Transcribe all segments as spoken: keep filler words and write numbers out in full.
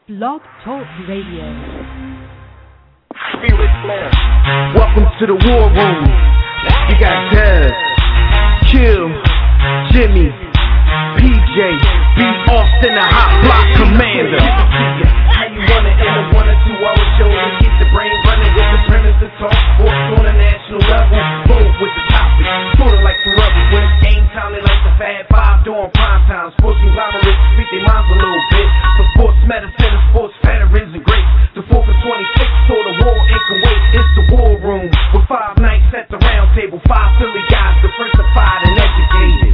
Blog Talk Radio. Spirit Flair. Welcome to the War Room. You got Dez, Kill, Jimmy, P J, B. Austin, the Hot Block Commander. How you wanna end a one or two hour show to keep the brain running with the premise to talk sports on a national level? Bold with the topic, sorta like some rebels. When it's game time, they like the Fab Five during prime time. Sports conglomerates speak their minds a little bit. For sports medicine and sports veterans and greats. The four for twenty-six, so the war ain't can wait. It's the War Room with five nights at the round table. Five Philly guys, diversified and educated.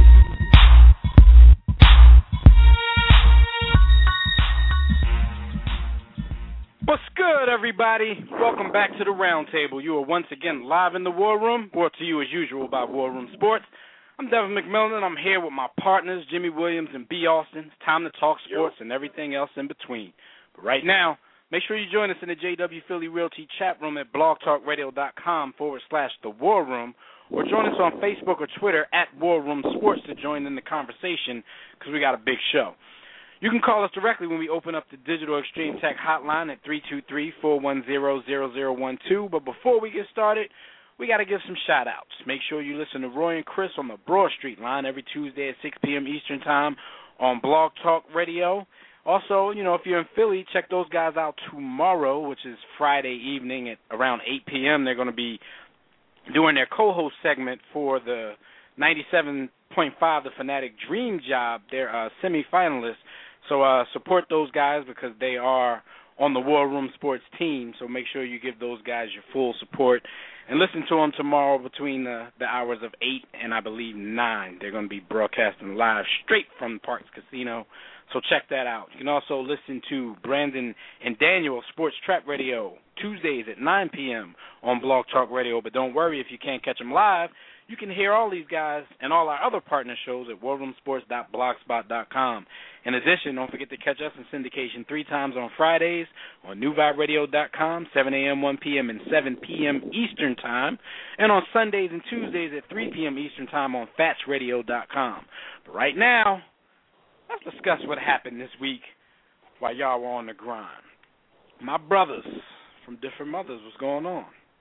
What's good, everybody? Welcome back to the Round Table. You are once again live in the War Room, brought to you as usual by War Room Sports. I'm Devin McMillan, and I'm here with my partners, Jimmy Williams and B. Austin. It's time to talk sports and everything else in between. But right now, make sure you join us in the J W Philly Realty chat room at blogtalkradio.com forward slash the War Room, or join us on Facebook or Twitter at War Room Sports to join in the conversation, because we got a big show. You can call us directly when we open up the Digital Extreme Tech hotline at three two three, four one zero, zero zero one two. But before we get started, we got to give some shout-outs. Make sure you listen to Roy and Chris on the Broad Street line every Tuesday at six p.m. Eastern Time on Blog Talk Radio. Also, you know, if you're in Philly, check those guys out tomorrow, which is Friday evening at around eight p.m. They're going to be doing their co-host segment for the ninety-seven point five The Fanatic Dream Job. They're uh, semifinalists. So uh, support those guys because they are on the War Room Sports team. So make sure you give those guys your full support. And listen to them tomorrow between the, the hours of eight and I believe nine. They're going to be broadcasting live straight from Parks Casino. So check that out. You can also listen to Brandon and Daniel Sports Trap Radio Tuesdays at nine p.m. on Blog Talk Radio. But don't worry if you can't catch them live. You can hear all these guys and all our other partner shows at war room sports dot blogspot dot com. In addition, don't forget to catch us in syndication three times on Fridays on new vibe radio dot com, seven a.m., one p.m., and seven p.m. Eastern Time, and on Sundays and Tuesdays at three p.m. Eastern Time on fats radio dot com. But right now, let's discuss what happened this week while y'all were on the grind. My brothers from different mothers, what's going on?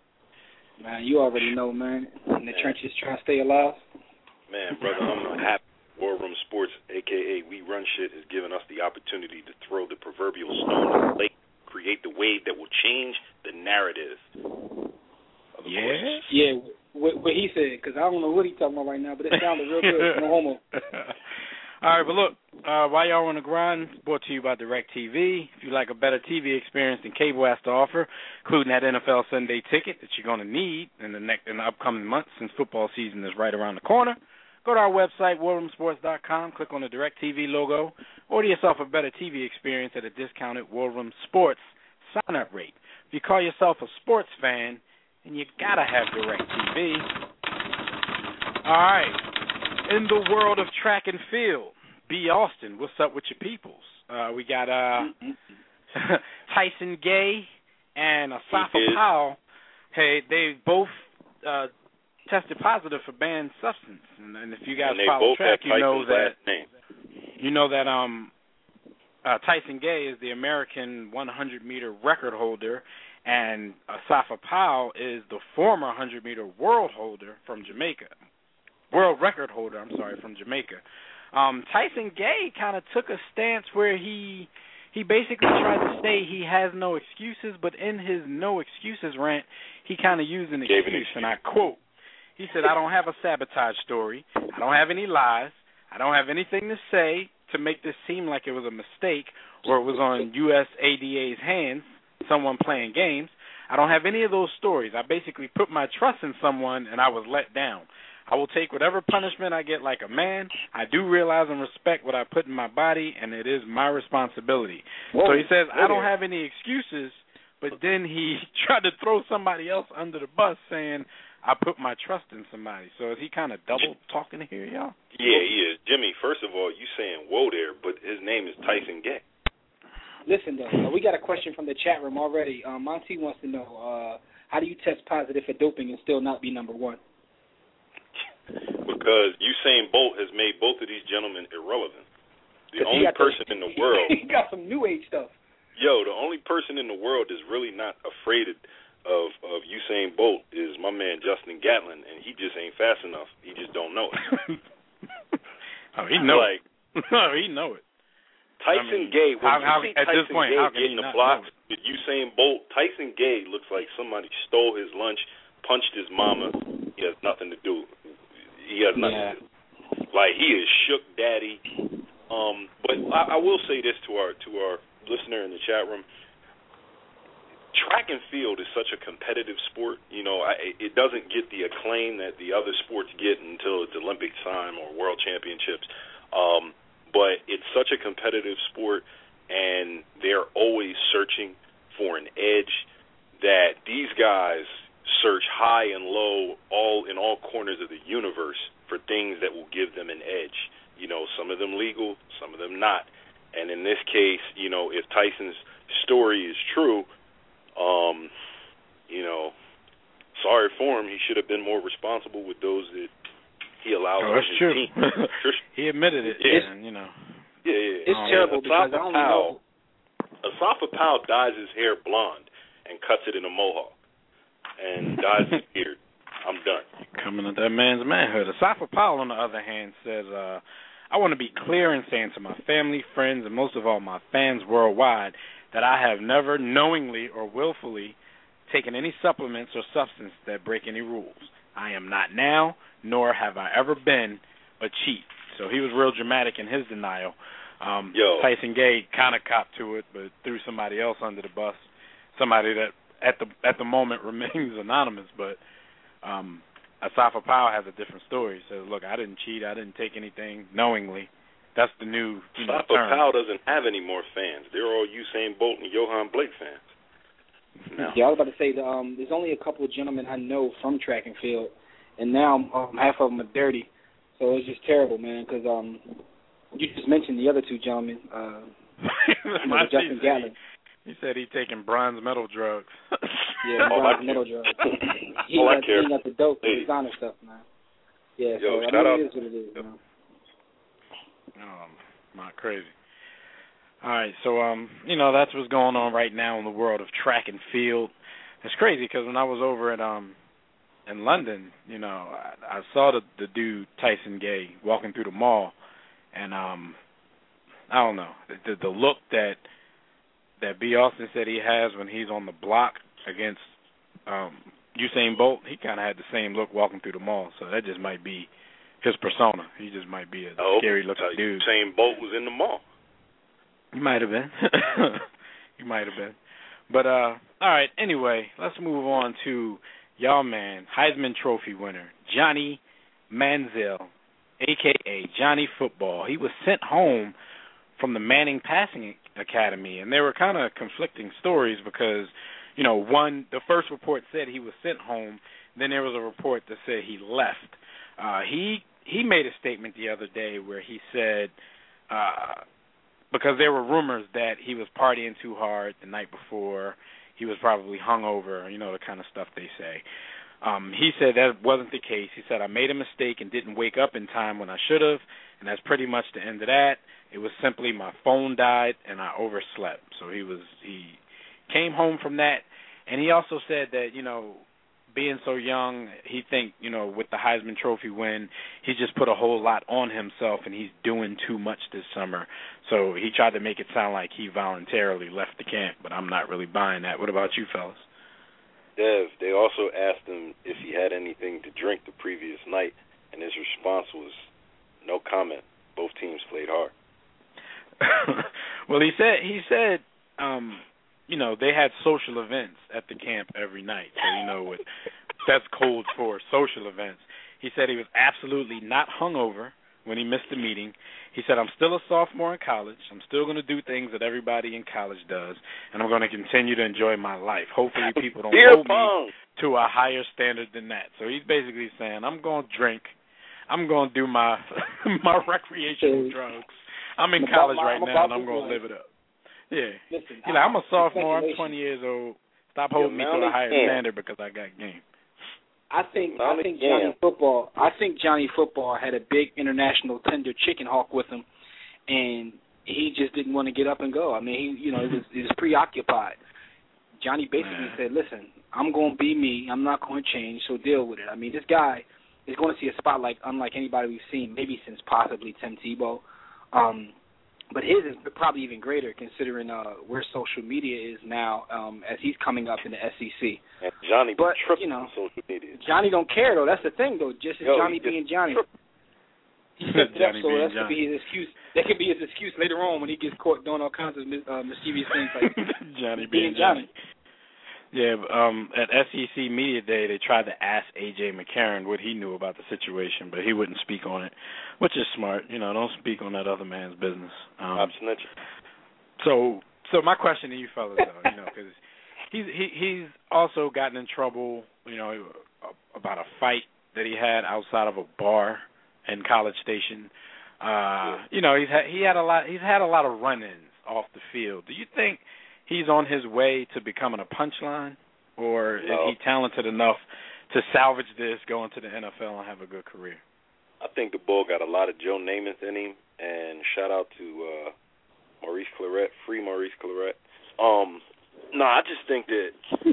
Man, you already know, man. In the trenches trying to stay alive. Man, brother, I'm happy. War Room Sports, a k a. We Run Shit, has given us the opportunity to throw the proverbial stone in the lake, create the wave that will change the narrative. Of the yeah? Voices. Yeah, what, what he said, because I don't know what he's talking about right now, but it sounded real good. No homo. All right, but look, uh, while y'all on the grind, it's brought to you by DirecTV. If you like a better T V experience than cable has to offer, including that N F L Sunday ticket that you're going to need in the next in the upcoming months since football season is right around the corner, go to our website, war room sports dot com, click on the DirecTV logo, order yourself a better T V experience at a discounted War Room Sports sign-up rate. If you call yourself a sports fan, then you got to have DirecTV. All right. In the world of track and field, B. Austin, what's up with your peoples? Uh, we got uh, Tyson Gay and Asafa Powell. Hey, they both uh, tested positive for banned substance, and, and if you guys follow track, you know that you know that um, uh, Tyson Gay is the American one hundred meter record holder, and Asafa Powell is the former one hundred meter world holder from Jamaica. World record holder, I'm sorry, from Jamaica. Um, Tyson Gay kind of took a stance where he he basically tried to say he has no excuses, but in his no excuses rant, he kind of used an excuse, and I quote, he said, I don't have a sabotage story, I don't have any lies, I don't have anything to say to make this seem like it was a mistake or it was on U S A D A's hands, someone playing games. I don't have any of those stories. I basically put my trust in someone and I was let down. I will take whatever punishment I get like a man. I do realize and respect what I put in my body, and it is my responsibility. Whoa. So he says, I don't have any excuses, but then he tried to throw somebody else under the bus saying, I put my trust in somebody. So is he kind of double talking here, y'all? Yeah, he is. Jimmy, first of all, you saying whoa there, but his name is Tyson Gay. Listen, though, we got a question from the chat room already. Um, Monty wants to know, uh, how do you test positive for doping and still not be number one? Because Usain Bolt has made both of these gentlemen irrelevant. The only person in the world. He got some new age stuff. Yo, the only person in the world that's really not afraid of of, of Usain Bolt is my man Justin Gatlin, and he just ain't fast enough. He just don't know it. oh, he know like, it. No, he know it. Tyson I mean, Gay, when how, you how, see at Tyson this point, Gay how can getting he the not blocks know with Usain Bolt, Tyson Gay looks like somebody stole his lunch, punched his mama. He has nothing to do. He has nothing yeah. to do. Like, he is shook daddy. Um, but I, I will say this to our to our listener in the chat room. Track and field is such a competitive sport. You know, I, it doesn't get the acclaim that the other sports get until it's Olympic time or World Championships. Um, but it's such a competitive sport, and they're always searching for an edge that these guys search high and low, all in all corners of the universe for things that will give them an edge. You know, some of them legal, some of them not. And in this case, you know, if Tyson's story is true, um, you know, sorry for him. He should have been more responsible with those that he allowed oh, on that's his true. team. He admitted it, yeah. and, you know. Yeah, yeah. It's um, terrible because I only know. Asafa Powell dyes his hair blonde and cuts it in a mohawk and dyes his beard. I'm done. Coming at that man's manhood. Asafa Powell, on the other hand, says, uh, I want to be clear in saying to my family, friends, and most of all my fans worldwide that I have never knowingly or willfully taken any supplements or substance that break any rules. I am not now, nor have I ever been a cheat. So he was real dramatic in his denial. Um, Yo. Tyson Gay kind of copped to it, but threw somebody else under the bus, somebody that at the at the moment remains anonymous, but Um, Asafa Powell has a different story. He says, look, I didn't cheat. I didn't take anything knowingly. That's the new you know, Asafa term. Powell doesn't have any more fans. They're all Usain Bolt and Johan Blake fans. No. Yeah, I was about to say, the, um, there's only a couple of gentlemen I know from track and field, and now um, half of them are dirty. So it's just terrible, man, because um, you just mentioned the other two gentlemen, uh, you know, Justin Gatlin. He said he's taking bronze medal drugs. Yeah, oh, bronze medal drugs. he, oh, got, I care. he got the dope, the hey. designer stuff, man. Yeah, Yo, so I shout mean, out. it is what it is, man. Um, not crazy. All right, so um, you know that's what's going on right now in the world of track and field. It's crazy because when I was over at um in London, you know, I, I saw the the dude Tyson Gay walking through the mall, and um, I don't know the the look that that B. Austin said he has when he's on the block against um, Usain Bolt. He kind of had the same look walking through the mall, so that just might be his persona. He just might be a oh, scary looking uh, dude. Usain Bolt was in the mall. He might have been. He might have been. But, uh, all right, anyway, let's move on to y'all man, Heisman Trophy winner, Johnny Manziel, a k a. Johnny Football. He was sent home from the Manning Passing Academy, and there were kind of conflicting stories because, you know, one, the first report said he was sent home, then there was a report that said he left. Uh, he he made a statement the other day where he said, uh, because there were rumors that he was partying too hard the night before, he was probably hungover, you know, the kind of stuff they say. Um, he said that wasn't the case. He said, I made a mistake and didn't wake up in time when I should have, and that's pretty much the end of that. It was simply my phone died and I overslept. So he was he came home from that, and he also said that, you know, being so young, he think, you know, with the Heisman Trophy win, he just put a whole lot on himself, and he's doing too much this summer. So he tried to make it sound like he voluntarily left the camp, but I'm not really buying that. What about you, fellas? Dev, they also asked him if he had anything to drink the previous night, and his response was no comment. Both teams played hard. Well, he said he said, um, you know, they had social events at the camp every night. So, you know, what that's code for social events. He said he was absolutely not hungover when he missed the meeting. He said, I'm still a sophomore in college. I'm still going to do things that everybody in college does, and I'm going to continue to enjoy my life. Hopefully people don't hold me to a higher standard than that. So he's basically saying, I'm going to drink. I'm going to do my my recreational drugs. I'm in college right now, and I'm going to live it up. Yeah. Listen, you know, I'm a sophomore. I'm twenty years old. Stop holding me to a higher standard because I got game. I think I think Johnny Football. I think Johnny Football had a big international tender chicken hawk with him, and he just didn't want to get up and go. I mean, he, you know, he was, he was preoccupied. Johnny basically Man. said, listen, I'm going to be me. I'm not going to change, so deal with it. I mean, this guy is going to see a spotlight unlike anybody we've seen, maybe since possibly Tim Tebow. Um, but his is probably even greater considering uh, where social media is now um, as he's coming up in the S E C. And Johnny but, tripping you know, on social media. Johnny don't care, though. That's the thing, though. Just as Yo, Johnny being Johnny. He stepped it up, Johnny so being that could Johnny. be his excuse. That could be his excuse later on when he gets caught doing all kinds of mis- uh, mischievous things like Johnny being being Johnny. Johnny. Yeah, um, at S E C Media Day, they tried to ask A J McCarron what he knew about the situation, but he wouldn't speak on it, which is smart. You know, don't speak on that other man's business. Um, I'm snitching. So, so my question to you fellas, though, you know, because he's he, he's also gotten in trouble, you know, about a fight that he had outside of a bar in College Station. Uh, yeah. You know, he's had, he had a lot. He's had a lot of run-ins off the field. Do you think he's on his way to becoming a punchline, or no. is he talented enough to salvage this, go into the N F L, and have a good career? I think the bull got a lot of Joe Namath in him, and shout out to uh, Maurice Clarett, free Maurice Clarett. Um, no, I just think that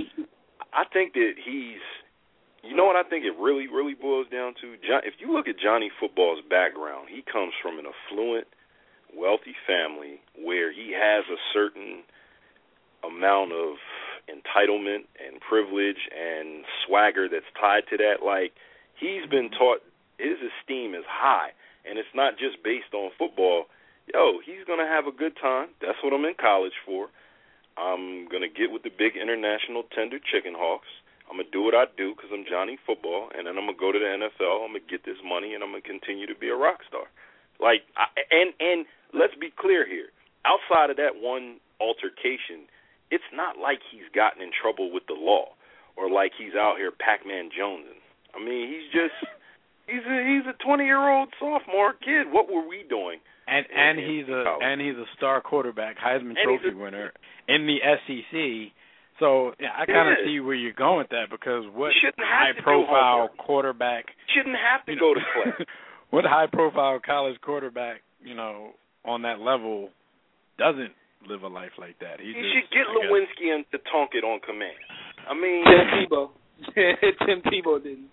I think that he's. You know what I think it really, really boils down to? John, if you look at Johnny Football's background, he comes from an affluent, wealthy family where he has a certain amount of entitlement and privilege and swagger that's tied to that. Like, he's been taught his esteem is high, and it's not just based on football. Yo, he's going to have a good time. That's what I'm in college for. I'm going to get with the big international tender chicken hawks. I'm going to do what I do because I'm Johnny Football, and then I'm going to go to the N F L. I'm going to get this money, and I'm going to continue to be a rock star. Like, I, and and let's be clear here. Outside of that one altercation, it's not like he's gotten in trouble with the law or like he's out here Pac-Man Jonesing. I mean, he's just he's a he's a twenty-year-old sophomore kid. What were we doing? And in, and in he's a college? and he's a star quarterback, Heisman And Trophy a, winner in the S E C. So yeah, I kind of yeah. see where you're going with that because what high-profile high-profile quarterback shouldn't have to you go know, to class. What high-profile college quarterback, you know, on that level doesn't live a life like that? He You just, should get I Lewinsky and to tonk it on command. I mean, Tim Tebow. Tim Tebow didn't.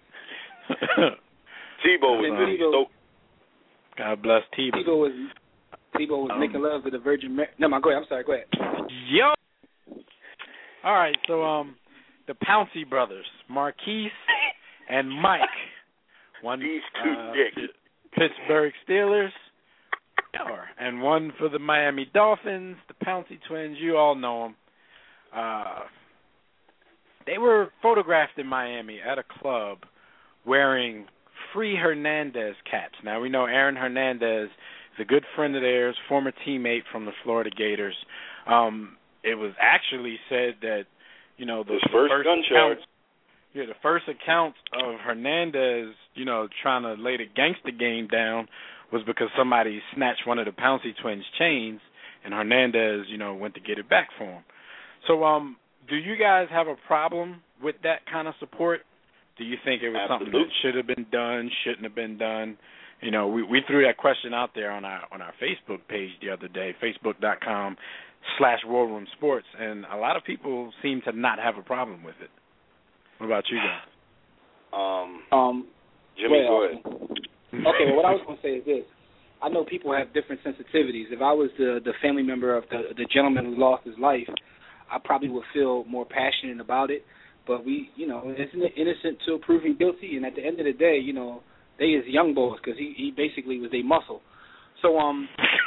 Tebow was Tim really Tebow. so. God bless Tebow. Tebow was Tebow was Um, making love to the Virgin Mary. No, man, go ahead. I'm sorry. Go ahead. Yo. All right, so um, the Pouncey brothers, Marquise and Mike, one These two uh, dicks. Pittsburgh Steelers, and one for the Miami Dolphins. The Pouncey twins, you all know them. Uh, they were photographed in Miami at a club wearing Free Hernandez caps. Now we know Aaron Hernandez is a good friend of theirs, former teammate from the Florida Gators. Um, It was actually said that, you know, the, His the first, first gun charge. account, yeah, the first account of Hernandez, you know, trying to lay the gangster game down was because somebody snatched one of the Pouncey twins' chains, and Hernandez, you know, went to get it back for him. So, um, do you guys have a problem with that kind of support? Do you think it was Absolutely. something that should have been done, shouldn't have been done? You know, we, we threw that question out there on our on our Facebook page the other day, facebook dot com slash War Room Sports, and a lot of people seem to not have a problem with it. What about you guys? Um, Um, Jimmy, well, go ahead. Okay, well, what I was going to say is this. I know people have different sensitivities. If I was the the family member of the the gentleman who lost his life, I probably would feel more passionate about it. But we, you know, isn't it innocent till proven guilty? And at the end of the day, you know, they is young boys because he he basically was their muscle. So um,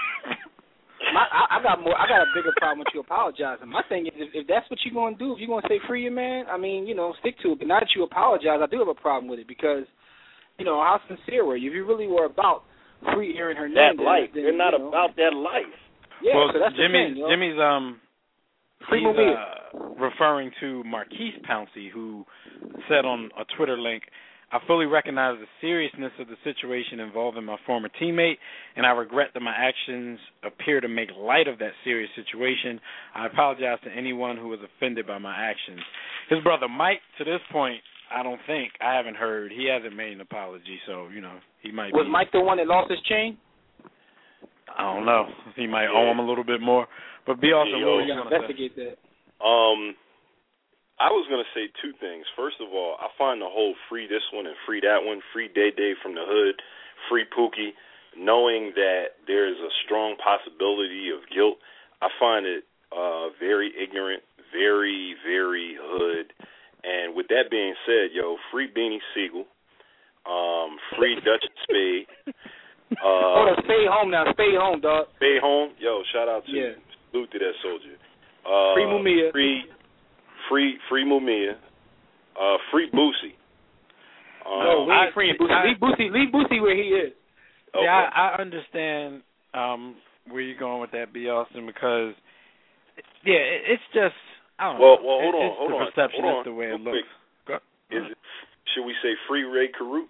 my I, I got more. I got a bigger problem with you apologizing. My thing is, if, if that's what you're gonna do, if you're gonna say free your man, I mean, you know, stick to it. But now that you apologize, I do have a problem with it because, you know, how sincere were you? If you really were about free Aaron Hernandez, That life. then, They're not you know, about that life. Yeah, well, so that's Jimmy's, the thing, yo. Jimmy's um, Free he's Mobile. uh, referring to Marquise Pouncey, who said on a Twitter link, I fully recognize the seriousness of the situation involving my former teammate, and I regret that my actions appear to make light of that serious situation. I apologize to anyone who was offended by my actions. His brother Mike, to this point, I don't think, I haven't heard, he hasn't made an apology, so, you know, he might Was be. Mike the one that lost his chain? I don't know. He might yeah. owe him a little bit more. But be also yeah, what you going to investigate that. Um, I was going to say two things. First of all, I find the whole free this one and free that one, free Day Day from the hood, free Pookie, knowing that there is a strong possibility of guilt, I find it uh, very ignorant, very, very hood. And with that being said, yo, free Beanie Siegel, um, free Dutch Spade. Uh, oh, stay home now. Stay home, dog. Stay home. Yo, shout out to yeah. salute to that soldier. Uh, free Mumia. Free, free, free Mumia. Uh, free Boosie. Um, no, we ain't free Boosie. Leave Boosie. Leave Boosie where he is. Okay. Yeah, I, I understand um, where you're going with that, B. Austin, because yeah, it, it's just I don't well, know. Well, hold it, on, it's hold the on, perception, hold on, it's the way it real looks. Go, is it, should we say free Ray Karut?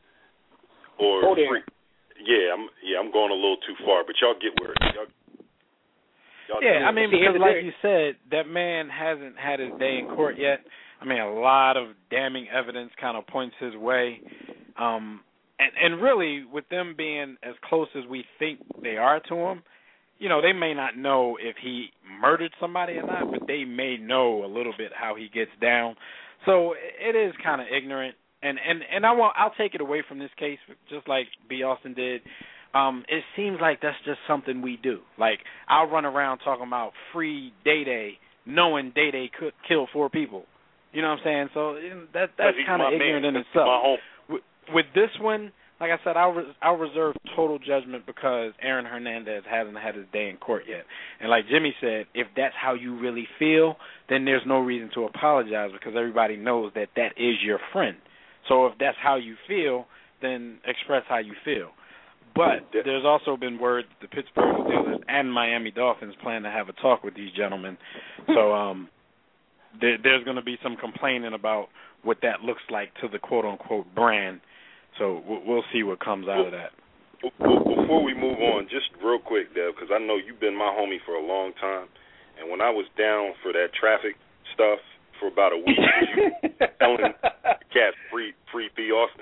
Or oh, free? Yeah, I'm yeah, I'm going a little too far, but y'all get where y'all. y'all yeah, I mean, because like you said, that man hasn't had his day in court yet. I mean, a lot of damning evidence kind of points his way. Um, and, and really, with them being as close as we think they are to him, you know, they may not know if he murdered somebody or not, but they may know a little bit how he gets down. So it is kind of ignorant. And, and, and I want, I'll take it away from this case, just like B. Austin did. Um, it seems like that's just something we do. Like, I'll run around talking about free Day Day, knowing Day Day could kill four people. You know what I'm saying? So that that's kind of ignorant man. in itself. With, with this one, like I said, I'll, res- I'll reserve total judgment because Aaron Hernandez hasn't had his day in court yet. And like Jimmy said, if that's how you really feel, then there's no reason to apologize because everybody knows that that is your friend. So if that's how you feel, then express how you feel. But there's also been word that the Pittsburgh Steelers and Miami Dolphins plan to have a talk with these gentlemen. So um, there, there's going to be some complaining about what that looks like to the quote-unquote brand. So we'll, we'll see what comes out of that. Before we move on, just real quick, Dev, because I know you've been my homie for a long time, and when I was down for that traffic stuff for about a week, you telling cats free, free B. Austin.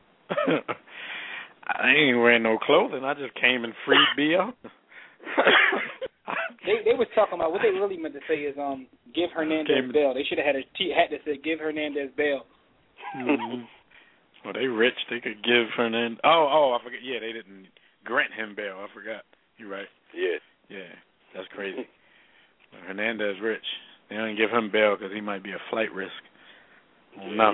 I ain't wearing no clothing. I just came and freed B. Austin. they they was talking about what they really meant to say is um give Hernandez bail. They should have had a t- hat that said give Hernandez bail. Mm-hmm. Well, they rich. They could give Hernandez. Oh, oh, I forgot. Yeah, they didn't grant him bail. I forgot. You're right. Yeah. Yeah, that's crazy. Hernandez rich. They don't give him bail because he might be a flight risk. Well, no.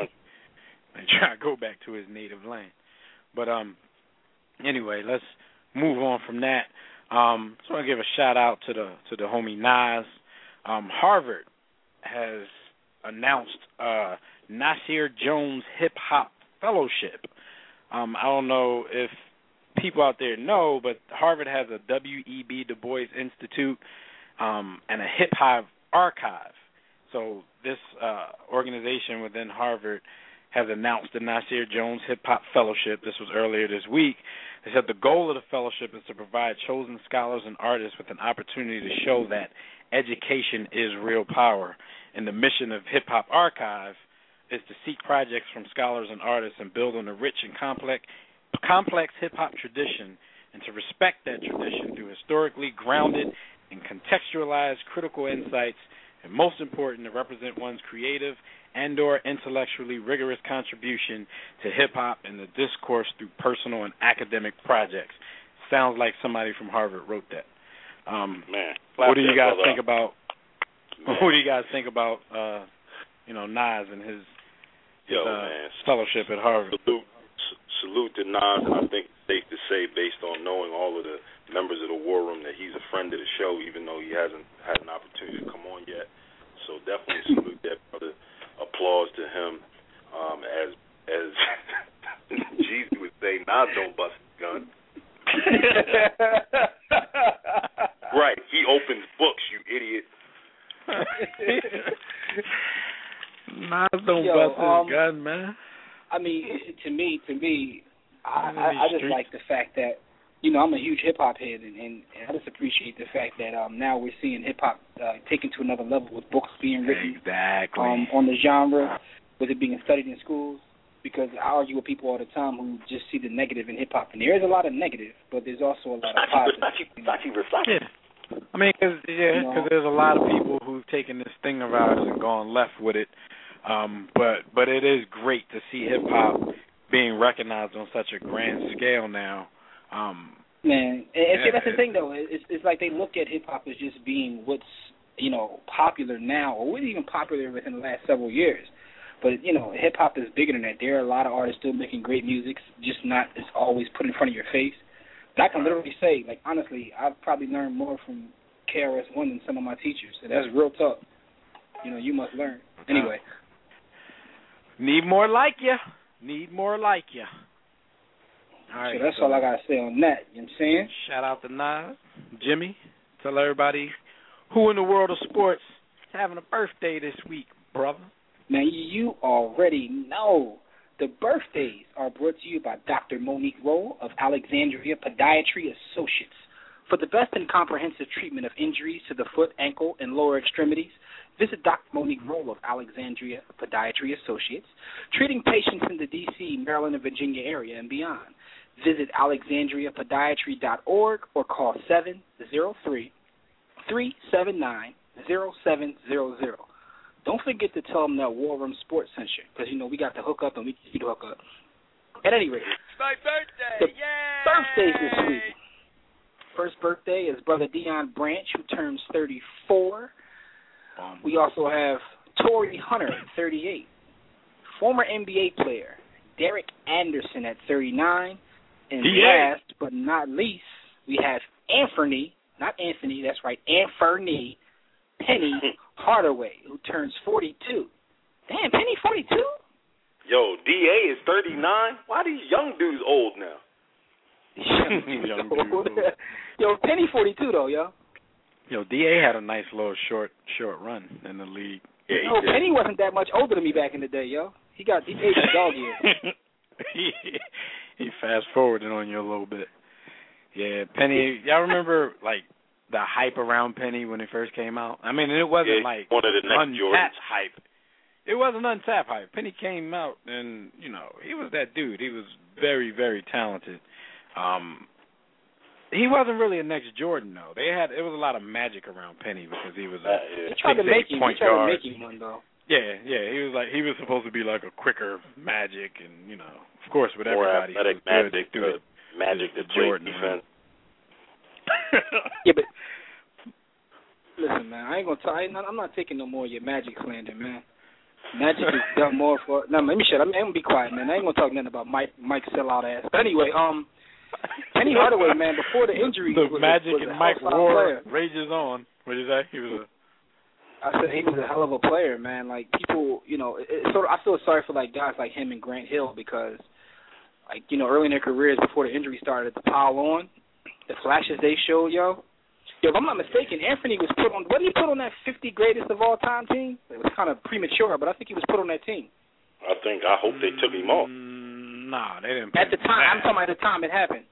They try to go back to his native land. But um, anyway, let's move on from that. Um, just want to give a shout out to the to the homie Nas. Um, Harvard has announced uh, Nasir Jones Hip Hop Fellowship. Um, I don't know if people out there know, but Harvard has a W E B Du Bois Institute um, and a hip hop archive. So this uh, organization within Harvard has announced the Nasir Jones Hip Hop Fellowship. This was earlier this week. They said the goal of the fellowship is to provide chosen scholars and artists with an opportunity to show that education is real power. And the mission of Hip Hop Archive is to seek projects from scholars and artists and build on a rich and complex, complex hip-hop tradition and to respect that tradition through historically grounded and contextualized critical insights, and most important, to represent one's creative and or intellectually rigorous contribution to hip-hop and the discourse through personal and academic projects. Sounds like somebody from Harvard wrote that. Um, Man, what do you guys think up. about? Man. What do you guys think about? Uh, you know, Nas and his, his Yo, uh, man. fellowship at Harvard. Salute, salute to Nas, and I think it's safe to say, based on knowing all of the members of the War Room, that he's a friend of the show, even though he hasn't had an opportunity to come on yet. So definitely salute that brother. Applause to him. Um, as as Jeezy would say, Nas don't bust his gun. Right, he opens books, you idiot. Nas don't Yo, bust his um, gun, man. I mean, to me, to me, I, I, I just like the fact that, you know, I'm a huge hip hop head, and, and I just appreciate the fact that um, now we're seeing hip hop uh, taken to another level with books being written exactly um, on the genre, with it being studied in schools. because I argue with people all the time who just see the negative in hip hop, and there is a lot of negative, but there's also a lot of positive. Yeah. I mean, cause, yeah, because there's a lot of people who've taken this thing of ours and gone left with it. Um, but but it is great to see hip hop being recognized on such a grand scale now. Um, Man, and, yeah, and see, that's the thing though. It's it's like they look at hip hop as just being what's you know popular now, or what's even popular within the last several years. But you know, hip hop is bigger than that. There are a lot of artists still making great music, just not as always put in front of your face. But I can literally say, like honestly, I've probably learned more from K R S One than some of my teachers. So that's real talk. You know, you must learn. Anyway. Need more like ya. Need more like ya. All right, so that's so all I got to say on that. You know what I'm saying? Shout out to Nas. Jimmy, tell everybody who in the world of sports is having a birthday this week, brother. Man, you already know. The birthdays are brought to you by Doctor Monique Roll of Alexandria Podiatry Associates. For the best and comprehensive treatment of injuries to the foot, ankle, and lower extremities, visit Doctor Monique Roll of Alexandria Podiatry Associates, treating patients in the D C, Maryland, and Virginia area and beyond. Visit alexandria podiatry dot org or call seven zero three, three seven nine, zero seven zero zero. Don't forget to tell them that War Room Sports sent you, because, you know, we got the hook up and we can the hook up. At any rate, it's my birthday. The Yay! birthdays this week. First birthday is Brother Dion Branch, who turns thirty-four. Um, we also have Torrey Hunter, thirty-eight. Former N B A player Derek Anderson at thirty-nine. And D A. last but not least, we have Anthony, not Anthony, that's right, Anthony Penny Hardaway, who turns forty-two. Damn, Penny forty-two? Yo, D A is thirty-nine? Why these young dudes old now? Young dude. Yo, Penny forty-two, though, yo. Yo, D A had a nice little short short run in the league. Yeah, no, Penny wasn't that much older than me back in the day, yo. He got he aged a dog years. he, he fast forwarded on you a little bit. Yeah, Penny. Y'all remember like the hype around Penny when it first came out? I mean, it wasn't yeah, like one of the next untapped Jordans. hype. It wasn't untapped hype. Penny came out, and you know, he was that dude. He was very, very talented. Um, he wasn't really a next Jordan though. They had it was a lot of magic around Penny because he was a Uh, yeah. They tried to big, make big him. point They tried guard. to make him one though. Yeah, yeah. He was like he was supposed to be like a quicker Magic, and you know, of course, with More everybody, athletic he was good Magic, through uh, Magic the to play Jordan defense. Yeah, but listen, man, I ain't gonna. T- I ain't, I'm not taking no more of your Magic slander, man. Magic has done more for. No, let me shut. I'm, I'm gonna be quiet, man. I ain't gonna talk nothing about Mike Mike sellout ass. But anyway, um, Penny Hardaway, man, before the injury, the was Magic a, was and a Mike hell of a War player. rages on. What did you say? He was a. I said he was a hell of a player, man. Like people, you know, it, it sort of, I feel sorry for like guys like him and Grant Hill because, like you know, early in their careers before the injury started to pile on, the flashes they showed, yo. Yo, if I'm not mistaken, Anthony was put on. Wasn't he put on that fifty greatest of all time team? It was kind of premature, but I think he was put on that team. I think I hope they took him off. Mm, nah, they didn't. At the put him time, on I'm talking about at the time it happened.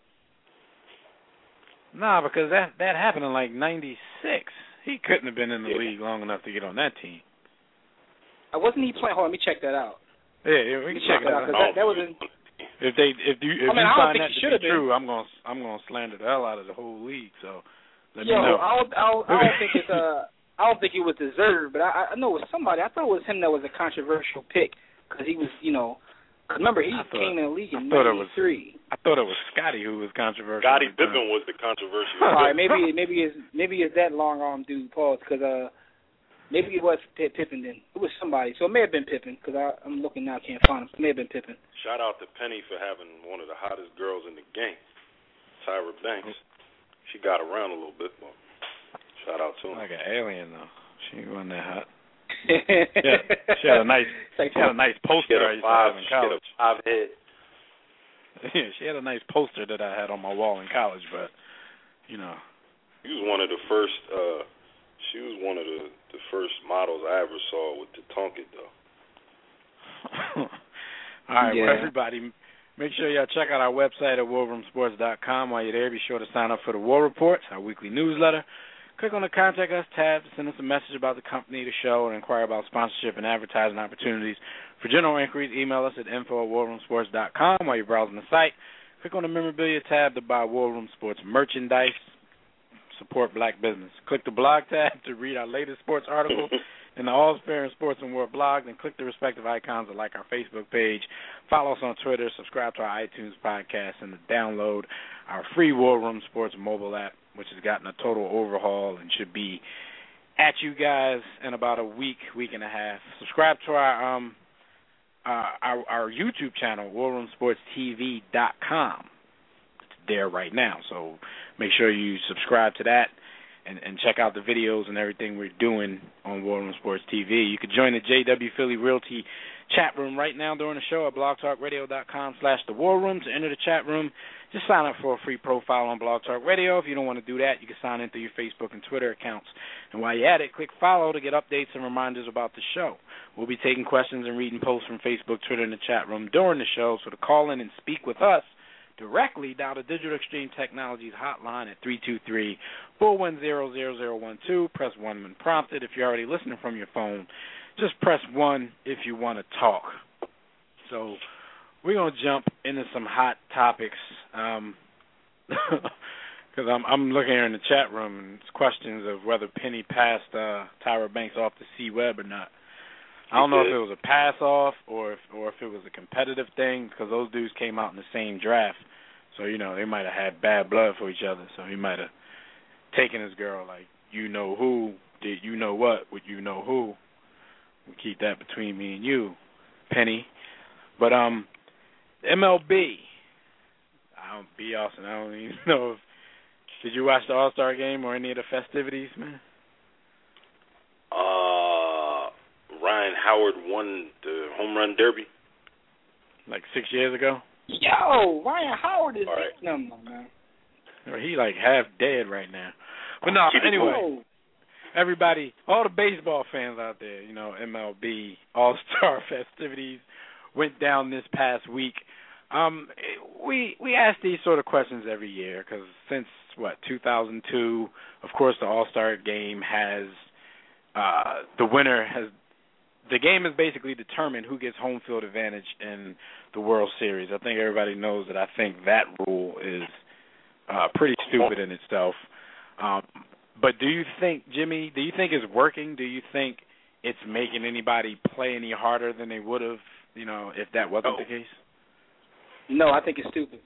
Nah, because that that happened in like ninety-six. He couldn't have been in the Yeah. league long enough to get on that team. Uh, wasn't he playing? Hold on, let me check that out. Yeah, yeah we can check it out. Because that, that was in, If they if you if I mean, you I don't find think that he to should be have been. true, I'm gonna I'm gonna slander the hell out of the whole league. So let Yo, me know. I don't, I don't, I don't think it's uh, I don't think it was deserved, but I, I know it was somebody. I thought it was him that was a controversial pick because he was, you know, cause remember he I thought- came in the league in I thought it was- ninety-three. I thought it was Scotty who was controversial. Scottie at the time. Pippen was the controversial. All right, maybe maybe it's maybe it's that long arm dude, pause, because uh, maybe it was P- Pippen then. It was somebody, so it may have been Pippen because I'm looking now, can't find him. It may have been Pippen. Shout out to Penny for having one of the hottest girls in the game, Tyra Banks. She got around a little bit, but shout out to her. Like an alien though. She wasn't that hot. Yeah, she had a nice Like, she had a nice She poster had I a used to five, have in she had a college. five head. Yeah, she had a nice poster that I had on my wall in college, but you know. She was one of the first. Uh, she was one of the, the first models I ever saw with the Tonka though. All right, Yeah. well, everybody, make sure y'all check out our website at war room sports dot com. While you're there, be sure to sign up for the War Reports, our weekly newsletter. Click on the Contact Us tab to send us a message about the company, the show, and inquire about sponsorship and advertising opportunities. For general inquiries, email us at info at war room sports dot com while you're browsing the site. Click on the Memorabilia tab to buy War Room Sports merchandise. Support black business. Click the blog tab to read our latest sports article in the All's Fair in Sports and World blog, then click the respective icons to like our Facebook page, follow us on Twitter, subscribe to our iTunes podcast, and to download our free War Room Sports mobile app, which has gotten a total overhaul and should be at you guys in about a week, week and a half. Subscribe to our um uh, our, our YouTube channel, war room sports t v dot com. There right now, so make sure you subscribe to that and, and check out the videos and everything we're doing on War Room Sports T V. You can join the J W Philly Realty chat room right now during the show at blog talk radio dot com slash the war room. To enter the chat room, just sign up for a free profile on Blog Talk Radio. If you don't want to do that, you can sign in through your Facebook and Twitter accounts. And while you're at it, click follow to get updates and reminders about the show. We'll be taking questions and reading posts from Facebook, Twitter, and the chat room during the show, so to call in and speak with us directly, dial the Digital Extreme Technologies hotline at three two three, four one zero, zero zero one two. Press one when prompted. If you're already listening from your phone, just press one if you want to talk. So we're going to jump into some hot topics um, because I'm, I'm looking here in the chat room, and it's questions of whether Penny passed uh, Tyra Banks off to C-Webb or not. I don't know if it was a pass-off or if, or if it was a competitive thing, because those dudes came out in the same draft. So, you know, they might have had bad blood for each other. So he might have taken his girl like, you know who, did you know what, would you know who. We'll keep that between me and you, Penny. But um, M L B, I don't, B. Austin, I don't even know if, did you watch the All-Star game or any of the festivities, man? Uh, Ryan Howard won the home run derby. Like six years ago? Yo, Ryan Howard is right. no, no, man. He like half dead right now. But no, anyway, everybody, all the baseball fans out there, you know, M L B All-Star festivities went down this past week. Um, we we ask these sort of questions every year because since, what, two thousand two, of course, the All-Star game has, uh, the winner has, the game has basically determined who gets home field advantage in the World Series. I think everybody knows that I think that rule is uh, pretty stupid in itself. Um, but do you think, Jimmy, do you think it's working? Do you think it's making anybody play any harder than they would have, you know, if that wasn't no. the case? No, I think it's stupid.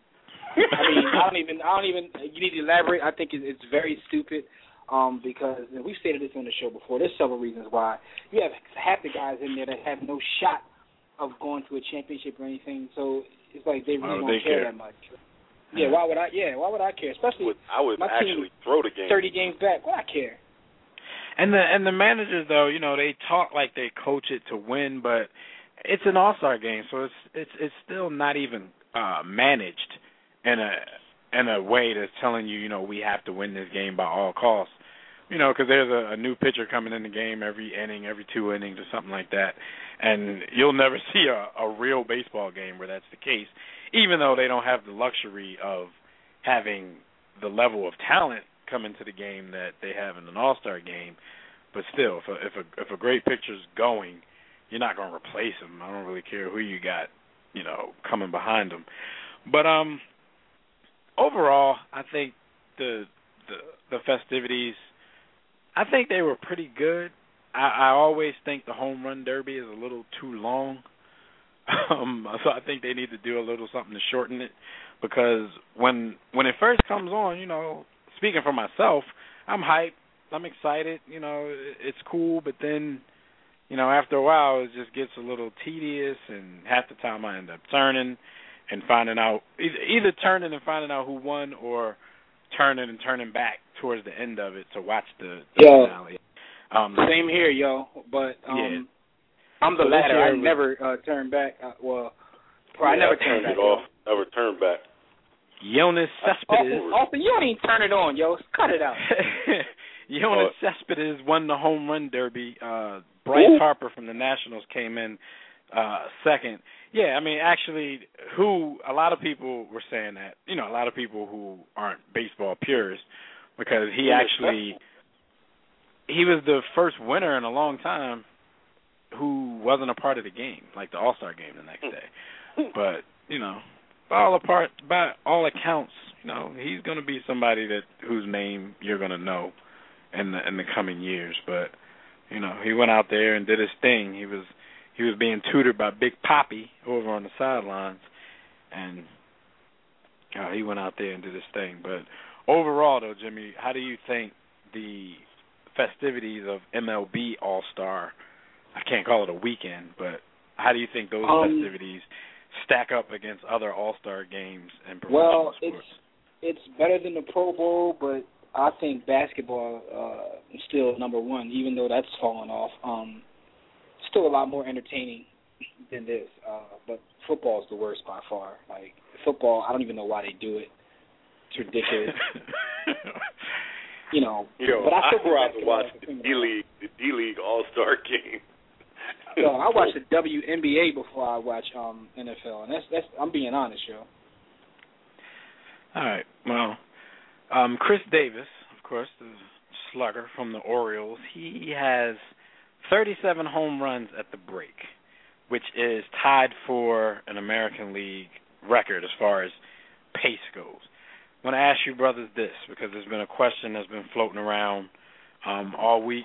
I mean, I don't even, I don't even, you need to elaborate. I think it's very stupid um, because, and we've stated this on the show before, there's several reasons why. You have half the guys in there that have no shot of going to a championship or anything, so it's like they really oh, don't they care, care that much. Yeah, why would I, yeah, why would I care? Especially would, I would my actually team throw the game. thirty games back, why I care? And the and the managers, though, you know, they talk like they coach it to win, but it's an all-star game, so it's it's it's still not even uh, managed in a in a way that's telling you, you know, we have to win this game by all costs. You know, because there's a, a new pitcher coming in the game every inning, every two innings or something like that, and you'll never see a, a real baseball game where that's the case, even though they don't have the luxury of having the level of talent come into the game that they have in an all-star game. But still, if a, if a, if a great pitcher's going, you're not going to replace him. I don't really care who you got, you know, coming behind him. But um, overall, I think the the, the festivities, I think they were pretty good. I, I always think the home run derby is a little too long. Um, so I think they need to do a little something to shorten it, because when when it first comes on, you know, speaking for myself, I'm hyped. I'm excited. You know, it's cool, but then, you know, after a while, it just gets a little tedious, and half the time I end up turning and finding out, either, either turning and finding out who won, or turning and turning back towards the end of it to watch the, the yo, finale. Um, same here, yo, but um, yeah. I'm the So latter. I was, never uh, turn back. Uh, well, Yeah, I never I turn turned back. it off. Never turn back. Jonas Cespedes. Austin, Austin, you don't even turn it on, yo. Cut it out. Jonas uh, Cespedes won the home run derby. Uh, Bryce Ooh. Harper from the Nationals came in uh, second. Yeah, I mean, actually, who a lot of people were saying that, you know, a lot of people who aren't baseball purists because he actually he was the first winner in a long time who wasn't a part of the game, like the All-Star game the next day. But, you know, by all apart, by all accounts, you know, he's going to be somebody that whose name you're going to know in the in the coming years. But, you know, he went out there and did his thing. He was he was being tutored by Big Papi over on the sidelines, and uh, he went out there and did his thing. But overall, though, Jimmy, how do you think the festivities of M L B All-Star, I can't call it a weekend, but how do you think those um, festivities stack up against other All-Star games and professional well, sports? It's, it's better than the Pro Bowl, but I think basketball uh, is still number one, even though that's fallen off. Um, still a lot more entertaining than this, uh, but football is the worst by far. Like, football, I don't even know why they do it. It's ridiculous. You know, Yo, but I still I grew up and watched the D-League, the D-League All-Star game. So I watch the W N B A before I watch um, N F L, and that's that's I'm being honest, yo. All right. Well, um, Chris Davis, of course, the slugger from the Orioles, he has thirty-seven home runs at the break, which is tied for an American League record as far as pace goes. I want to ask you brothers this, because there's been a question that's been floating around um, all week.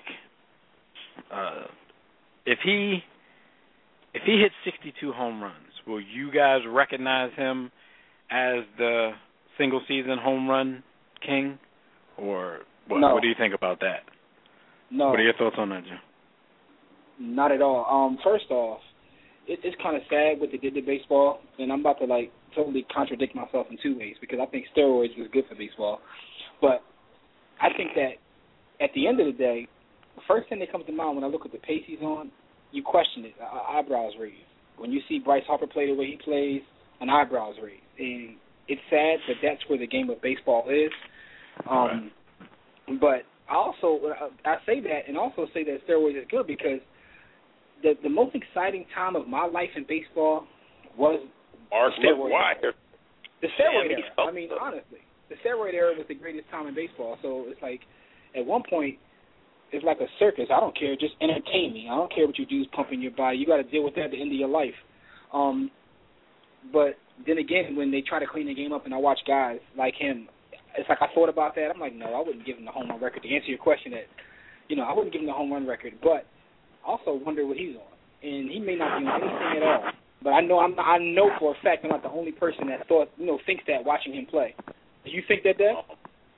Uh, if he if he hits sixty-two home runs, will you guys recognize him as the single season home run king, or what? No. What do you think about that? No. What are your thoughts on that, Jim? Not at all. Um, first off, it, it's kind of sad what they did to baseball, and I'm about to like totally contradict myself in two ways, because I think steroids was good for baseball. But I think that at the end of the day, the first thing that comes to mind when I look at the pace he's on, you question it, uh, eyebrows raised. When you see Bryce Harper play the way he plays, an eyebrows raised. And it's sad, but that's where the game of baseball is. Um, right. But I also I say that and also say that steroids is good, because the the most exciting time of my life in baseball was Mark the steroid era. The steroid era. I mean, honestly, the steroid era was the greatest time in baseball. So it's like, at one point, it's like a circus. I don't care. Just entertain me. I don't care what you do is pumping your body. You got to deal with that at the end of your life. Um, but then again, when they try to clean the game up and I watch guys like him, it's like I thought about that. I'm like, no, I wouldn't give him the home run record. To answer your question, that, you know, I wouldn't give him the home run record. But I also wonder what he's on. And he may not be on anything at all. But I know I'm, I know for a fact I'm not the only person that thought, you know, thinks that watching him play. Do you think that, Dad?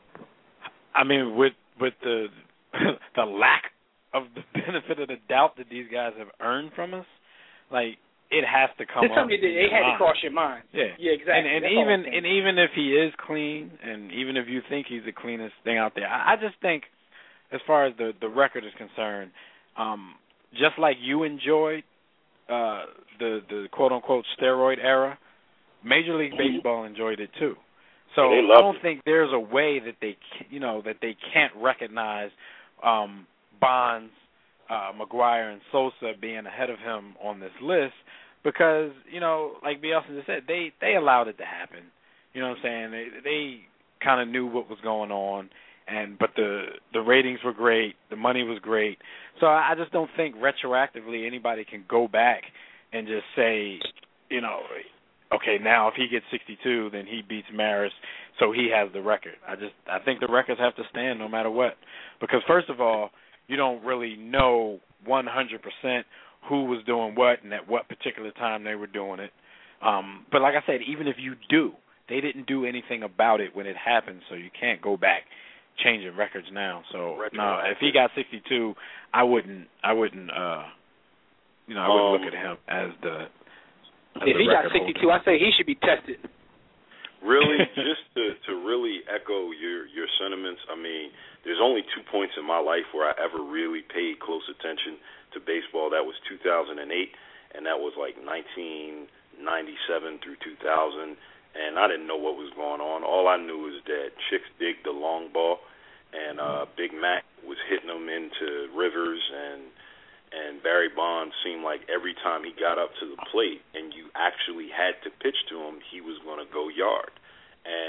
I mean, with with the the lack of the benefit of the doubt that these guys have earned from us, like, it has to come It's up. something that it had to cross your mind. Yeah, yeah, exactly. And, and even and even if he is clean, and even if you think he's the cleanest thing out there, I, I just think, as far as the the record is concerned, um, just like you enjoyed uh, the the quote unquote steroid era, Major League Baseball enjoyed it too. So yeah, I don't it. think there's a way that they, you know, that they can't recognize um, Bonds, uh, McGuire, and Sosa being ahead of him on this list, because, you know, like Bielsa just said, they they allowed it to happen. You know what I'm saying? They they kind of knew what was going on, and but the the ratings were great, the money was great. So I just don't think retroactively anybody can go back and just say, you know, okay, now if he gets sixty-two, then he beats Maris, so he has the record. I just I think the records have to stand no matter what, because first of all, you don't really know one hundred percent who was doing what and at what particular time they were doing it. Um, but like I said, even if you do, they didn't do anything about it when it happened, so you can't go back changing records now. So no, if he got sixty-two, I wouldn't I wouldn't uh you know I wouldn't um, look at him as the as if the he got sixty-two, holder. I say he should be tested. Really, just to, to really echo your, your sentiments, I mean, there's only two points in my life where I ever really paid close attention to baseball. That was two thousand eight, and that was like nineteen ninety-seven through two thousand, and I didn't know what was going on. All I knew was that Chicks digged the long ball, and uh, Big Mac was hitting them into Rivers, and and Barry Bonds seemed like every time he got up to the plate and you actually had to pitch to him, he was going to go yard. And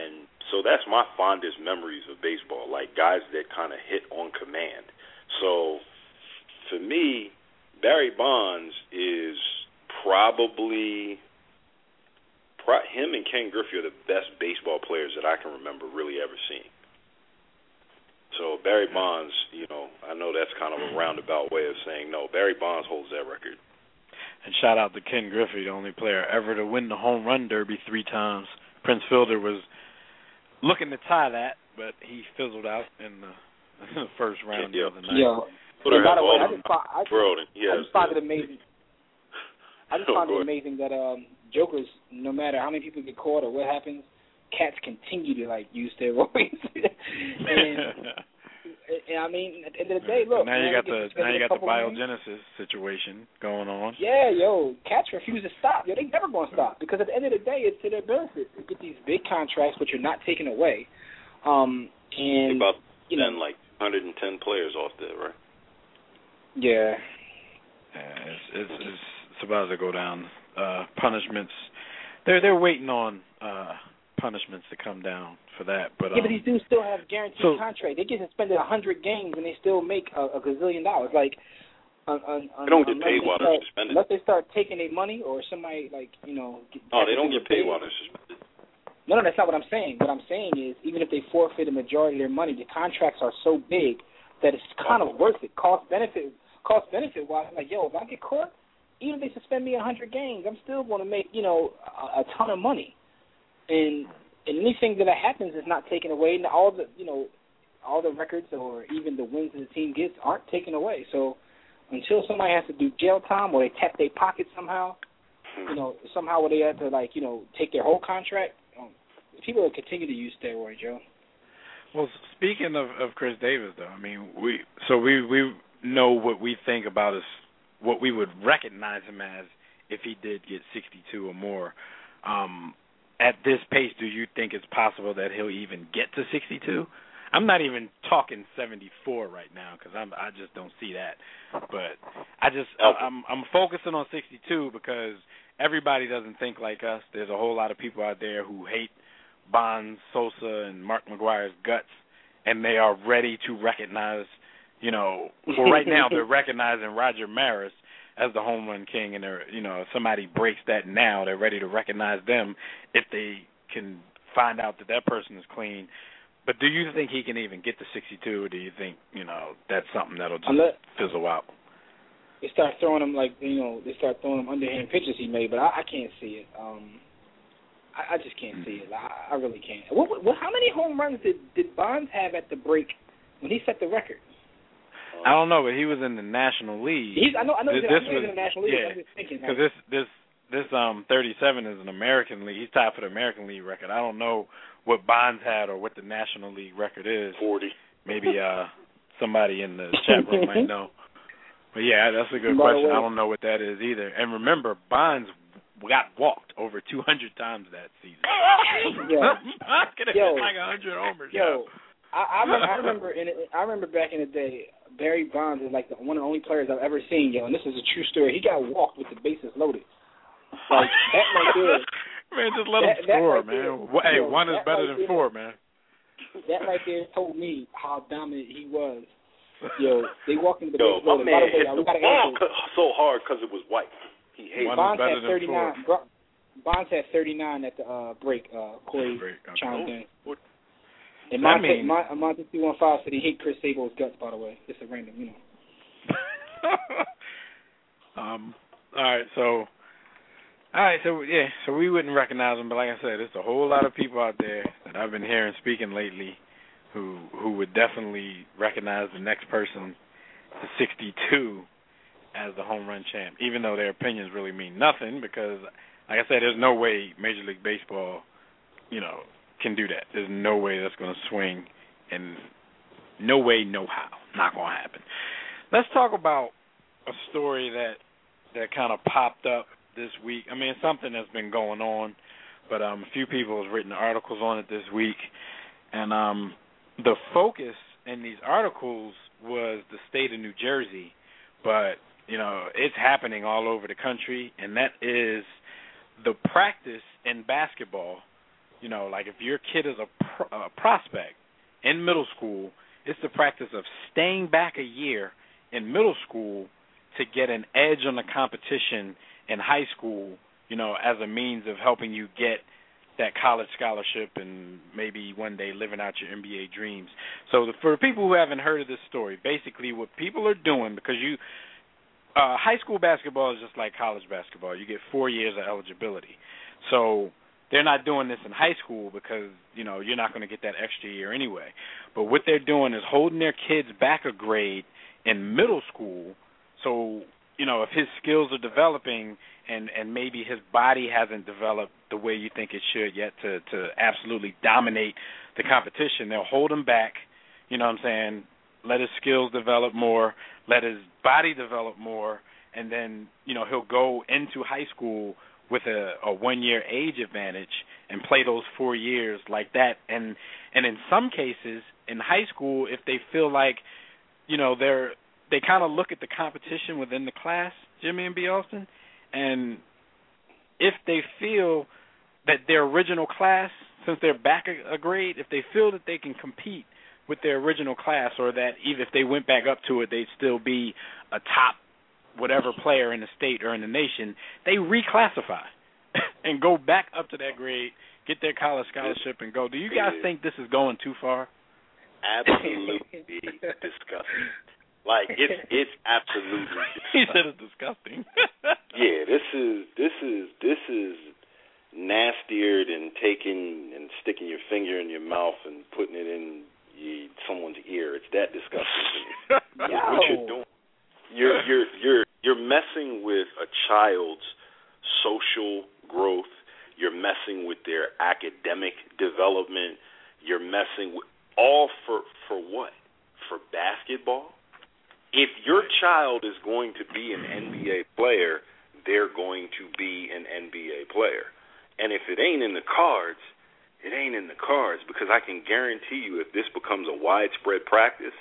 So that's my fondest memories of baseball, like guys that kind of hit on command. So to me, Barry Bonds is probably pro- him and Ken Griffey are the best baseball players that I can remember really ever seeing. So Barry Bonds, you know, I know that's kind of a roundabout way of saying no. Barry Bonds holds that record. And shout out to Ken Griffey, the only player ever to win the home run derby three times. Prince Fielder was looking to tie that, but he fizzled out in the, in the first round yeah, the other night. Yeah. Fielder by the has way, all I the just, find, I, world, and he I has just find the- it amazing. I just Oh, find go it ahead. amazing that um, jokers, no matter how many people get caught or what happens, cats continue to like use steroids. and, and I mean, at the end of the day, look. now you man, got the get now you a got the couple games. biogenesis situation going on. Yeah, yo, cats refuse to stop. Yo, they never gonna stop because at the end of the day, it's to their benefit. They get these big contracts, which are not taken away. Um, and about you know, then like one hundred ten players off there, right? yeah. Yeah, it's, it's it's it's about to go down. Uh, punishments, they're they're waiting on uh, punishments to come down for that. But Yeah, um, but these dudes still have guaranteed so, contract. They get suspended a hundred games and they still make a, a gazillion dollars. Like, un, un, un, They don't get unless paid they while start, they're suspended. Unless they start taking their money or somebody like you know. Get, Oh, they don't get get paid while they're suspended. No, no, that's not what I'm saying. What I'm saying is, even if they forfeit a majority of their money, the contracts are so big that it's kind of worth it. Cost benefit, cost benefit wise, like yo, if I get caught, even if they suspend me a hundred games, I'm still going to make you know a, a ton of money. And and anything that happens is not taken away. And all the you know all the records or even the wins that the team gets aren't taken away. So until somebody has to do jail time or they tap their pocket somehow, you know somehow where they have to like you know take their whole contract. People will continue to use steroids, Joe. well, speaking of, of Chris Davis, though, I mean, we so we we know what we think about his what we would recognize him as if he did get sixty-two or more. Um, at this pace, do you think it's possible that he'll even get to sixty-two? I'm not even talking seventy-four right now because I'm I just don't see that. But I just I, I'm I'm focusing on sixty-two because everybody doesn't think like us. There's a whole lot of people out there who hate Bonds, Sosa, and Mark McGwire's guts, and they are ready to recognize, you know, well, right now they're recognizing Roger Maris as the home run king, and they're, you know, if somebody breaks that now, they're ready to recognize them if they can find out that that person is clean. But do you think he can even get to sixty-two, or do you think, you know, that's something that'll just Unless, fizzle out? They start throwing him like, you know, they start throwing him underhand pitches he made, but I, I can't see it. Um, I, I just can't see it. I, I really can't. What, what, how many home runs did, did Bonds have at the break when he set the record? I don't know, but he was in the National League. He's, I know, I know, this, he's, this I know was, he's in the National League. Yeah, I'm just thinking because like, this this this um thirty-seven is an American League. He's tied for the American League record. I don't know what Bonds had or what the National League record is. Forty. Maybe uh somebody in the chat room might know. But yeah, that's a good By question. way, I don't know what that is either. And remember, Bonds got walked over two hundred times that season. Yo, Bonds could have hit like one hundred homers. Yo, I, I, remember, I remember in I remember back in the day, Barry Bonds is like the, one of the only players I've ever seen, yo, and this is a true story. He got walked with the bases loaded. Like that right there. Man, just let that, him score, right man. There, hey, yo, one is better right than there, four, man. That right there told me how dominant he was. Yo, they walked into the Yo, base my loaded. man By the way, hit I the gotta ball answer. so hard because it was white. He hated One Bonds is better had than thirty-nine. four. Bonds had thirty-nine at the uh, break. Uh, Corey break, okay. chimed in. What? And That Monte, mean- Mon- Monte two one five said he hate Chris Sable's guts. By the way, just a random, you know. um. All right. So. All right. So yeah. So we wouldn't recognize him, but like I said, there's a whole lot of people out there that I've been hearing speaking lately, who who would definitely recognize the next person to sixty-two as the home run champ, even though their opinions really mean nothing. Because, like I said, there's no way Major League Baseball, you know, can do that. There's no way that's going to swing, and no way, no how. Not going to happen. Let's talk about a story that that kind of popped up this week. I mean, it's something that's been going on, but um, a few people have written articles on it this week, and um, the focus in these articles was the state of New Jersey, but, you know, it's happening all over the country, and that is the practice in basketball You know, like if your kid is a, pro, a prospect in middle school, it's the practice of staying back a year in middle school to get an edge on the competition in high school, you know, as a means of helping you get that college scholarship and maybe one day living out your N B A dreams. So the, for people who haven't heard of this story, basically what people are doing, because you uh, high school basketball is just like college basketball. You get four years of eligibility. So they're not doing this in high school because, you know, you're not going to get that extra year anyway. But what they're doing is holding their kids back a grade in middle school. So, you know, if his skills are developing and, and maybe his body hasn't developed the way you think it should yet to, to absolutely dominate the competition, they'll hold him back, you know what I'm saying, let his skills develop more, let his body develop more, and then, you know, he'll go into high school with a, a one-year age advantage and play those four years like that. And and in some cases, in high school, if they feel like, you know, they're they kind of look at the competition within the class, Jimmy and B. Austin, and if they feel that their original class, since they're back a, a grade, if they feel that they can compete with their original class, or that even if they went back up to it, they'd still be a top whatever player in the state or in the nation, they reclassify and go back up to that grade, get their college scholarship, and go. Do you guys think this is going too far? Absolutely disgusting. Like it's it's absolutely disgusting. He said it's disgusting. Yeah, this is this is this is nastier than taking and sticking your finger in your mouth and putting it in you, someone's ear. It's that disgusting to me. What you're doing. You're you're you're you're messing with a child's social growth. You're messing with their academic development. You're messing with all for for what? For basketball? If your child is going to be an N B A player, they're going to be an N B A player. And if it ain't in the cards, it ain't in the cards, because I can guarantee you if this becomes a widespread practice,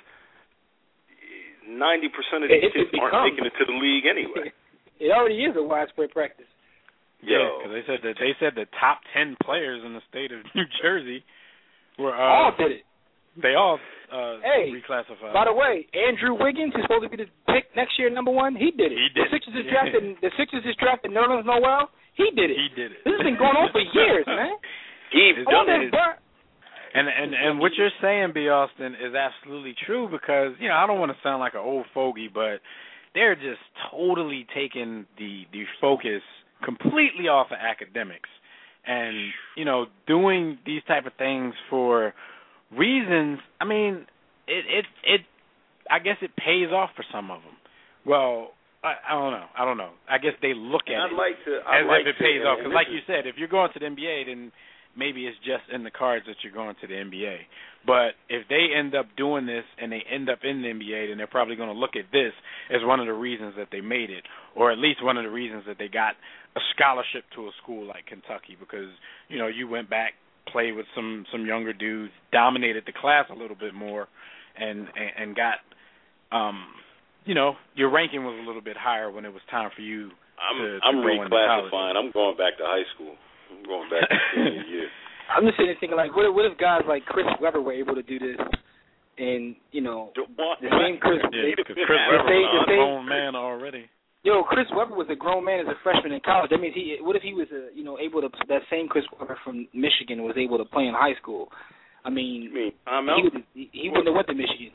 ninety percent of these it, kids it aren't making it to the league anyway. It already is a widespread practice. Yeah, because they said that they said the top ten players in the state of New Jersey were uh, all did it. They all uh, hey, reclassified. By the way, Andrew Wiggins is supposed to be the pick next year, number one. He did it. He did. The Sixers it. is drafted. The Sixers is drafted Nerlens Noel. He did it. He did it. This has been going on for years, man. He's done it. And and and what you're saying, B. Austin, is absolutely true, because, you know, I don't want to sound like an old fogey, but they're just totally taking the the focus completely off of academics, and, you know, doing these type of things for reasons. I mean, it it it I guess it pays off for some of them. Well, I, I don't know. I don't know. I guess they look at I'd it like to, I'd as like if it to, pays off, because, like is, you said, if you're going to the N B A, then maybe it's just in the cards that you're going to the N B A. But if they end up doing this and they end up in the N B A, then they're probably going to look at this as one of the reasons that they made it, or at least one of the reasons that they got a scholarship to a school like Kentucky, because, you know, you went back, played with some, some younger dudes, dominated the class a little bit more, and, and, and got, um, you know, your ranking was a little bit higher when it was time for you I'm, to, to I'm go into college. reclassifying. I'm going back to high school. I'm going back to senior year. I'm just sitting there thinking, like, what if, what if guys like Chris Webber were able to do this, and, you know, the same Chris, yeah, they, Chris Webber they, was a they, grown man already. Yo, Chris Webber was a grown man as a freshman in college. That means he. What if he was, a, you know, able to? That same Chris Webber from Michigan was able to play in high school. I mean, you mean I'm he, would, he, he wouldn't have went to Michigan.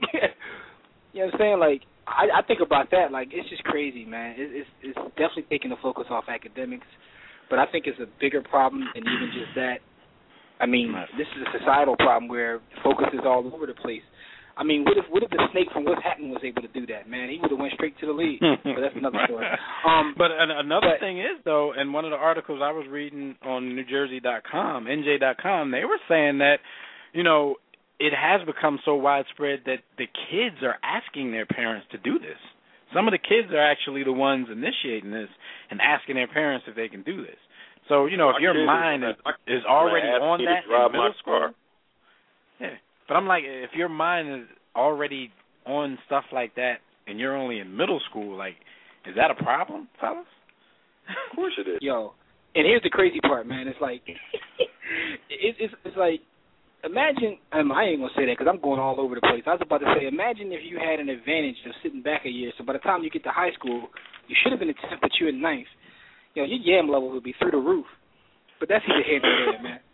You know what I'm saying? Like, I, I think about that. Like, it's just crazy, man. It, it's it's definitely taking the focus off academics, but I think it's a bigger problem than even just that. I mean, this is a societal problem where focus is all over the place. I mean, what if what if the snake from What's Happening was able to do that, man? He would have went straight to the league. But that's another story. Um, but an, another but, thing is, though, in one of the articles I was reading on New Jersey dot com, N J dot com, they were saying that, you know, it has become so widespread that the kids are asking their parents to do this. Some of the kids are actually the ones initiating this and asking their parents if they can do this. So, you know, if my your mind is, is already on that in middle school, yeah. But I'm like, if your mind is already on stuff like that and you're only in middle school, like, is that a problem, fellas? Of course it is. Yo, and here's the crazy part, man. It's like, it, it's it's like imagine. Um, I ain't gonna say that because I'm going all over the place. I was about to say, imagine if you had an advantage of sitting back a year. So by the time you get to high school, you should have been in tenth, but you're in ninth. You know, your yam level would be through the roof. But that's either here nor there, man.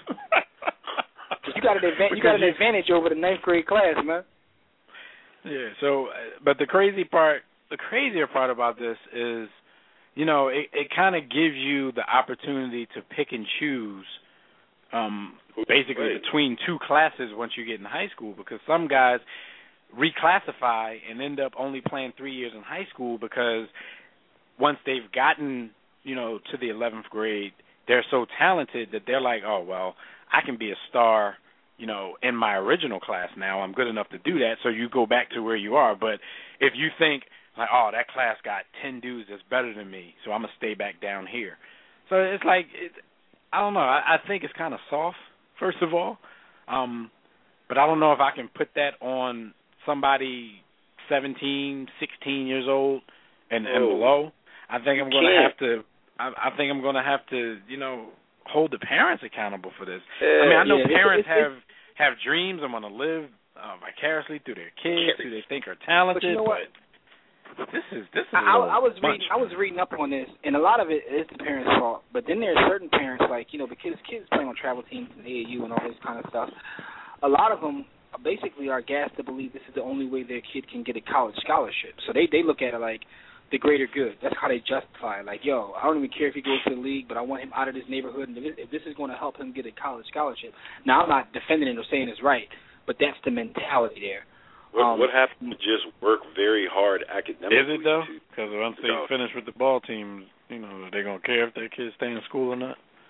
You got an advantage. You got an advantage over the ninth grade class, man. Yeah. So, but the crazy part, the crazier part about this is, you know, it, it kind of gives you the opportunity to pick and choose, um, basically right. between two classes once you get in high school, because some guys reclassify and end up only playing three years in high school because once they've gotten, you know, to the eleventh grade, they're so talented that they're like, oh, well, I can be a star, you know, in my original class now. I'm good enough to do that, so you go back to where you are. But if you think, like, oh, that class got ten dudes that's better than me, so I'm going to stay back down here. So it's like, it, I don't know. I, I think it's kind of soft, first of all. Um, but I don't know if I can put that on somebody seventeen, sixteen years old and, and below. I think I'm going to have to, I, I think I'm going to have to, you know, hold the parents accountable for this. Uh, I mean, I know yeah, parents it's, it's, have have dreams and want to live uh, vicariously through their kids who they think are talented. But, you know what? but this is this is. I, I was reading. I was reading up on this, and a lot of it is the parents' fault. But then there's certain parents, like you know, because kids playing on travel teams and A A U and all this kind of stuff. A lot of them basically are gassed to believe this is the only way their kid can get a college scholarship. So they they look at it like the greater good. That's how they justify it. Like, yo, I don't even care if he goes to the league, but I want him out of this neighborhood, and if this is going to help him get a college scholarship. Now, I'm not defending it or saying it's right, but that's the mentality there. What, um, what happened to just work very hard academically? Is it, though? Because once they no. finish with the ball team, you know, are they going to care if their kids stay in school or not?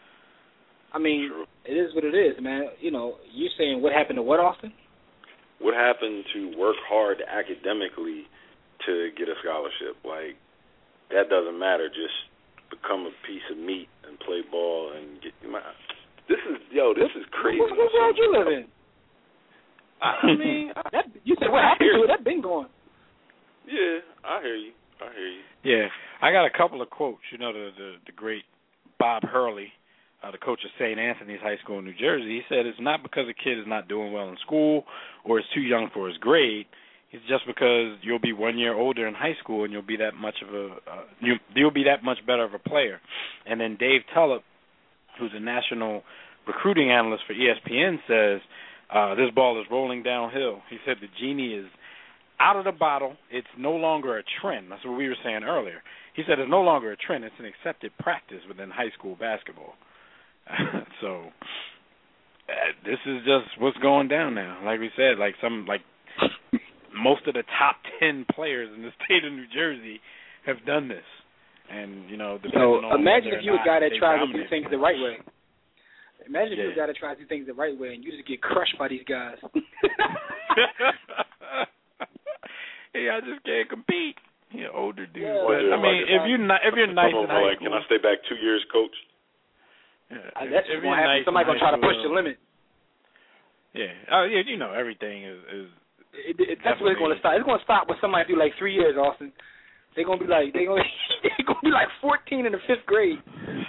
I mean, True. It is what it is, man. You know, you're saying what happened to what, Austin? What happened to work hard academically to get a scholarship? Like, that doesn't matter. Just become a piece of meat and play ball and get my. This is yo. This is crazy. What, what world you live in? I mean, that, you said what happened to it? That been going. Yeah, I hear you. I hear you. Yeah, I got a couple of quotes. You know, the the, the great Bob Hurley, uh, the coach of Saint Anthony's High School in New Jersey. He said it's not because a kid is not doing well in school or is too young for his grade. It's just because you'll be one year older in high school and you'll be that much of a uh, you, you'll be that much better of a player. And then Dave Tulloch, who's a national recruiting analyst for E S P N, says uh, this ball is rolling downhill. He said the genie is out of the bottle. It's no longer a trend. That's what we were saying earlier. He said it's no longer a trend. It's an accepted practice within high school basketball. so uh, this is just what's going down now. Like we said, like some like. Most of the top ten players in the state of New Jersey have done this, and you know. So on imagine if you're a guy that tries to do things the right way. Imagine yeah. if you're a guy that tries to do things the right way, and you just get crushed by these guys. Hey, I just can't compete. You're older dude. Yeah, but, I mean, if you're not, if you're nice in high like, school, can I stay back two years, coach? Yeah, uh, that's if, if gonna happen. nice Somebody's gonna try to push school, the limit. Yeah, uh, yeah, you know, everything is. is It, it, that's where it's going to stop. It's going to stop when somebody do like three years, Austin. They're going to be like they're going they're going to be like fourteen in the fifth grade,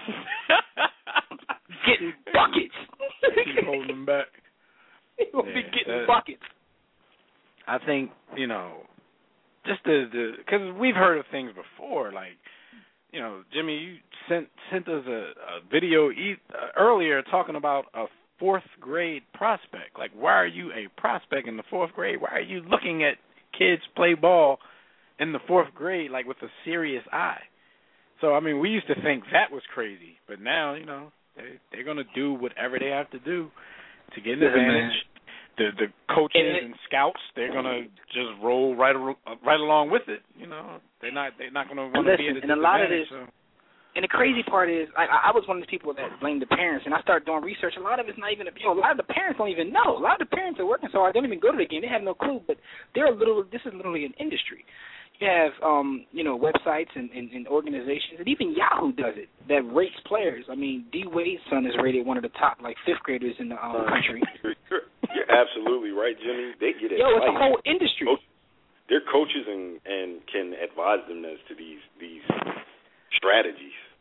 getting buckets. Keep holding them back. They're going to yeah, be getting that, buckets. I think you know, just the the because we've heard of things before, like you know, Jimmy, you sent sent us a, a video e- uh, earlier talking about a fourth grade prospect. Like, why are you a prospect in the fourth grade? Why are you looking at kids play ball in the fourth grade, like, with a serious eye? So, I mean, we used to think that was crazy, but now, you know, they, they're going to do whatever they have to do to get an yeah, advantage. The the coaches and, it, and scouts, they're going to just roll right right along with it. You know, they're not they're not going to want to be at a and a lot of this. So. And the crazy part is, I, I was one of those people that blamed the parents, and I started doing research. A lot of it's not even, you know, a lot of the parents don't even know. A lot of the parents are working so hard, they don't even go to the game. They have no clue, but they're a little, this is literally an industry. You have, um, you know, websites and, and, and organizations, and even Yahoo does it, that rates players. I mean, D. Wade's son is rated one of the top, like, fifth graders in the um, country. You're, you're absolutely right, Jimmy. They get it. Yo, it's right. a whole industry. They're coaches and, and can advise them as to these these strategies.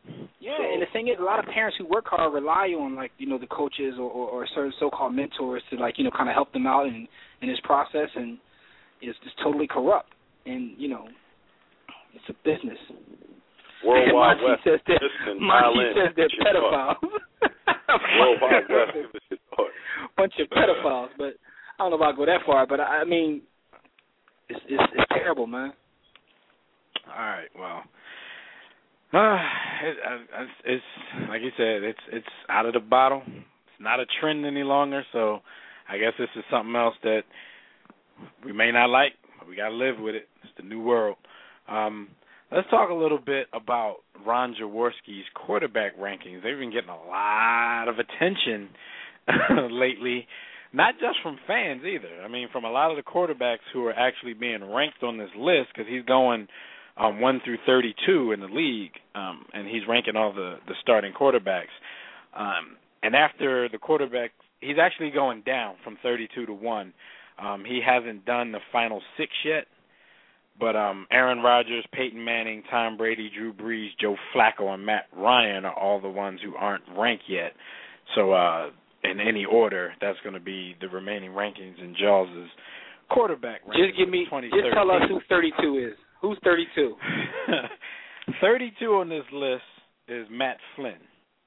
Yeah, so, and the thing is, a lot of parents who work hard rely on, like, you know, the coaches or, or, or certain so-called mentors to, like, you know, kind of help them out in, in this process, and it's just totally corrupt. And, you know, it's a business. World Wide West. Says that, Monty says they're pedophiles. World Wide West. Bunch of pedophiles, but I don't know if I'll go that far. But I mean, it's it's, it's terrible, man. All right, well, uh, it, it's, it's like you said, it's it's out of the bottle. It's not a trend any longer. So I guess this is something else that we may not like, but we got to live with it. It's the new world. Um, Let's talk a little bit about Ron Jaworski's quarterback rankings. They've been getting a lot of attention lately, not just from fans either. I mean, from a lot of the quarterbacks who are actually being ranked on this list, because he's going um, one through thirty-two in the league, um, and he's ranking all the, the starting quarterbacks. Um, and after the quarterback, he's actually going down from thirty-two to one. Um, he hasn't done the final six yet. But um, Aaron Rodgers, Peyton Manning, Tom Brady, Drew Brees, Joe Flacco, and Matt Ryan are all the ones who aren't ranked yet. So uh, in any order, that's going to be the remaining rankings in Jaws' quarterback rankings. Just give me, just tell us who thirty-two is. Who's thirty-two? thirty-two on this list is Matt Flynn.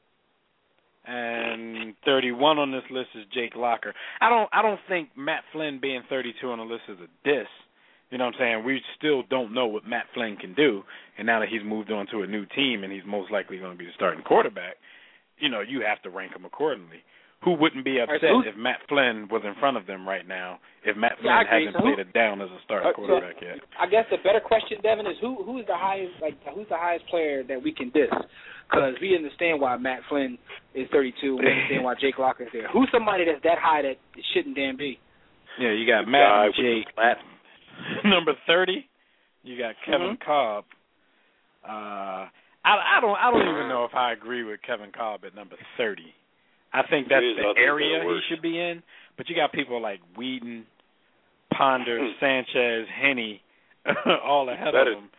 And thirty-one on this list is Jake Locker. I don't I don't think Matt Flynn being thirty-two on the list is a diss. You know what I'm saying? We still don't know what Matt Flynn can do. And now that he's moved on to a new team and he's most likely going to be the starting quarterback, you know, you have to rank him accordingly. Who wouldn't be upset right, so if Matt Flynn was in front of them right now, if Matt Flynn yeah, hasn't so played who, it down as a starting uh, quarterback so yet? I guess the better question, Devin, is who who is the highest like who's the highest player that we can diss? Because we understand why Matt Flynn is thirty-two. We understand why Jake Locker is there. Who's somebody that's that high that it shouldn't damn be? Yeah, you got Matt and Jake. Number thirty, you got Kevin mm-hmm. Kolb. Uh, I, I don't, I don't even know if I agree with Kevin Kolb at number thirty. I think that's the area he should be in. But you got people like Whedon, Ponder, Sanchez, Henne, all ahead Better of him.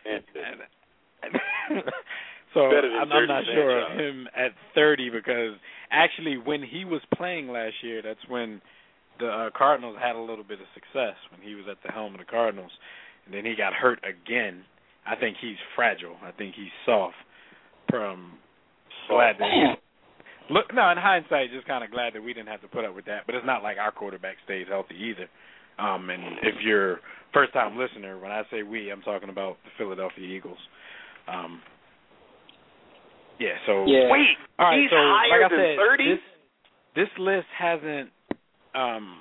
So I'm, I'm not sure of him at thirty because actually when he was playing last year, that's when the uh, Cardinals had a little bit of success when he was at the helm of the Cardinals. And then he got hurt again. I think he's fragile. I think he's soft. Um, glad that look, no, in hindsight, just kind of glad that we didn't have to put up with that. But it's not like our quarterback stays healthy either. Um, and if you're first-time listener, when I say we, I'm talking about the Philadelphia Eagles. Um, yeah, so yeah. Wait, all right, he's so higher like I than said, thirty? This, this list hasn't um,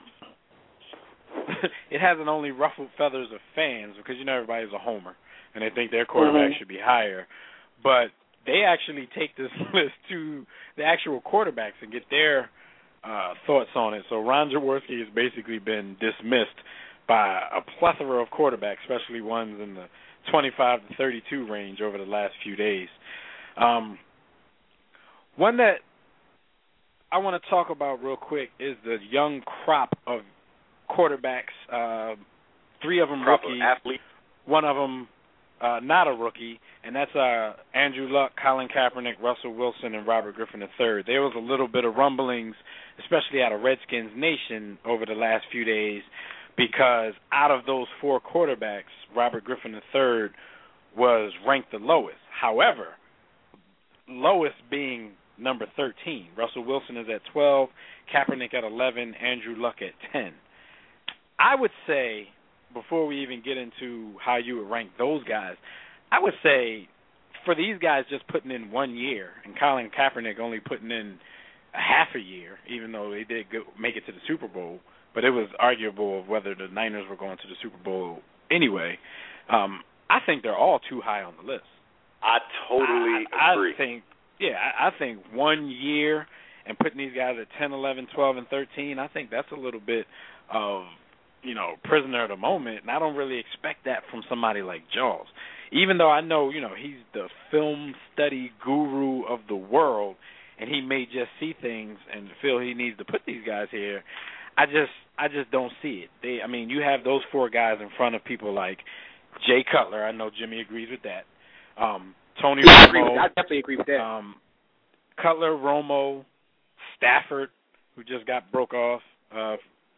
it hasn't only ruffled feathers of fans because you know everybody's a homer and they think their quarterback mm-hmm. should be higher, but they actually take this list to the actual quarterbacks and get their uh, thoughts on it. So Ron Jaworski has basically been dismissed by a plethora of quarterbacks, especially ones in the twenty-five to thirty-two range over the last few days. Um, one that I want to talk about real quick is the young crop of quarterbacks. Uh, three of them crop rookies, of athletes. One of them uh, not a rookie, and that's uh, Andrew Luck, Colin Kaepernick, Russell Wilson, and Robert Griffin the third. There was a little bit of rumblings, especially out of Redskins Nation over the last few days, because out of those four quarterbacks, Robert Griffin the third was ranked the lowest. However, lowest being number thirteen. Russell Wilson is at twelve, Kaepernick at eleven, Andrew Luck at ten. I would say, before we even get into how you would rank those guys, I would say for these guys just putting in one year and Colin Kaepernick only putting in a half a year, even though they did go, make it to the Super Bowl, but it was arguable of whether the Niners were going to the Super Bowl anyway, um, I think they're all too high on the list. I totally I, agree. I think, yeah, I, I think one year and putting these guys at ten, eleven, twelve, and thirteen, I think that's a little bit of, you know, prisoner of the moment, and I don't really expect that from somebody like Jaws. Even though I know, you know, he's the film study guru of the world, and he may just see things and feel he needs to put these guys here, I just I just don't see it. They, I mean, you have those four guys in front of people like Jay Cutler. I know Jimmy agrees with that. Um, Tony Yeah, I, Romo. agree with, I definitely agree with that. Um, Cutler, Romo, Stafford, who just got broke off uh,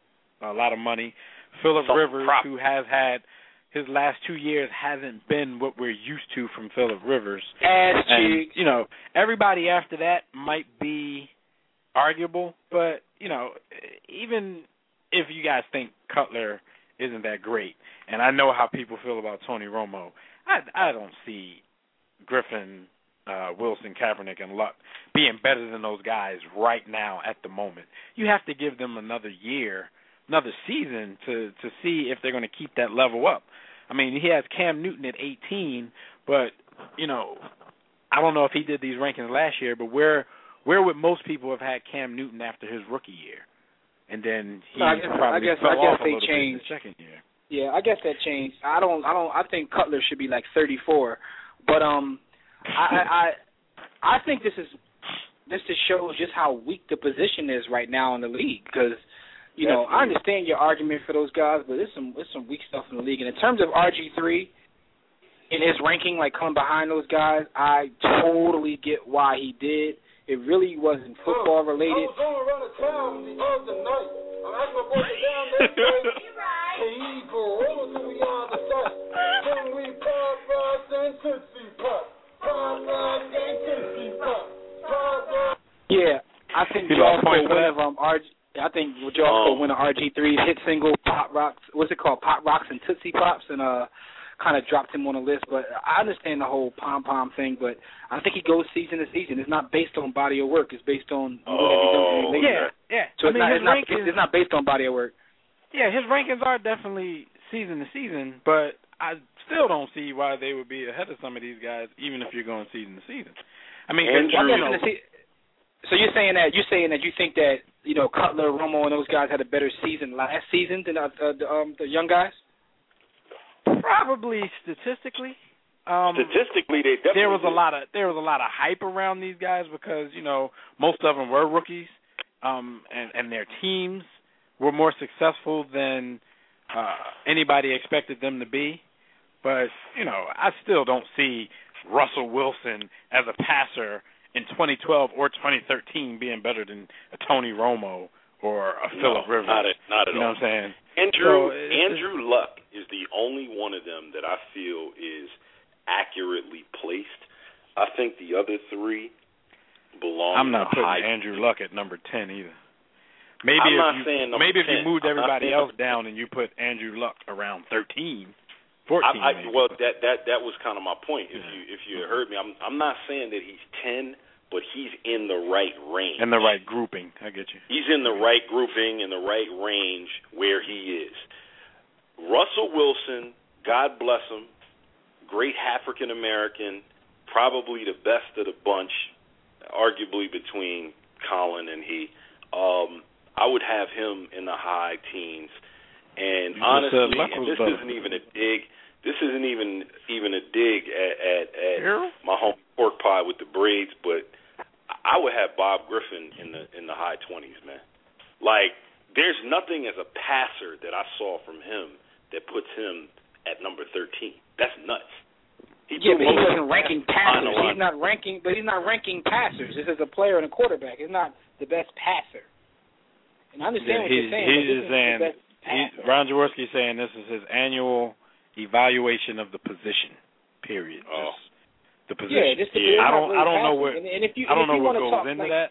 a lot of money. Phillip Some Rivers, prop. who has had his last two years hasn't been what we're used to from Phillip Rivers. Ass And, cheeks. you know, everybody after that might be arguable, but, you know, even if you guys think Cutler isn't that great, and I know how people feel about Tony Romo, I, I don't see Griffin, uh, Wilson, Kaepernick, and Luck being better than those guys right now at the moment. You have to give them another year, another season to, to see if they're going to keep that level up. I mean, he has Cam Newton at eighteen, but, you know, I don't know if he did these rankings last year, but where where would most people have had Cam Newton after his rookie year? And then he No, I guess, probably I guess, fell I guess off a they little changed. bit his second year. Yeah, I guess that changed. I don't. I don't. I think Cutler should be like thirty-four, but um, I I I think this is this just shows just how weak the position is right now in the league. Because you know I understand your argument for those guys, but there's some there's some weak stuff in the league. And in terms of R G three in his ranking, like coming behind those guys, I totally get why he did. It really wasn't football related. I was going around the town the other night. I'm asking my boy to down there. Can he go over to beyond the sight? Can we pop rocks and tootsie pop? Pop rocks and tootsie pop. Pop rocks. Yeah, I think You Jaws lost points will for win that? of um R G. I think Jaws will Um, win an R G three hit single, Pop Rocks. What's it called? Pop Rocks and Tootsie Pops, and uh. kind of dropped him on the list, but I understand the whole pom-pom thing, but I think he goes season to season. It's not based on body of work. It's based on Oh, Yeah, yeah. So I it's, mean, not, his it's, not, rankings, it's not based on body of work. yeah, his rankings are definitely season to season, but I still don't see why they would be ahead of some of these guys, even if you're going season to season. I mean, 'cause, Andrew- you know, So you're saying that you're saying that you think that you know Cutler, Romo, and those guys had a better season last season than uh, the um, the young guys? probably statistically. Um, Statistically, they definitely there was a did. lot of there was a lot of hype around these guys because you know most of them were rookies, um, and and their teams were more successful than uh, anybody expected them to be. But you know, I still don't see Russell Wilson as a passer in twenty twelve or twenty thirteen being better than a Tony Romo or a Phillip No, Rivers. not at, not at you all. know what I'm saying? Andrew So, it's- Andrew Luck is the only one of them that I feel is accurately placed. I think the other three belong. I'm not in the putting high Andrew Luck at number ten either. Maybe I'm if not you saying number maybe if you ten. moved I'm not everybody saying else number down and you put Andrew Luck around thirteen, fourteen. I, I, maybe. well, that that that was kind of my point. If Yeah. you if you heard me, I'm I'm not saying that he's ten, but he's in the right range. in the right grouping. I get you. He's in the right grouping, in the right range where he is. Russell Wilson, God bless him, great African American, probably the best of the bunch, arguably between Colin and he. Um, I would have him in the high teens. And You just said honestly, Luck and was this better. isn't even a dig. This isn't even even a dig at at, at Here? my home pork pie with the braids, but I would have Bob Griffin in the in the high twenties, man. Like, there's nothing as a passer that I saw from him that puts him at number thirteen. That's nuts. He Yeah, but he threw most wasn't of the ranking passes on the passers. line. He's not ranking, but he's not ranking passers. This is a player and a quarterback. He's not the best passer. And I understand Yeah, what he's, you're saying. he's but this just is saying. the best He, passer. Ron Jaworski saying this is his annual evaluation of the position. Period. Oh. Just the position. Yeah, just the Yeah. I not don't. really I don't know passing. what. And, and if you, I don't and know if you what want to goes talk, into like, that.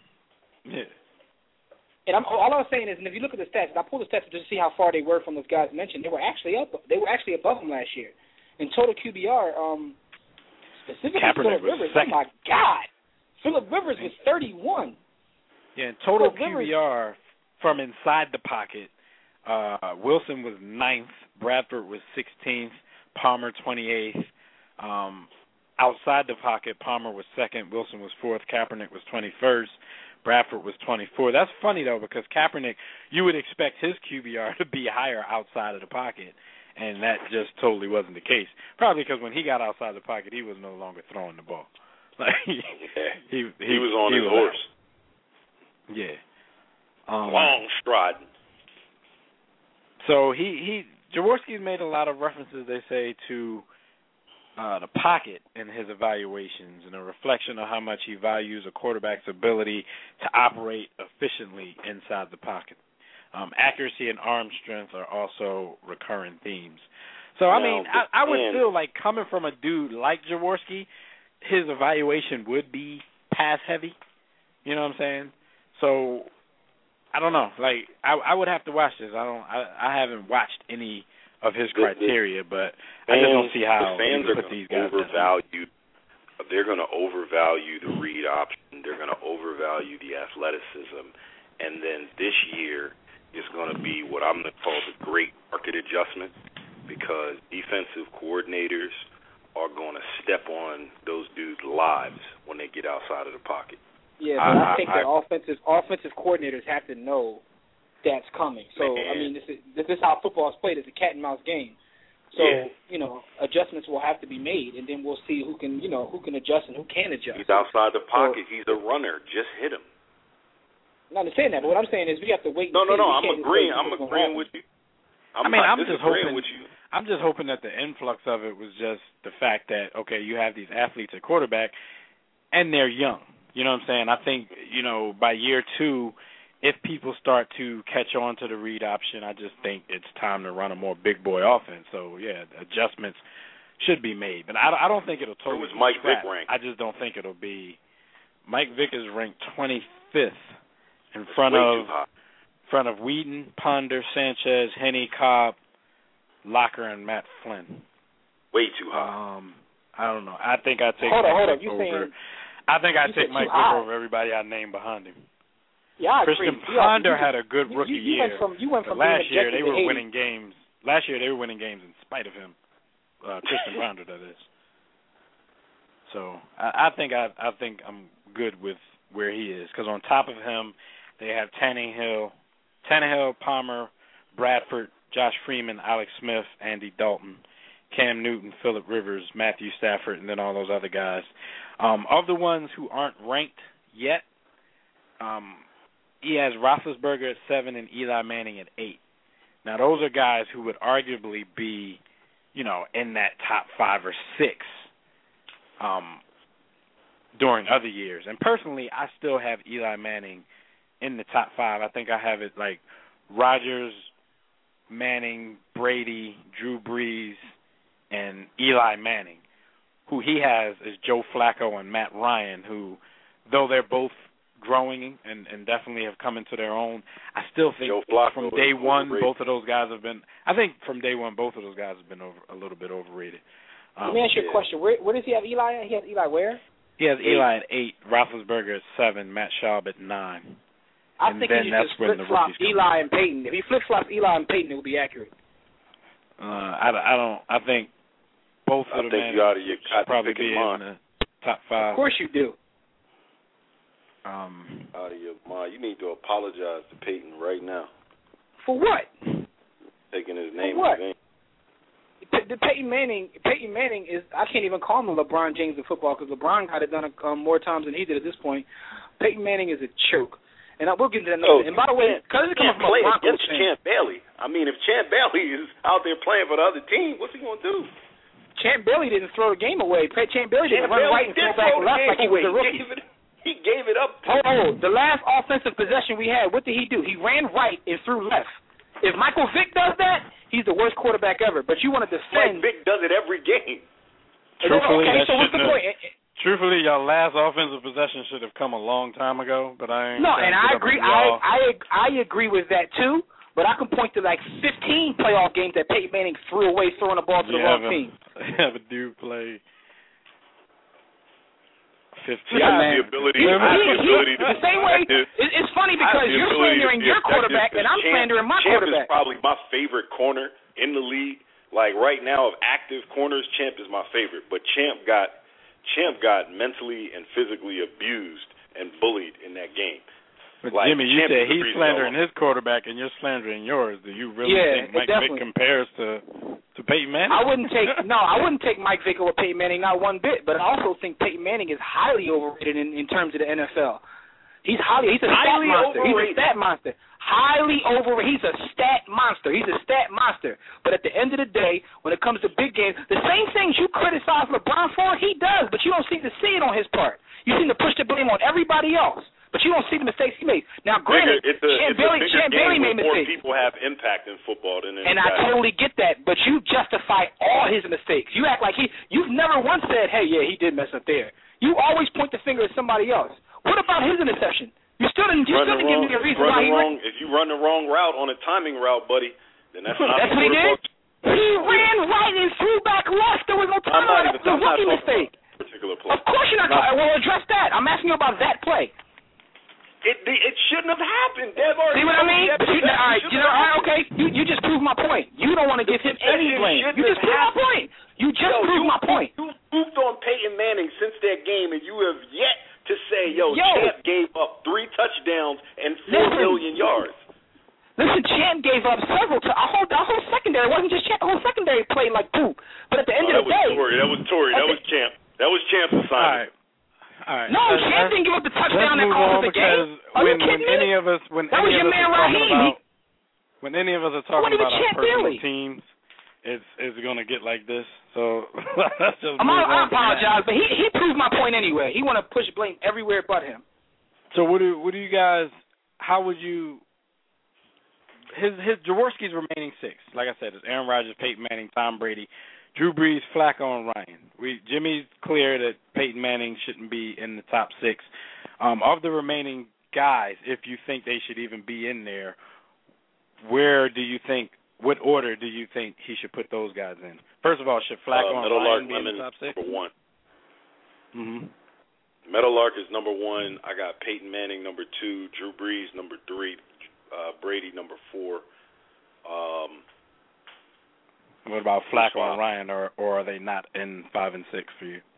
Yeah. And I'm, all I'm saying is, and if you look at the stats, I pulled the stats just to see how far they were from those guys mentioned. They were actually up. They were actually above them last year in total Q B R. Um, specifically, Kaepernick Phillip was Rivers. second. Oh my God, Phillip Rivers was thirty-one. Yeah. In total Phillip Rivers- Q B R from inside the pocket, uh, Wilson was ninth. Bradford was sixteenth. Palmer twenty-eighth. Um, outside the pocket, Palmer was second. Wilson was fourth. Kaepernick was twenty-first. Bradford was twenty-four. That's funny, though, because Kaepernick, you would expect his Q B R to be higher outside of the pocket, and that just totally wasn't the case. Probably because when he got outside the pocket, he was no longer throwing the ball. Like he, Yeah. he, He was on he his was horse. out. Yeah. Um, Long striding. So he he Jaworski's made a lot of references, they say, to uh, the pocket in his evaluations and a reflection of how much he values a quarterback's ability to operate efficiently inside the pocket. Um, accuracy and arm strength are also recurring themes. So, I mean, I, I would feel like coming from a dude like Jaworski, his evaluation would be pass-heavy. You know what I'm saying? So, I don't know. Like, I, I would have to watch this. I don't. I, I haven't watched any of his criteria, but fans, I just don't see how the fans you are put these guys overvalue. They're going to overvalue the read option. They're going to overvalue the athleticism, and then this year is going to be what I'm going to call the great market adjustment, because defensive coordinators are going to step on those dudes' lives when they get outside of the pocket. Yeah, but I, I think I, that I, offensive offensive coordinators have to know that's coming. So, man. I mean, this is this is how football is played. It's a cat and mouse game. So, yeah. you know, adjustments will have to be made, and then we'll see who can, you know, who can adjust and who can't adjust. He's outside the pocket. So, he's a runner. Just hit him. I understand that, but what I'm saying is we have to wait. No, and no, see. no. I'm agreeing. I'm agreeing with you. I'm I mean, not I'm just hoping. with you. I'm just hoping that the influx of it was just the fact that, okay, you have these athletes at quarterback, and they're young. You know what I'm saying? I think, you know, by year two, if people start to catch on to the read option, I just think it's time to run a more big boy offense. So, yeah, adjustments should be made. But I, I don't think it'll totally Who was Mike scrap. Vick ranked? I just don't think it'll be. Mike Vick is ranked twenty-fifth in front Way of too high. front of Wheaton, Ponder, Sanchez, Henne, Cobb, Locker, and Matt Flynn. Way too high. Um, I don't know. I think I'd take hold Mike on, hold Vick on. You over. saying, I think I'd you take said Mike too Vick high. over everybody I named behind him. Yeah, I Christian agree. Ponder you, had a good you, rookie you, you year. Went from, you went from but last being year they were to winning games. Last year they were winning games in spite of him. Uh, Christian Ponder, that is. So I, I think I, I think I'm good with where he is, because on top of him they have Tannehill, Tannehill, Palmer, Bradford, Josh Freeman, Alex Smith, Andy Dalton, Cam Newton, Phillip Rivers, Matthew Stafford, and then all those other guys. Um, of the ones who aren't ranked yet, um, he has Roethlisberger at seven and Eli Manning at eight. Now, those are guys who would arguably be, you know, in that top five or six um, during other years. And personally, I still have Eli Manning in the top five. I think I have it like Rodgers, Manning, Brady, Drew Brees, and Eli Manning. Who he has is Joe Flacco and Matt Ryan, who, though they're both growing and, and definitely have come into their own, I still think from day one both of those guys have been. I think from day one both of those guys have been over, a little bit overrated. Um, Let me ask you yeah. a question. Where, where does he have Eli at? He has Eli where? He has Eli at eight, Roethlisberger at seven, Matt Schaub at nine. I and think then he that's just when the flip flop rookies come Eli in. and Peyton. If he flip flops Eli and Peyton, it would be accurate. Uh, I, I don't. I think both I of them think you ought to, you should probably be mind. in the top five. Of course you do. Um, Out of your mind. You need to apologize to Peyton right now. For what? Taking his name For what? in vain. The Peyton Manning, Peyton Manning is, I can't even call him LeBron James of football because LeBron got it done um, more times than he did at this point. Peyton Manning is a choke. And I will get into that. Oh, and by the way, because it's coming from a Broncos against fan. Champ Bailey. I mean, if Champ Bailey is out there playing for the other team, what's he going to do? Champ Bailey didn't throw the game away. Champ Bailey didn't Champ run Bailey right and did throw back throw the left game like he was away. a rookie. He gave it, he gave it up. Oh, oh, the last offensive possession we had, what did he do? He ran right and threw left. If Michael Vick does that, he's the worst quarterback ever. But you want to defend. Mike Vick does it every game. truthfully, okay, that so what's the shouldn't point? have- Truthfully, your last offensive possession should have come a long time ago, but I ain't No, trying and to I get up agree. on y'all. I, I I agree with that too. But I can point to like fifteen playoff games that Peyton Manning threw away throwing the ball to you the wrong have a, team. have a dude play fifteen. See, I have man. the ability. He, I have he, the he, ability to. the same way, I have- it, it's funny I have because the you're ability to slandering be your objective quarterback and I'm because slandering my Champ quarterback. is probably my favorite corner in the league. Like right now, of active corners, Champ is my favorite. But Champ got Champ got mentally and physically abused and bullied in that game. But Like, Jimmy, you Champ said is the he's reason slandering why- his quarterback and you're slandering yours. Do you really Yeah, think Mike definitely. Vick compares to to Peyton Manning? I wouldn't take no, I wouldn't take Mike Vick over Peyton Manning, not one bit. But I also think Peyton Manning is highly overrated in, in terms of the N F L. He's highly he's a Highly stat monster. overrated. He's a stat monster. Highly overrated. He's a stat monster. He's a stat monster. But at the end of the day, when it comes to big games, the same things you criticize criticize LeBron for it? He does, but you don't seem to see it on his part. You seem to push the blame on everybody else, but you don't see the mistakes he made. Now, granted, bigger, it's a, Champ it's Bailey, a bigger Champ game Bailey when made more mistakes. people have impact in football than in And I totally get that, but you justify all his mistakes. You act like he, you've never once said, hey, yeah, he did mess up there. You always point the finger at somebody else. What about his interception? You still didn't, you still didn't give me a reason why he wrong, went. If you run the wrong route on a timing route, buddy, then that's not That's what he did? He ran right and threw back left. There was no time. That's a rookie mistake. Particular play. Of course you're not. Talking. Well, address that. I'm asking you about that play. It it shouldn't have happened. Dev already See what I mean? That, you, that, all right, you know, all right, okay. You you just proved my point. You don't want to give him any blame. You just proved my point. You just yo, proved you, my point. You pooped on Peyton Manning since that game, and you have yet to say, yo, yo Champ gave up three touchdowns and four listen, million yards. Listen, Champ gave up several. T- a whole the whole secondary wasn't just Champ. The whole secondary played like poop. But at the end oh, of the day, Torrey. That was Torrey. That was Champ. That was Champ's assignment. All right. All right. No, let's, Champ let's, didn't give up the touchdown that cost the game. Are when, you kidding when me? any of us, when that any was of your us man are talking Raheem. about, when any of us are talking about our personal Bailey? teams, it's it's going to get like this. So let's just. I'm move not, I on apologize, but he he proved my point anyway. He want to push blame everywhere but him. So what do what do you guys? How would you? His his Jaworski's remaining six. Like I said, it's Aaron Rodgers, Peyton Manning, Tom Brady, Drew Brees, Flacco, and Ryan. We Jimmy's clear that Peyton Manning shouldn't be in the top six. Um, of the remaining guys, if you think they should even be in there, where do you think? What order do you think he should put those guys in? First of all, should Flacco uh, and Ryan be in Lemon, the top six? Number one. Mm-hmm. Meadowlark is number one. I got Peyton Manning number two, Drew Brees number three, uh, Brady number four. Um, what about Flacco and Ryan, or or are they not in five and six for you?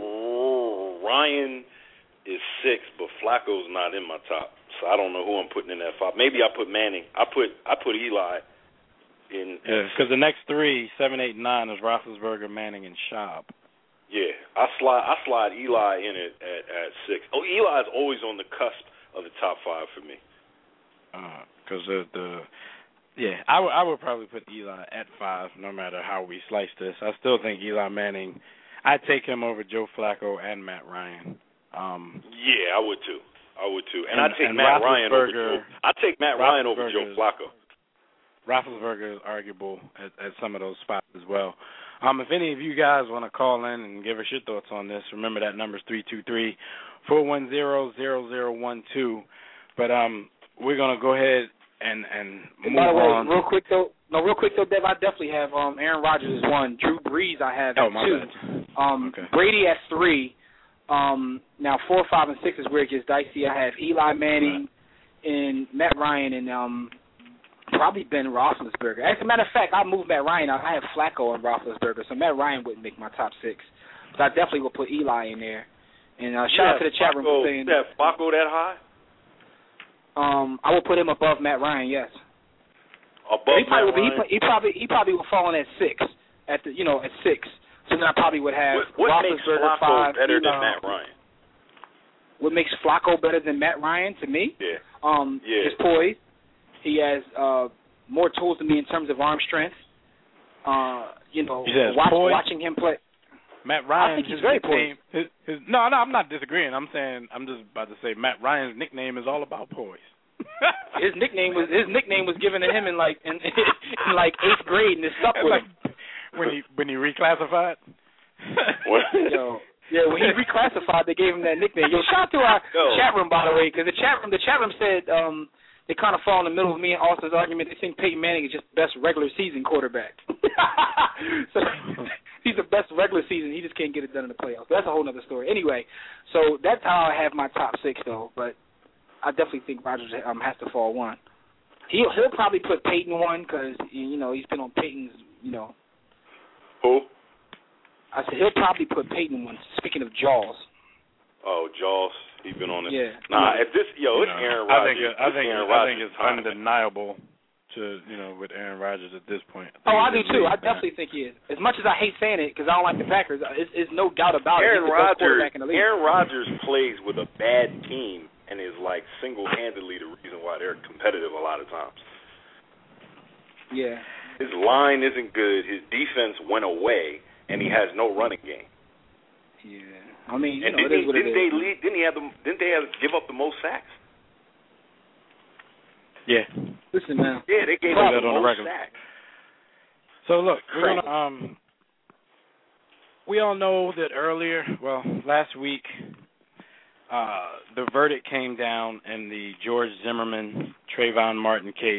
Ryan is six, but Flacco's not in my top, so I don't know who I'm putting in that five. Maybe I put Manning. I put I put Eli in. Yeah, because the next three, seven, eight, and nine, is Roethlisberger, Manning, and Schaub. Yeah, I slide I slide Eli in it at, at six. Oh, Eli's always on the cusp of the top five for me. Because uh, the, the yeah, I, w- I would probably put Eli at five, no matter how we slice this. I still think Eli Manning. I'd take him over Joe Flacco and Matt Ryan. Um, yeah, I would too. I would too, and, and I'd take and Matt Ryan over Joe. I'd take Matt Ryan over Joe Flacco. Roethlisberger is arguable at, at some of those spots as well. Um, if any of you guys want to call in and give us your thoughts on this, remember that number is three two three, four one zero, zero zero one two. But um, we're going to go ahead and, and move By the way, on. real quick, though, no, real quick, though, Dev, I definitely have um, Aaron Rodgers as one. Drew Brees I have oh, at my two. Bad. Um, okay. Brady at three. Um, now, four, five, and six is where it gets dicey. I have Eli Manning right. and Matt Ryan and um, probably Ben Roethlisberger. As a matter of fact, I'll move Matt Ryan out. I have Flacco and Roethlisberger, so Matt Ryan wouldn't make my top six. But I definitely will put Eli in there. And uh, shout yeah, out to the chat room for saying that. Flacco that high? Um, I will put him above Matt Ryan. Yes. Above he probably Matt would, Ryan. He, he probably he probably will fall in at six. At the you know at six. So then I probably would have what, what makes Roethlisberger Flacco five. better Eli. than Matt Ryan? What makes Flacco better than Matt Ryan to me? Yeah. Um, yeah. his poise. He has uh, more tools than me in terms of arm strength. Uh, you know, watch, watching him play. Matt Ryan, I think he's his very nickname, poised. His, his, no, no, I'm not disagreeing. I'm saying I'm just about to say Matt Ryan's nickname is all about poise. his nickname was his nickname was given to him in like in, in like eighth grade, and it stuck with like, him. When he when he reclassified. Yo, yeah, when he reclassified, they gave him that nickname. Yo, shout out to our Yo. chat room, by the way, because the chat room the chat room said um, they kind of fall in the middle of me and Austin's argument. They think Peyton Manning is just the best regular season quarterback. So he's the best regular season. He just can't get it done in the playoffs. But that's a whole other story. Anyway, so that's how I have my top six, though. But I definitely think Rodgers um, has to fall one. He'll he'll probably put Peyton one because you know he's been on Peyton's you know. Who? I said he'll probably put Peyton one. Speaking of Jaws. Oh, Jaws. He's been on it. Yeah. Nah, if this yo, it's you know, Aaron I Rodgers. think it, I think Aaron I think it's time. undeniable to you know with Aaron Rodgers at this point. I oh, I do too. I definitely think he is. As much as I hate saying it because I don't like the Packers, it's, it's no doubt about Aaron it. He's the Rodgers, best quarterback in the league. Aaron Rodgers plays with a bad team and is like single-handedly the reason why they're competitive a lot of times. Yeah. His line isn't good. His defense went away, and he has no running game. Yeah, I mean, you and know, didn't, it is he, what didn't it they is. lead, didn't he have the, didn't they have give up the most sacks? Yeah. Listen, man. Yeah, they gave Put up that the on the most record. sacks. So look, we're Crazy. gonna um. We all know that earlier, well, last week, uh, the verdict came down in the George Zimmerman, Trayvon Martin case.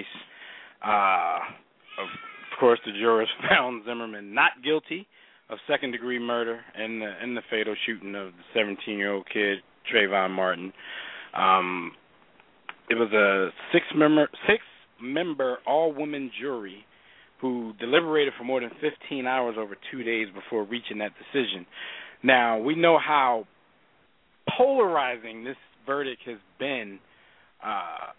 Uh, of course, the jurors found Zimmerman not guilty of second-degree murder in the in the fatal shooting of the seventeen-year-old kid Trayvon Martin. Um, it was a six-member six-member all-woman jury who deliberated for more than fifteen hours over two days before reaching that decision. Now, we know how polarizing this verdict has been uh,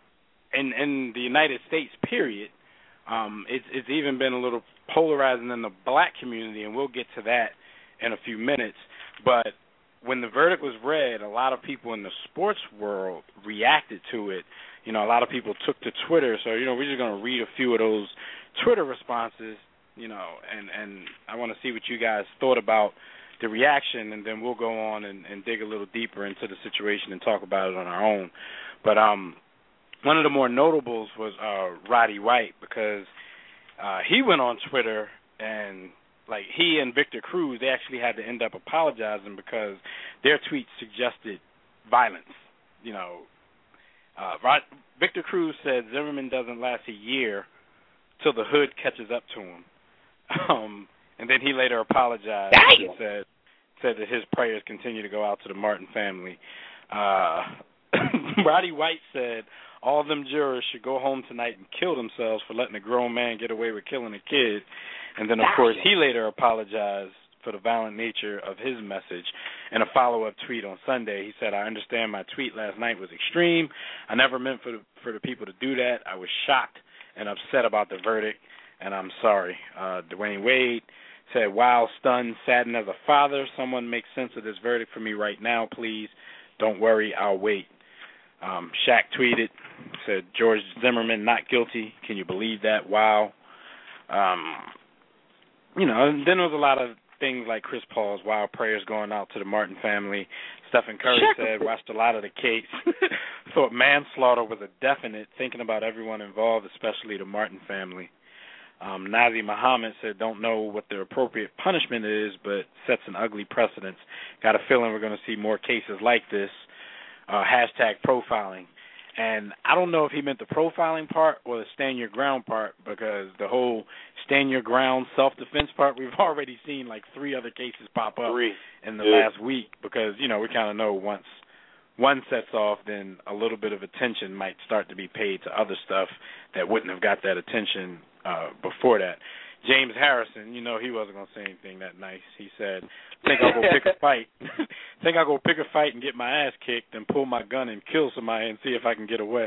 in in the United States, period. Um, it's, it's even been a little polarizing in the black community, and we'll get to that in a few minutes. But when the verdict was read, a lot of people in the sports world reacted to it. You know, a lot of people took to Twitter. So, you know, we're just going to read a few of those Twitter responses, you know, and, and I want to see what you guys thought about the reaction, and then we'll go on and, and dig a little deeper into the situation and talk about it on our own. But um, one of the more notables was uh, Roddy White, because uh, he went on Twitter and, like, he and Victor Cruz, they actually had to end up apologizing because their tweets suggested violence. You know, uh, Rod, Victor Cruz said Zimmerman doesn't last a year till the hood catches up to him. Um, and then he later apologized Damn. and said said that his prayers continue to go out to the Martin family. Uh, Roddy White said all of them jurors should go home tonight and kill themselves for letting a grown man get away with killing a kid. And then, of course, he later apologized for the violent nature of his message. In a follow-up tweet on Sunday, he said, I understand my tweet last night was extreme. I never meant for the, for the people to do that. I was shocked and upset about the verdict, and I'm sorry. Uh, Dwayne Wade said, wow, stunned, saddened as a father. Someone make sense of this verdict for me right now, please. Don't worry, I'll wait. Um, Shaq tweeted, said, George Zimmerman not guilty. Can you believe that? Wow. Um, you know, and then there was a lot of things like Chris Paul's wild prayers going out to the Martin family. Stephen Curry said, watched a lot of the case, thought manslaughter was a definite, thinking about everyone involved, especially the Martin family. Um, Nazi Muhammad said, don't know what the appropriate punishment is, but sets an ugly precedence. Got a feeling we're going to see more cases like this. Uh, hashtag profiling. And I don't know if he meant the profiling part or the stand your ground part, because the whole stand your ground self-defense part, we've already seen like three other cases pop up Three. in the yeah. last week, because, you know, we kind of know once one sets off, then a little bit of attention might start to be paid to other stuff that wouldn't have got that attention uh, before that. James Harrison, you know, he wasn't going to say anything that nice. He said, think I'll go pick a fight. think I'll go pick a fight and get my ass kicked and pull my gun and kill somebody and see if I can get away.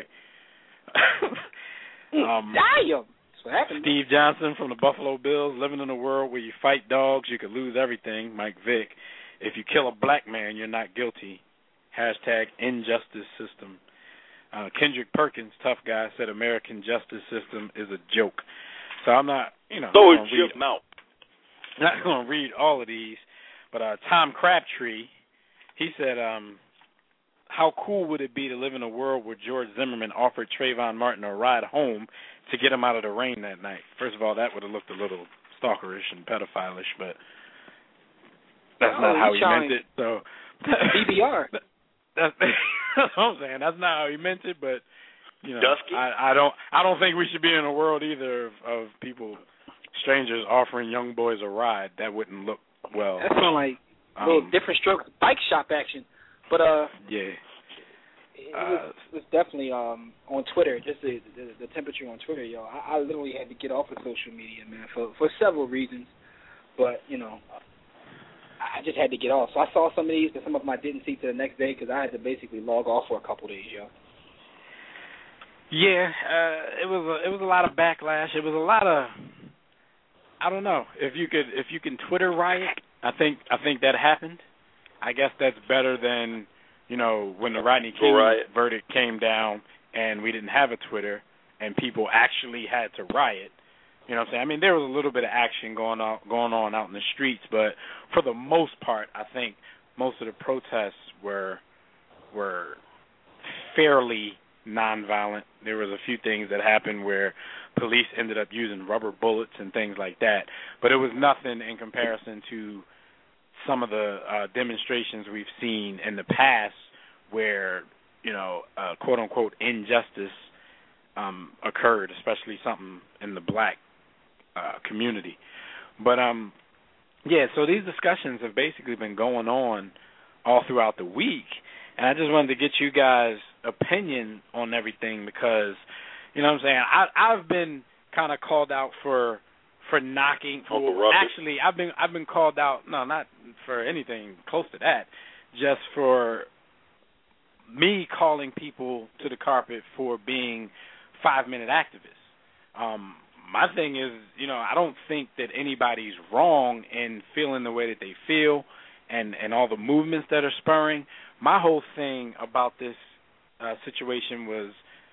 um, Damn. That's what happened. Steve Johnson from the Buffalo Bills, living in a world where you fight dogs, you could lose everything. Mike Vick, if you kill a black man, you're not guilty. Hashtag injustice system. Uh, Kendrick Perkins, tough guy, said American justice system is a joke. So I'm not, you know, So not is going Jim Mount. to read all of these, but uh, Tom Crabtree, he said, um, how cool would it be to live in a world where George Zimmerman offered Trayvon Martin a ride home to get him out of the rain that night? First of all, that would have looked a little stalkerish and pedophile-ish, but that's oh, not how he trying. meant it. So B B R. That's, that's what I'm saying. That's not how he meant it, but you know, Dusky? I, I don't. I don't think we should be in a world either of, of people, strangers offering young boys a ride. That wouldn't look well. That sounds like a Um, little different stroke, bike shop action. But uh, yeah, it Uh, was, it was definitely um on Twitter. Just the, the the temperature on Twitter, yo. I, I literally had to get off of social media, man, for for several reasons. But you know, I just had to get off. So I saw some of these, but some of them I didn't see till the next day because I had to basically log off for a couple of days, yo. yeah. Uh, it was a, it was a lot of backlash. It was a lot of, I don't know if you could if you can Twitter riot. I think I think that happened. I guess that's better than, you know, when the Rodney King riot. verdict came down and we didn't have a Twitter and people actually had to riot. You know what I'm saying? I mean, there was a little bit of action going on going on out in the streets, but for the most part, I think most of the protests were were fairly nonviolent. There was a few things that happened where police ended up using rubber bullets and things like that, but it was nothing in comparison to some of the uh, demonstrations we've seen in the past where, you know, uh, quote-unquote injustice um, occurred, especially something in the black uh, community. But, um, yeah, so these discussions have basically been going on all throughout the week, and I just wanted to get you guys' opinion on everything because, you know what I'm saying, I, I've been kind of called out for for knocking for actually I've been I've been called out no not for anything close to that, just for me calling people to the carpet for being five minute activists. Um, my thing is, you know, I don't think that anybody's wrong in feeling the way that they feel and, and all the movements that are spurring. My whole thing about this uh, situation was,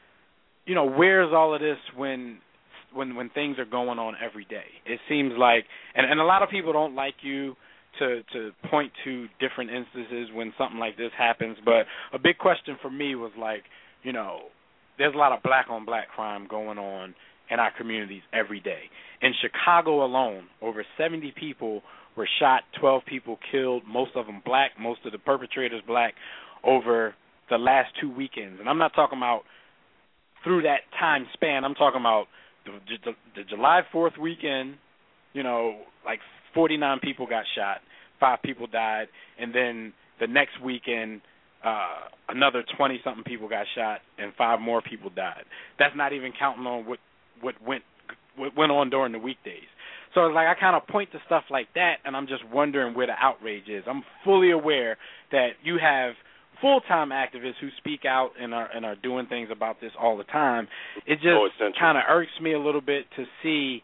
you know, where's all of this when when when things are going on every day? It seems like, and, and a lot of people don't like you to to point to different instances when something like this happens, but a big question for me was like, you know, there's a lot of black on black crime going on in our communities every day. In Chicago alone, over seventy people were shot, twelve people killed, most of them black, most of the perpetrators black, over the last two weekends. And I'm not talking about through that time span. I'm talking about the, the, the July fourth weekend, you know, like forty-nine people got shot, five people died, and then the next weekend, uh, another twenty-something people got shot, and five more people died. That's not even counting on what, what went what went on during the weekdays. So it's like I kind of point to stuff like that, and I'm just wondering where the outrage is. I'm fully aware that you have full-time activists who speak out and are and are doing things about this all the time. It just oh, kind of irks me a little bit to see,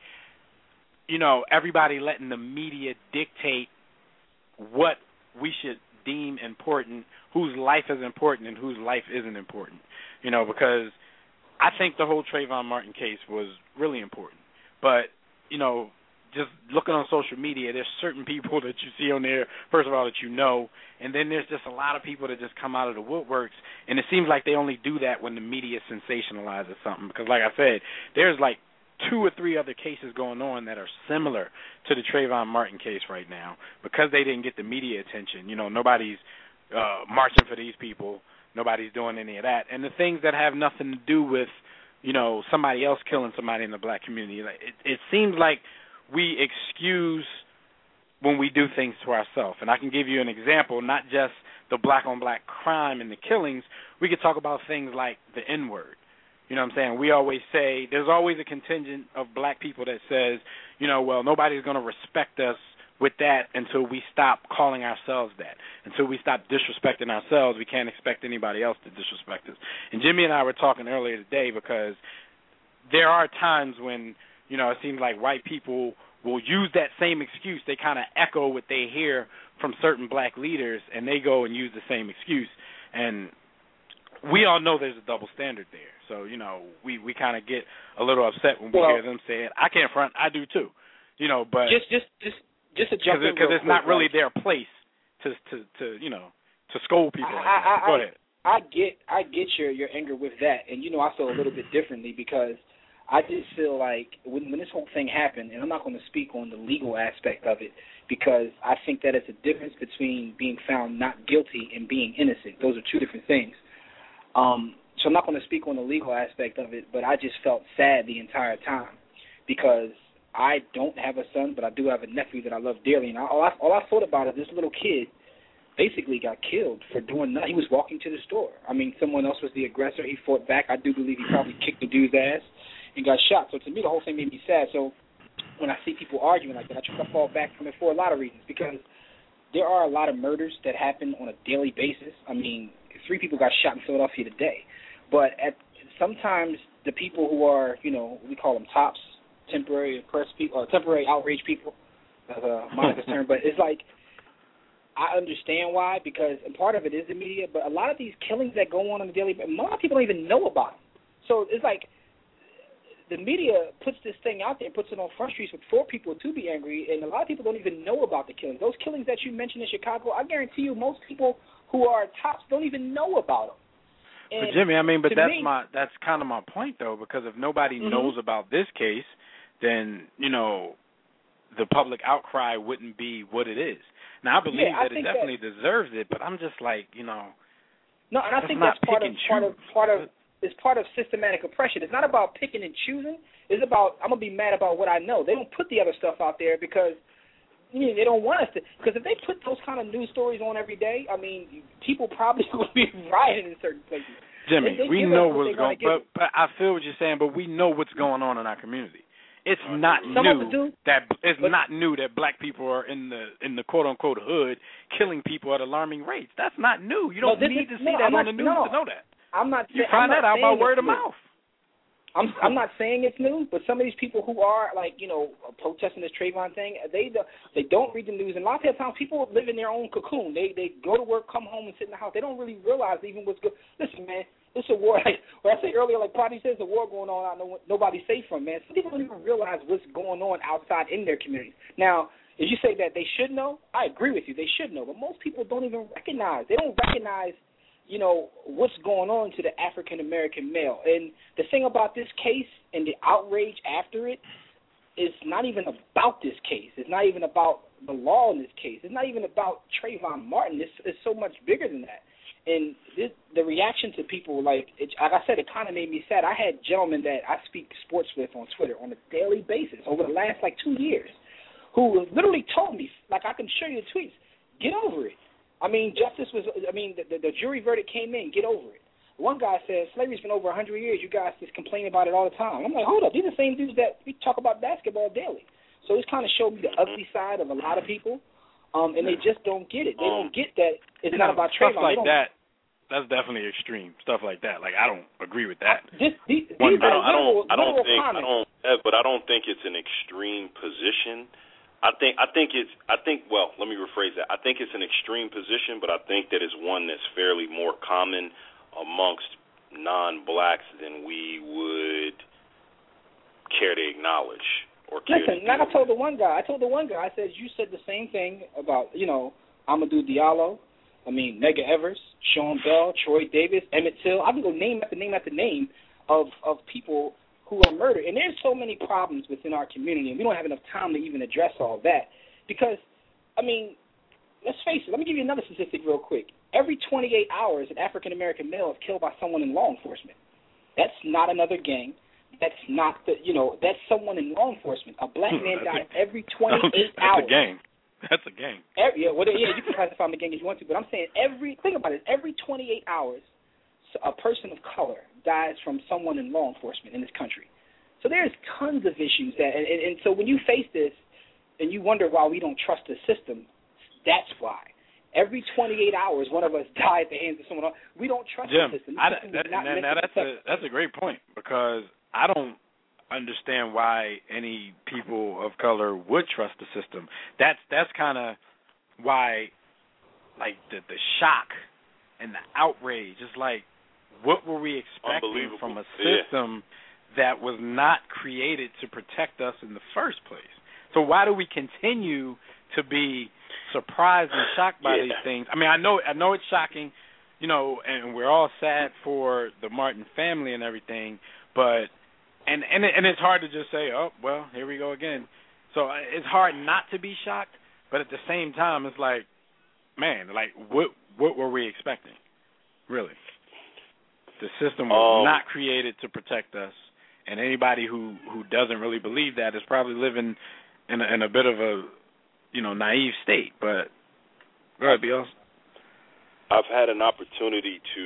you know, everybody letting the media dictate what we should deem important, whose life is important and whose life isn't important. You know, because I think the whole Trayvon Martin case was really important. But, you know, just looking on social media, there's certain people that you see on there, first of all, that you know, and then there's just a lot of people that just come out of the woodworks, and it seems like they only do that when the media sensationalizes something. Because, like I said, there's like two or three other cases going on that are similar to the Trayvon Martin case right now because they didn't get the media attention. You know, nobody's uh, marching for these people. Nobody's doing any of that. And the things that have nothing to do with, you know, somebody else killing somebody in the black community, like, it, it seems like we excuse when we do things to ourselves. And I can give you an example, not just the black-on-black crime and the killings. We could talk about things like the N-word. You know what I'm saying? We always say, there's always a contingent of black people that says, you know, well, nobody's going to respect us with that until we stop calling ourselves that. Until we stop disrespecting ourselves, we can't expect anybody else to disrespect us. And Jimmy and I were talking earlier today because there are times when, you know, it seems like white people will use that same excuse. They kind of echo what they hear from certain black leaders, and they go and use the same excuse. And we all know there's a double standard there. So, you know, we, we kind of get a little upset when we well, hear them say it. I can't front. I do too. You know, but just just just just to jump in because it's not really their place to to to you know to scold people. I, like I, that. Go I, ahead. I get I get your your anger with that, and you know I feel a little bit differently because I just feel like when when this whole thing happened, and I'm not going to speak on the legal aspect of it because I think that it's a difference between being found not guilty and being innocent. Those are two different things. Um, so I'm not going to speak on the legal aspect of it, but I just felt sad the entire time because I don't have a son, but I do have a nephew that I love dearly, and I, all, I, all I thought about is this little kid basically got killed for doing nothing. He was walking to the store. I mean, someone else was the aggressor. He fought back. I do believe he probably kicked the dude's ass and got shot. So to me, the whole thing made me sad. So when I see people arguing like that, I try to fall back from it for a lot of reasons because there are a lot of murders that happen on a daily basis. I mean, three people got shot in Philadelphia today. But at sometimes the people who are, you know, we call them tops, temporary oppressed people, or temporary outrage people, as a Monica's term. But it's like I understand why because and part of it is the media. But a lot of these killings that go on on a daily basis, a lot of people don't even know about them. So it's like the media puts this thing out there, puts it on Front Streets for people to be angry, and a lot of people don't even know about the killings. Those killings that you mentioned in Chicago, I guarantee you most people who are tops don't even know about them. And but Jimmy, I mean, but that's me, my that's kind of my point, though, because if nobody mm-hmm. knows about this case, then, you know, the public outcry wouldn't be what it is. Now, I believe yeah, I that it definitely that, deserves it, but I'm just like, you know, no, and I think that's part of part of part of it's part of systematic oppression. It's not about picking and choosing. It's about I'm gonna be mad about what I know. They don't put the other stuff out there because you know, they don't want us to. Because if they put those kind of news stories on every day, I mean, people probably would be rioting in certain places. Jimmy, they, they we know what what's going on, but, but I feel what you're saying, but we know what's going on in our community. It's not Some new that it's but, not new that black people are in the in the quote unquote hood killing people at alarming rates. That's not new. You don't no, need is, to see no, that not, on the news no. to know that. I'm not. You say, find I'm that out by word of new. mouth. I'm I'm not saying it's new, but some of these people who are like you know protesting this Trayvon thing, they they don't read the news, and a lot of times people live in their own cocoon. They they go to work, come home, and sit in the house. They don't really realize even what's good. Listen, man, it's a war. Like what I said earlier, like Prodigy says, a war going on out no, nobody's safe from. Man, some people don't even realize what's going on outside in their communities. Now, as you say that they should know, I agree with you. They should know, but most people don't even recognize. They don't recognize. You know, what's going on to the African-American male. And the thing about this case and the outrage after it is not even about this case. It's not even about the law in this case. It's not even about Trayvon Martin. It's, it's so much bigger than that. And this, the reaction to people, like, it, like I said, it kind of made me sad. I had gentlemen that I speak sports with on Twitter on a daily basis over the last, like, two years who literally told me, like, I can show you the tweets, get over it. I mean, justice was, I mean, the, the, the jury verdict came in, get over it. One guy said, slavery's been over one hundred years, you guys just complain about it all the time. I'm like, hold up, these are the same dudes that we talk about basketball daily. So it's kind of showed me the ugly side of a lot of people, um, and they just don't get it. They don't get that it's you not know, about Trayvon. Stuff like that, that's definitely extreme, stuff like that. Like, I don't agree with that. This, these, One, these I don't, I don't, I don't think, comments. I don't, but I don't think it's an extreme position. I think I think it's I think well, let me rephrase that. I think it's an extreme position, but I think that it's one that's fairly more common amongst non-blacks than we would care to acknowledge or care Listen, to like I told the one guy, I told the one guy, I said, you said the same thing about, you know, Amadou Diallo, I mean, Medgar Evers, Sean Bell, Troy Davis, Emmett Till. I can go name after name after name of, of people who are murdered. And there's so many problems within our community, and we don't have enough time to even address all that. Because, I mean, let's face it. Let me give you another statistic real quick. Every twenty-eight hours, an African-American male is killed by someone in law enforcement. That's not another gang. That's not the, you know, that's someone in law enforcement. A black man dies every twenty-eight that's hours. That's a gang. That's a gang. Every, yeah, well, yeah, you can classify them a gang if you want to, but I'm saying every, think about it, every twenty-eight hours, a person of color dies from someone in law enforcement in this country. So there's tons of issues that, and, and, and so when you face this and you wonder why we don't trust the system, that's why. Every twenty-eight hours, one of us die at the hands of someone else. We don't trust Jim, the system. The I, system that, not now, now that's a that's a great point, because I don't understand why any people of color would trust the system. That's that's kind of why, like the the shock and the outrage is like, what were we expecting from a system yeah. that was not created to protect us in the first place? So why do we continue to be surprised and shocked by yeah. these things? I mean, I know I know it's shocking, you know, and we're all sad for the Martin family and everything, but and and and it's hard to just say, oh, well, here we go again. So it's hard not to be shocked, but at the same time, it's like, man, like what what were we expecting? Really, the system was um, not created to protect us, and anybody who, who doesn't really believe that is probably living in a, in a bit of a, you know, naive state. But go ahead, B L. I've had an opportunity to,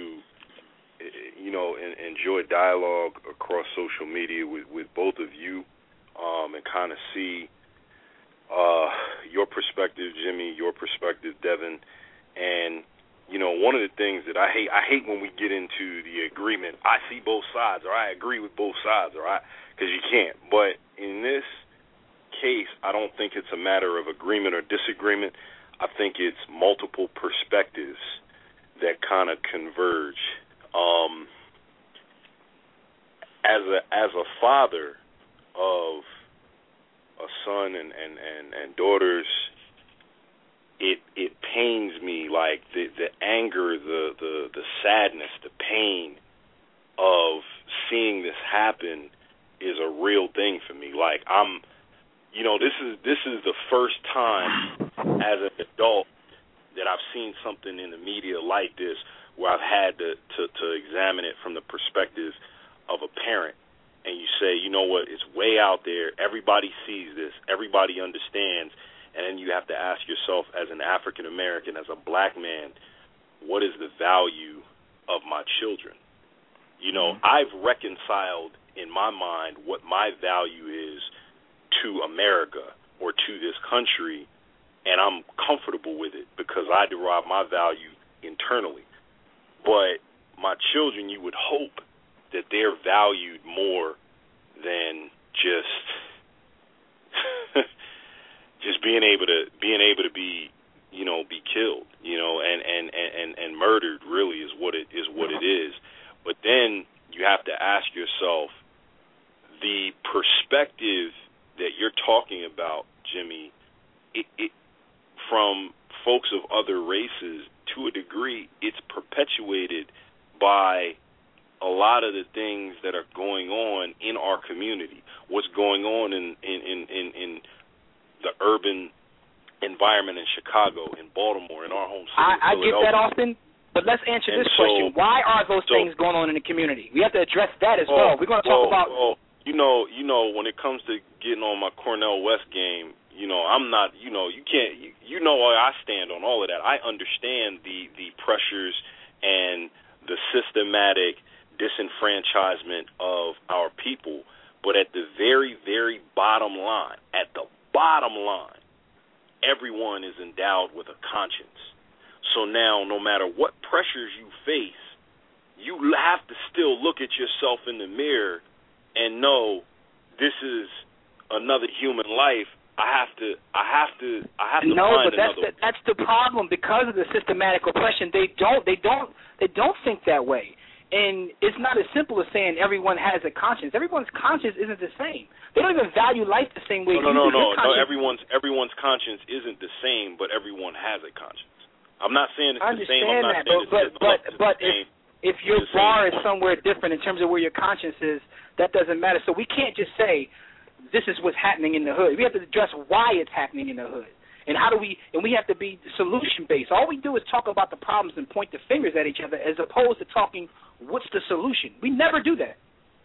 you know, in, enjoy dialogue across social media with, with both of you, um, and kind of see uh, your perspective, Jimmy, your perspective, Devin, and you know, one of the things that I hate, I hate when we get into the agreement. I see both sides, or I agree with both sides, or I, because you can't. But in this case, I don't think it's a matter of agreement or disagreement. I think it's multiple perspectives that kind of converge. Um, as a as a father of a son and, and, and, and daughters, it it pains me, like the, the anger, the, the, the sadness, the pain of seeing this happen is a real thing for me. Like I'm, you know, this is this is the first time as an adult that I've seen something in the media like this where I've had to, to, to examine it from the perspective of a parent. And you say, you know what, it's way out there. Everybody sees this. Everybody understands. And then you have to ask yourself, as an African American, as a black man, what is the value of my children? You know, mm-hmm. I've reconciled in my mind what my value is to America or to this country, and I'm comfortable with it because I derive my value internally. But my children, you would hope that they're valued more than just just being able to being able to be, you know, be killed, you know, and, and, and, and murdered really is what it is what it is. But then you have to ask yourself, the perspective that you're talking about, Jimmy, it, it from folks of other races, to a degree, it's perpetuated by a lot of the things that are going on in our community, what's going on in, in, in, in, in the urban environment in Chicago, in Baltimore, in our home city. I, I get that, Austin, but let's answer and this so, question. Why are those so, things going on in the community? We have to address that as well. well. We're going to talk well, about... Well, you know, you know, when it comes to getting on my Cornell West game, you know, I'm not, you know, you can't, you, you know where I stand on all of that. I understand the, the pressures and the systematic disenfranchisement of our people, but at the very, very bottom line, at the bottom line, everyone is endowed with a conscience. So now, no matter what pressures you face, you have to still look at yourself in the mirror and know this is another human life. I have to, I have to, I have to no, find but that's another. the, that's the problem because of the systematic oppression. They don't, they don't, they don't think that way. And it's not as simple as saying everyone has a conscience. Everyone's conscience isn't the same. They don't even value life the same way. No, no, no, no. no. Everyone's everyone's conscience isn't the same, but everyone has a conscience. I'm not saying it's I the same. I'm not that, saying but it's but the but, but same. if if your bar is somewhere different in terms of where your conscience is, that doesn't matter. So we can't just say this is what's happening in the hood. We have to address why it's happening in the hood. And how do we, and we have to be solution-based. All we do is talk about the problems and point the fingers at each other as opposed to talking, what's the solution? We never do that.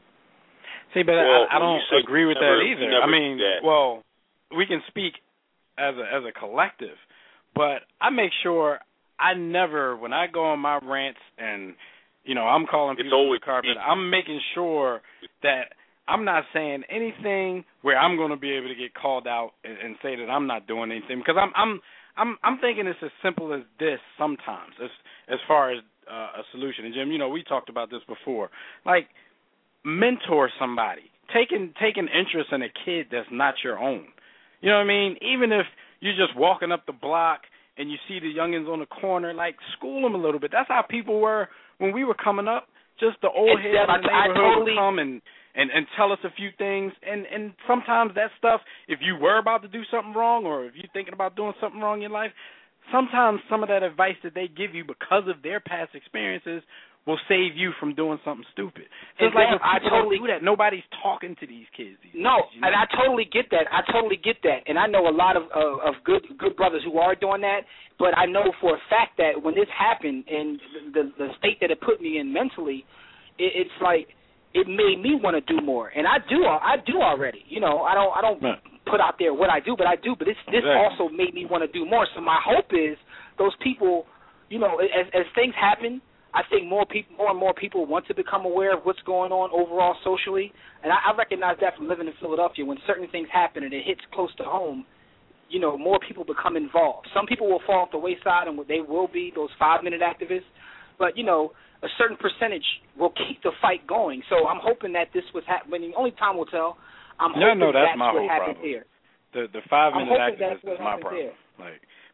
See, but well, I, I don't agree with never, that either. I mean, well, we can speak as a as a collective, but I make sure I never, when I go on my rants and, you know, I'm calling people to the carpet, I'm making sure that I'm not saying anything where I'm going to be able to get called out and, and say that I'm not doing anything, because I'm I'm I'm I'm thinking it's as simple as this sometimes as as far as uh, a solution. And Jim, you know, we talked about this before. Like, mentor somebody, taking taking interest in a kid that's not your own. You know what I mean? Even if you're just walking up the block and you see the youngins on the corner, like, school them a little bit. That's how people were when we were coming up. Just the old heads in the neighborhood totally would come and And, and tell us a few things, and, and sometimes that stuff, if you were about to do something wrong or if you're thinking about doing something wrong in your life, sometimes some of that advice that they give you because of their past experiences will save you from doing something stupid. So it's like if people I totally don't do that, nobody's talking to these kids. These no, days, you know? And I totally get that. I totally get that. And I know a lot of, of, of good good brothers who are doing that, but I know for a fact that when this happened and the, the state that it put me in mentally, it, it's like, it made me want to do more, and I do. I do already. You know, I don't. I don't right. put out there what I do, but I do. But it's, this exactly. also made me want to do more. So my hope is those people. You know, as, as things happen, I think more people, more and more people want to become aware of what's going on overall socially. And I, I recognize that from living in Philadelphia. When certain things happen and it hits close to home, you know, more people become involved. Some people will fall off the wayside, and they will be those five-minute activists. But you know, a certain percentage will keep the fight going. So I'm hoping that this was happening. Only time will tell. I'm no, hoping no, that's, that's my what whole happened problem. here. The the five minute activist is my problem. Here. Like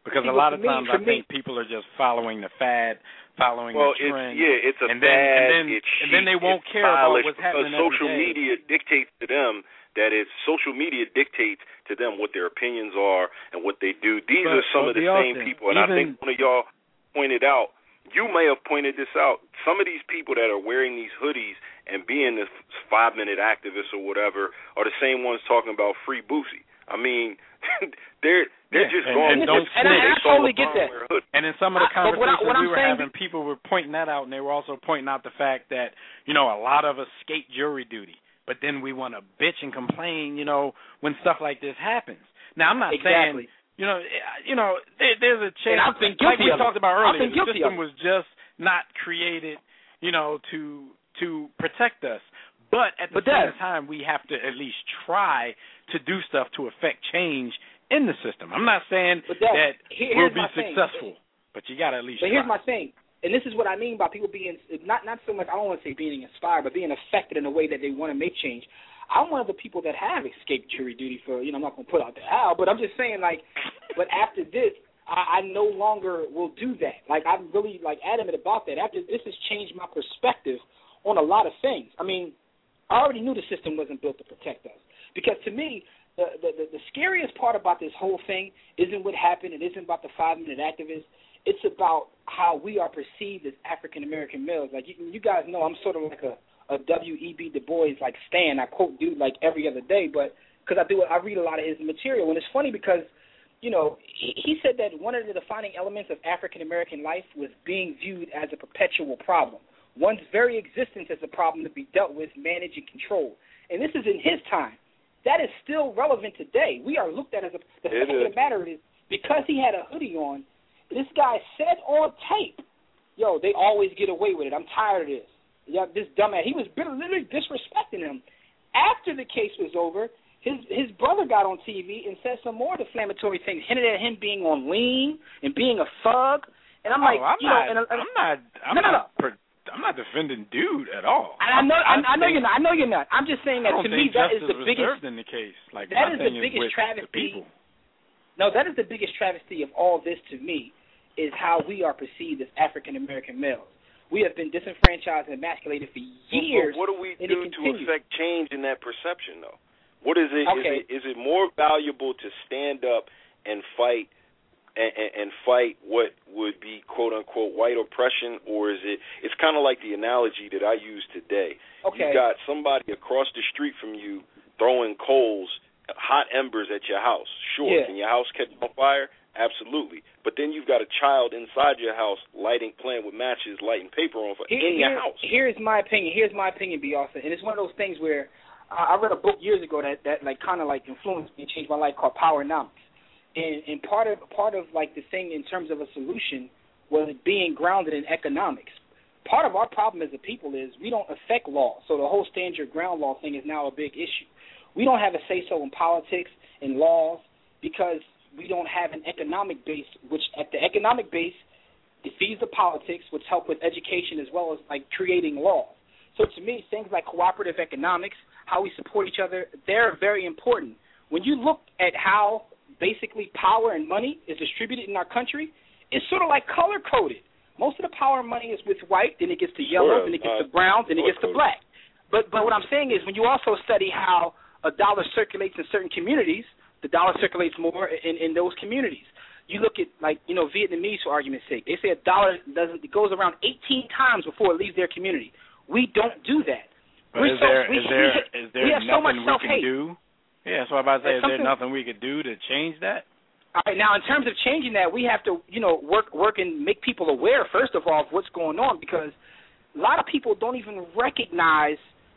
Because See, a lot for of me- times for I think me- people are just following the fad, following Well, the trend. it's yeah, it's a and then, fad. and then, it's and then they chic, won't it's care about stylish what's because happening every social day. media dictates to them that it's social media dictates to them what their opinions are and what they do. These But, are some but of the Austin, same people, and I even, think one of y'all pointed out. You may have pointed this out. Some of these people that are wearing these hoodies and being the five-minute activists or whatever are the same ones talking about free Boosie. I mean, they're they're yeah, just and, going. and, with don't what and I, they I saw totally LeBron get that. wear a hoodie. And in some of the I- but what I- conversations what I'm we were saying- having, people were pointing that out, and they were also pointing out the fact that, you know, a lot of us skate jury duty, but then we want to bitch and complain, you know, when stuff like this happens. Now, I'm not Exactly. saying, you know, you know, there, there's a chance. And I've been like guilty we of it. talked about I've earlier, been the guilty system of it. was just not created, you know, to to protect us. But at the But same Dad- time, we have to at least try to do stuff to affect change in the system. I'm not saying But Dad, that here- we'll here's be my thing. successful, but you got to at least But try. here's my thing, and this is what I mean by people being not not so much. I don't want to say being inspired, but being affected in a way that they want to make change. I'm one of the people that have escaped jury duty for, you know, I'm not going to put out the how, but I'm just saying, like, but after this, I, I no longer will do that. Like, I'm really, like, adamant about that. After this has changed my perspective on a lot of things. I mean, I already knew the system wasn't built to protect us. Because to me, the, the, the scariest part about this whole thing isn't what happened. It isn't about the five-minute activists. It's about how we are perceived as African-American males. Like, you, you guys know I'm sort of like a, a W E B Du Bois, like, stan. I quote dude, like, every other day, but because I do, I read a lot of his material. And it's funny because, you know, he, he said that one of the defining elements of African-American life was being viewed as a perpetual problem. One's very existence is a problem to be dealt with, managed, and controlled. And this is in his time. That is still relevant today. We are looked at as a – the It fact of is. the matter is, because he had a hoodie on, this guy said on tape, yo, they always get away with it. I'm tired of this. Yeah, this dumbass. He was literally disrespecting him. After the case was over, his his brother got on T V and said some more defamatory things, hinted at him being on lean and being a thug. And I'm like, oh, I'm you not, know, and, and, I'm not, I'm no, no, not, no. per, I'm not defending dude at all. I, I know, I, I know think- you're not. I know you're not. I'm just saying I that don't to me think that is justice the was biggest. served in the case. Like that my is the thing biggest with travesty. The people. No, that is the biggest travesty of all this to me, is how we are perceived as African American males. We have been disenfranchised and emasculated for years. But what do we and do it to continues. affect change in that perception, though? What is it? Okay. Is it is it more valuable to stand up and fight and, and, and fight what would be quote unquote white oppression, or is it? It's kind of like the analogy that I use today. Okay. You got somebody across the street from you throwing coals, hot embers at your house. Sure. Yeah. Can your house catch on fire? Absolutely. But then you've got a child inside your house lighting, playing with matches, lighting paper on fire Here, in your here- house. Here's my opinion. Here's my opinion, Beyonce, and it's one of those things where uh, I read a book years ago that that like kind of like influenced me and changed my life called Powernomics, and and part of part of like the thing in terms of a solution was being grounded in economics. Part of our problem as a people is we don't affect law, so the whole stand your ground law thing is now a big issue. We don't have a say so in politics and laws because we don't have an economic base, which at the economic base it feeds the politics, which help with education as well as like creating laws. So to me, things like cooperative economics, how we support each other, they're very important. When you look at how basically power and money is distributed in our country, it's sort of like color coded. Most of the power and money is with white, then it gets to yellow, Sure, then it gets uh, to brown, then it gets to color-coded. black. But but what I'm saying is when you also study how a dollar circulates in certain communities, the dollar circulates more in, in those communities. You look at, like, you know, Vietnamese, for argument's sake. They say a dollar doesn't it goes around eighteen times before it leaves their community. We don't do that. But We're is so, there we, is there we, is there we have so much nothing we can self-hate. do? Yeah, so I'm about to say, There's is there something- nothing we could do to change that? All right, now in terms of changing that, we have to, you know, work work and make people aware, first of all, of what's going on, because a lot of people don't even recognize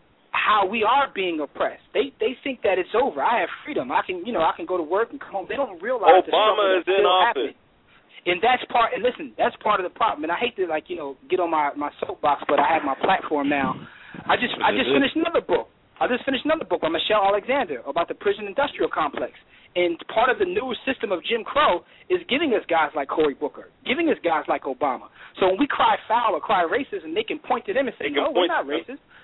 how we are being oppressed. They they think that it's over. I have freedom. I can, you know, I can go to work and come home. They don't realize the struggle Obama is that's in still office. happening. And that's part. And listen, that's part of the problem. And I hate to, like, you know, get on my, my soapbox, but I have my platform now. I just I just finished another book. I just finished another book by Michelle Alexander about the prison industrial complex. And part of the new system of Jim Crow is giving us guys like Cory Booker, giving us guys like Obama. So when we cry foul or cry racist, and they can point to them and say, They can no, we're point not to them. racist.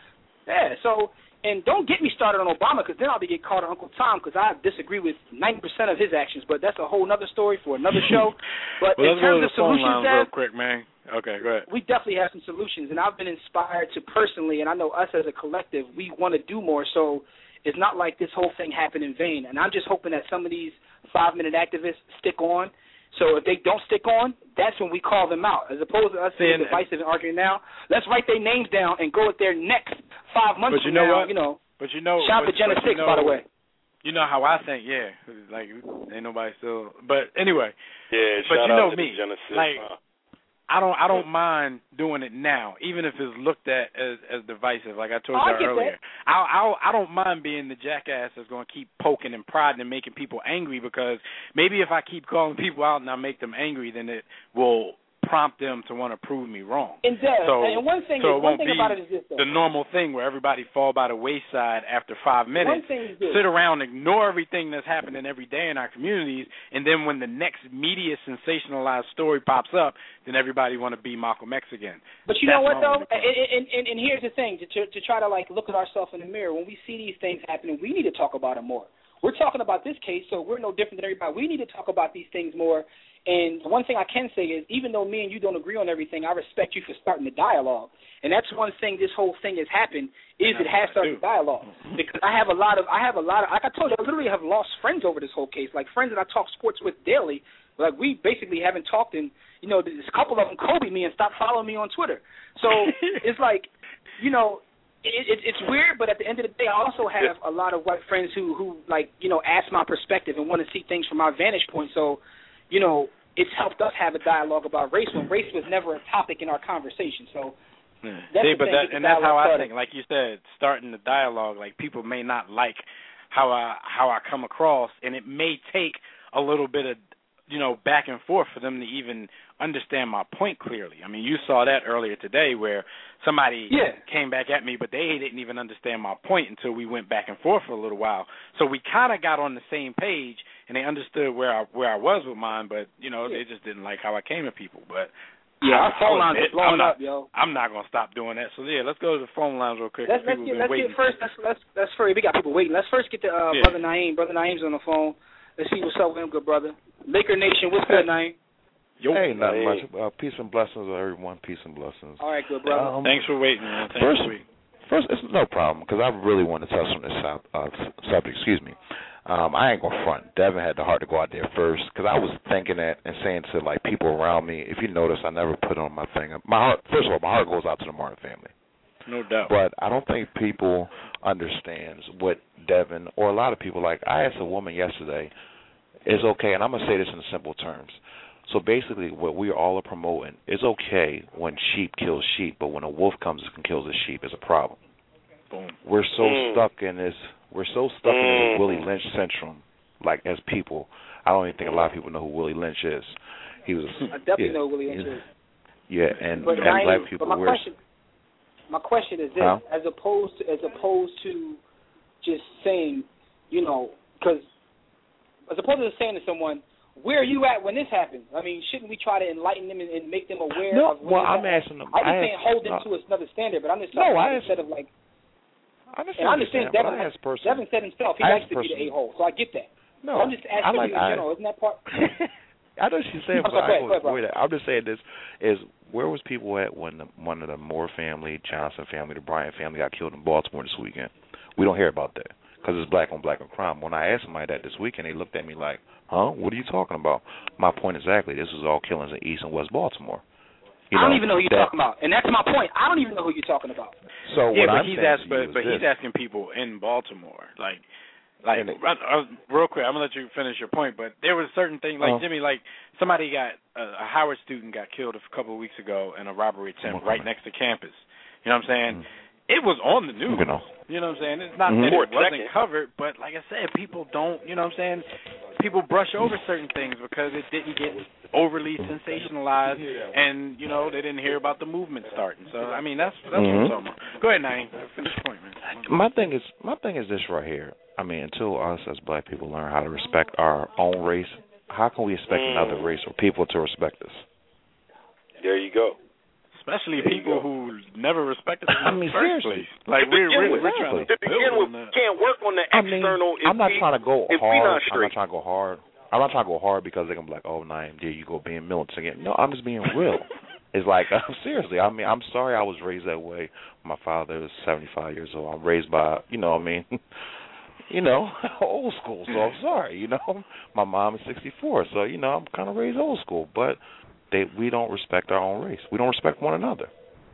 Yeah, so, and don't get me started on Obama, because then I'll be get called Uncle Tom, because I disagree with ninety percent of his actions, but that's a whole other story for another show. But well, in terms of phone solutions, lines real quick, man. Okay, go ahead. We definitely have some solutions, and I've been inspired to personally, and I know us as a collective, we want to do more, so it's not like this whole thing happened in vain. And I'm just hoping that some of these five-minute activists stick on. So if they don't stick on, that's when we call them out. As opposed to us being divisive and arguing now, let's write their names down and go at their next five months but you from know now. What? You know, but you know, shout but, to Jenna Six, you know, by the way. You know how I think, yeah. Like, ain't nobody still. But anyway. Yeah, but shout you know out to me. Jenna Six, like, huh? I don't I don't mind doing it now, even if it's looked at as, as divisive, like I told oh, you I earlier. I I I don't mind being the jackass that's going to keep poking and prodding and making people angry, because maybe if I keep calling people out and I make them angry, then it will prompt them to want to prove me wrong. It does. So, and one thing, so is, it one won't thing be about it is this, though. the normal thing where everybody fall by the wayside after five minutes, one thing is this. sit around, ignore everything that's happening every day in our communities, and then when the next media sensationalized story pops up, then everybody want to be Malcolm X again. But you That's know what, though? And, and, and, and here's the thing, to, to, to try to, like, look at ourselves in the mirror. When we see these things happening, we need to talk about them more. We're talking about this case, so we're no different than everybody. We need to talk about these things more. And one thing I can say is, even though me and you don't agree on everything, I respect you for starting the dialogue. And that's one thing this whole thing has happened, is it has started the dialogue. Because I have a lot of, I have a lot of, like I told you, I literally have lost friends over this whole case. Like friends that I talk sports with daily. Like we basically haven't talked in, you know, there's a couple of them Kobe me and stopped following me on Twitter. So it's like, you know, It, it, it's weird, but at the end of the day, I also have a lot of white friends who, who like, you know, ask my perspective and want to see things from my vantage point. So, you know, it's helped us have a dialogue about race when race was never a topic in our conversation. So, that's see, the but thing, that, and that's how started. I think. Like you said, starting the dialogue. Like people may not like how I how I come across, and it may take a little bit of, you know, back and forth for them to even understand my point clearly. I mean, you saw that earlier today where somebody yeah. came back at me, but they didn't even understand my point until we went back and forth for a little while. So we kind of got on the same page, and they understood where I where I was with mine, but, you know, yeah. they just didn't like how I came at people. But yeah, I, our phone lines are blowing I'm not, up, yo. I'm not going to stop doing that. So, yeah, let's go to the phone lines real quick. Let's, let's get, let's get first, let's, let's, let's first, we got people waiting. Let's first get to uh, yeah. Brother Naeem. Brother Naeem's on the phone. Let's see what's up with him, good brother. Laker Nation, what's good, Naeem? Yo, hey, not hey. much. Uh, peace and blessings to everyone. Peace and blessings. All right, good brother. Um, Thanks for waiting, man. Thanks first, for waiting. First, it's no problem, because I really want to touch on this uh, subject. Excuse me. Um, I ain't going to front. Devin had the heart to go out there first, because I was thinking that and saying to, like, people around me, if you notice, I never put on my thing. My heart, first of all, my heart goes out to the Martin family. No doubt. But I don't think people understands what Devin, or a lot of people, like, I asked a woman yesterday, it's okay, and I'm going to say this in simple terms. So basically what we all are promoting, it's okay when sheep kills sheep, but when a wolf comes and kills a sheep, it's a problem. Boom. We're so mm. stuck in this, we're so stuck mm. in this Willie Lynch syndrome, like as people. I don't even think a lot of people know who Willie Lynch is. He was. I definitely yeah, know who Willie Lynch is. Yeah, and, but and I, black people. But my question, my question is this: huh? as opposed to, as opposed to just saying, you know, because as opposed to saying to someone, where are you at when this happens? I mean, shouldn't we try to enlighten them and, and make them aware no, of when well, this I'm happens? asking them. I'm just I saying asked, hold them uh, to another standard, but I'm just no, talking I about asked, instead of like. I understand. And I understand Devin, Devin, I asked person, Devin said himself he I likes to be the a-hole, so I get that. No, but I'm just asking I like, you in general. Isn't that part? I know she's saying, but sorry, I go ahead, avoid that. I'm just saying this is where was people at when the, one of the Moore family, Johnson family, the Bryant family got killed in Baltimore this weekend? We don't hear about that because it's black on black on crime. When I asked somebody that this weekend, they looked at me like, "Huh? What are you talking about?" My point exactly. This was all killings in East and West Baltimore. You I don't know, even know who you're that, talking about, and that's my point. I don't even know who you're talking about. So yeah, what but I'm he's saying asked, to but, you but is he's this. asking people in Baltimore, like, like it, uh, uh, real quick. I'm gonna let you finish your point, but there was certain things, like uh, Jimmy, like somebody got uh, a Howard student got killed a couple of weeks ago in a robbery attempt okay. right next to campus. You know what I'm saying? Mm-hmm. It was on the news. You know. You know what I'm saying? It's not Mm-hmm. that it wasn't Second. covered, but like I said, people don't, you know what I'm saying? People brush over certain things because it didn't get overly sensationalized and, you know, they didn't hear about the movement starting. So, I mean, that's that's mm-hmm. what I'm talking about. Go ahead, Naeem. Finish your point, man. My thing is, my thing is this right here. I mean, until us as black people learn how to respect our own race, how can we expect mm. another race or people to respect us? There you go. Especially people who never respected us in the first seriously. place. Like, we're, we're, we're exactly. trying to To begin with, we can't work on the I mean, external. if I'm not we, trying to go if we hard. not I'm straight. not trying to go hard. I'm not trying to go hard because they're going to be like, oh, Naeem, there you go being militant again. No, I'm just being real. It's like, uh, seriously, I mean, I'm sorry I was raised that way. My father is seventy-five years old. I'm raised by, you know what I mean, you know, old school, so I'm sorry, you know. My mom is sixty-four, so, you know, I'm kind of raised old school. But they, we don't respect our own race. We don't respect one another.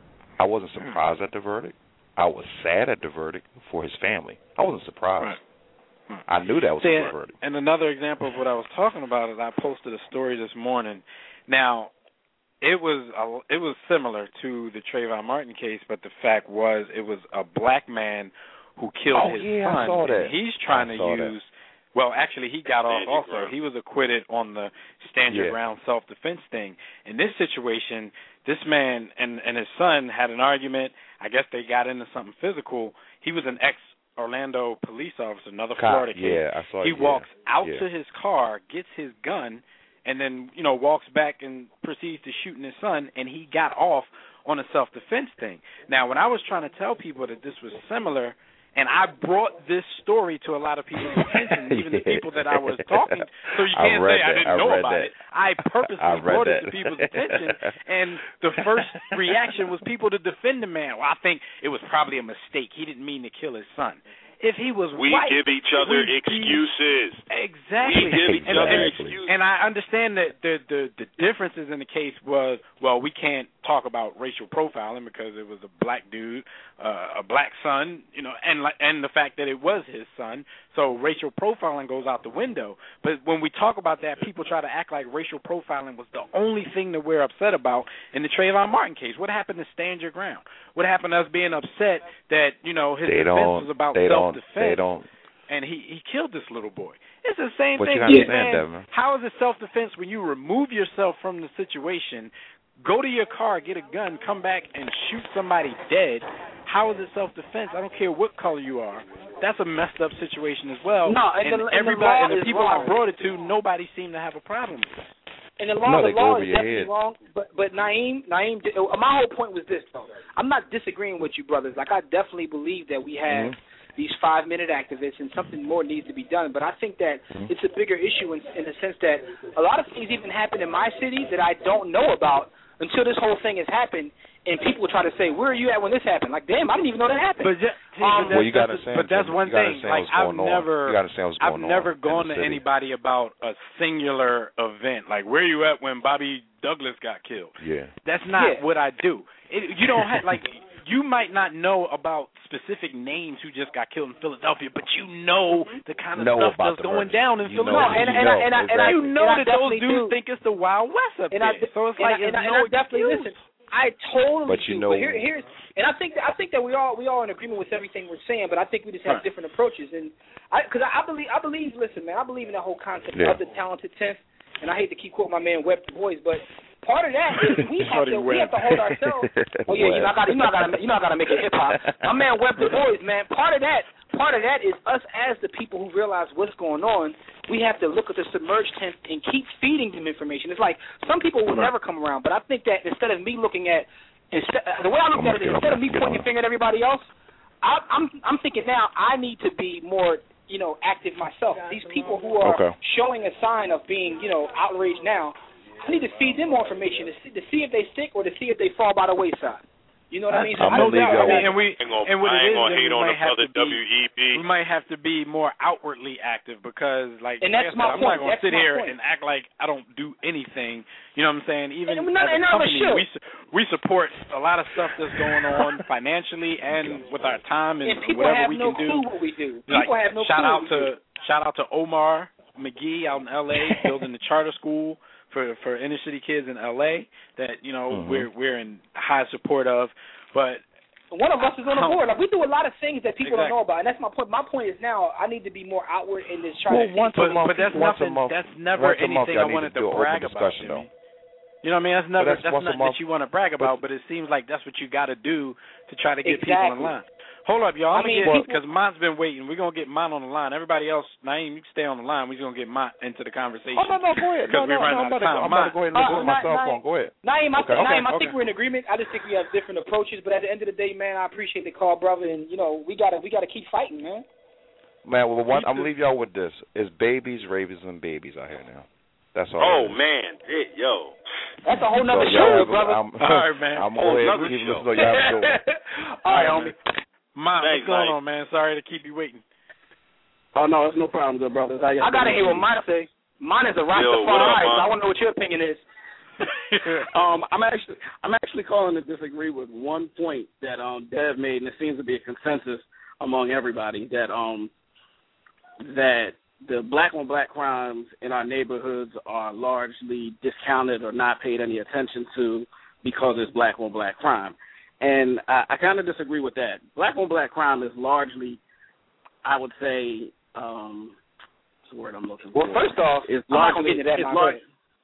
I wasn't surprised at the verdict. I was sad at the verdict for his family. I wasn't surprised. Right. I knew that was See, a good verdict. And another example of what I was talking about is I posted a story this morning. Now, it was a, it was similar to the Trayvon Martin case, but the fact was it was a black man who killed oh, his yeah, son. I saw that. And he's trying I to saw use. That. Well, actually, he got off also. Ground. He was acquitted on the stand your Yeah. ground self-defense thing. In this situation, this man and, and his son had an argument. I guess they got into something physical. He was an ex-Orlando police officer, another Cop, Florida case. yeah, I saw he it, yeah, walks out yeah. to his car, gets his gun, and then, you know, walks back and proceeds to shooting his son, and he got off on a self-defense thing. Now, when I was trying to tell people that this was similar, and I brought this story to a lot of people's attention, even the people that I was talking to, so you can't say I didn't that. know I about that. it. I purposely I brought it that. to people's attention, and the first reaction was people to defend the man. Well, I think it was probably a mistake. He didn't mean to kill his son. If he was We white, give each other we'd be- excuses. Exactly. We give each and, other and, excuses. and I understand that the, the the differences in the case was, well, we can't talk about racial profiling because it was a black dude, uh, a black son, you know, and and the fact that it was his son. So racial profiling goes out the window. But when we talk about that, people try to act like racial profiling was the only thing that we're upset about in the Trayvon Martin case. What happened to stand your ground? What happened to us being upset that, you know, his they defense was about they self-defense? Don't, they don't. And he, he killed this little boy. It's the same But thing. you gotta Yeah. understand, Man, Devin. how is it self-defense when you remove yourself from the situation, go to your car, get a gun, come back and shoot somebody dead? How is it self-defense? I don't care what color you are. That's a messed up situation as well. No, and, and the, and everybody, the law and the is people wrong. I brought it to, nobody seemed to have a problem with that. And the law, No, the they go law over is your definitely head. wrong. But but Naeem, Naeem, my whole point was this though. I'm not disagreeing with you, brothers. Like I definitely believe that we have Mm-hmm. these five minute activists, and something more needs to be done. But I think that Mm-hmm. it's a bigger issue in, in the sense that a lot of things even happen in my city that I don't know about until this whole thing has happened. And people try to say, "Where are you at when this happened?" Like, damn, I didn't even know that happened. But, just, see, Um, but well, you got that's, to understand. but that's Jimmy, one you gotta thing. understand Like what's I've going on. never, You got to understand what's I've going never on gone in the to city. anybody about a singular event. Like, where you at when Bobby Douglas got killed? Yeah. That's not Yeah. what I do. It, you don't have like. You might not know about specific names who just got killed in Philadelphia, but you know the kind of Know stuff about that's the going murders. down in You know, Philadelphia. and, you and, know, I, and, I, and I, you know and I that those definitely dudes do. think it's the Wild West up and there. I, so it's and like I, and, it's I, no and I definitely excuse. listen. I totally But you do. know- But here, here's and I think that, I think that we all we all in agreement with everything we're saying. But I think we just have Right. different approaches. And I because I, I believe I believe. Listen, man, I believe in the whole concept Yeah. of the talented tenth. And I hate to keep quoting my man Webb Du Bois, but part of that is we have Shorty to we have to hold ourselves. Oh yeah, you know I got you know I got to you know I got to make it hip hop. My man Webb Du Bois, man. Part of that part of that is us as the people who realize what's going on. We have to look at the submerged tenth and keep feeding them information. It's like some people will never come around, but I think that instead of me looking at instead, the way I look at it is instead of me pointing the finger at everybody else, I, I'm I'm thinking now I need to be more, you know, active myself. These people who are Okay. showing a sign of being, you know, outraged now, I need to feed them more information to see, to see if they stick or to see if they fall by the wayside. You know what I mean? So I'm I gonna don't leave know. y'all I mean, and we I ain't gonna, and what I it ain't is, gonna then hate we on might the have brother to be, W E B. we might have to be more outwardly active because, like, And like I that's said, my I'm point. not going to That's sit my here point. and act like I don't do anything. You know what I'm saying? Even And none- as a and none of us company, should. we su- we support a lot of stuff that's going on financially and with our time and, And people whatever have we no can do. clue what we do. Like, People have no shout clue out what we do. to shout out to Omar McGee out in L A building the charter school for for inner city kids in L A that, you know, Mhm. we're we're in high support of. But One of us is on the How- board. Like we do a lot of things that people Exactly. don't know about, and that's my point. My point is now I need to be more outward in this trying Well, to. once but, a month, but that's once nothing. a month, that's never once a month, anything I y'all need wanted to to do an brag open about. discussion, Jimmy. though. You know what I mean? That's never that's that's once a not month. that you want to brag about, but it seems like that's what you got to do to try to get people in Exactly. line. Hold up, y'all. I'm I mean, gonna get because Mont's been waiting. We're gonna get Mont on the line. Everybody else, Naeem, you can stay on the line. We're just gonna get Mont into the conversation. Oh no, no, go ahead. No, no, no, I'm about, to, I'm about to go ahead and look uh, at my cell phone. Go ahead. Naeem, I, okay, think, okay, Naeem, I okay. think we're in agreement. I just think we have different approaches, but at the end of the day, man, I appreciate the call, brother, and you know we gotta we gotta keep fighting, man. Man, well, one, I'm gonna leave y'all with this: it's babies, ravens, and babies out here now. That's all. Oh man, it, yo. That's a whole nother so, show, brother. I'm, all right, man. I'm going to keep listening. So y'all have a good one. All right, homie. Mom, Thanks, what's going Mike. on, man? Sorry to keep you waiting. Oh, no, it's no problem, good brothers. I, I got to hear what mine say. Mine is a Rastafari, so I want to know what your opinion is. um, I'm actually I'm actually calling to disagree with one point that um Dev made, and it seems to be a consensus among everybody that um that the black on black crimes in our neighborhoods are largely discounted or not paid any attention to because it's black on black crime. And I, I kind of disagree with that. Black on black crime is largely, I would say, um, what's the word I'm looking for? Well, first off, it's I'm not largely, going to get into that. it's, now. large,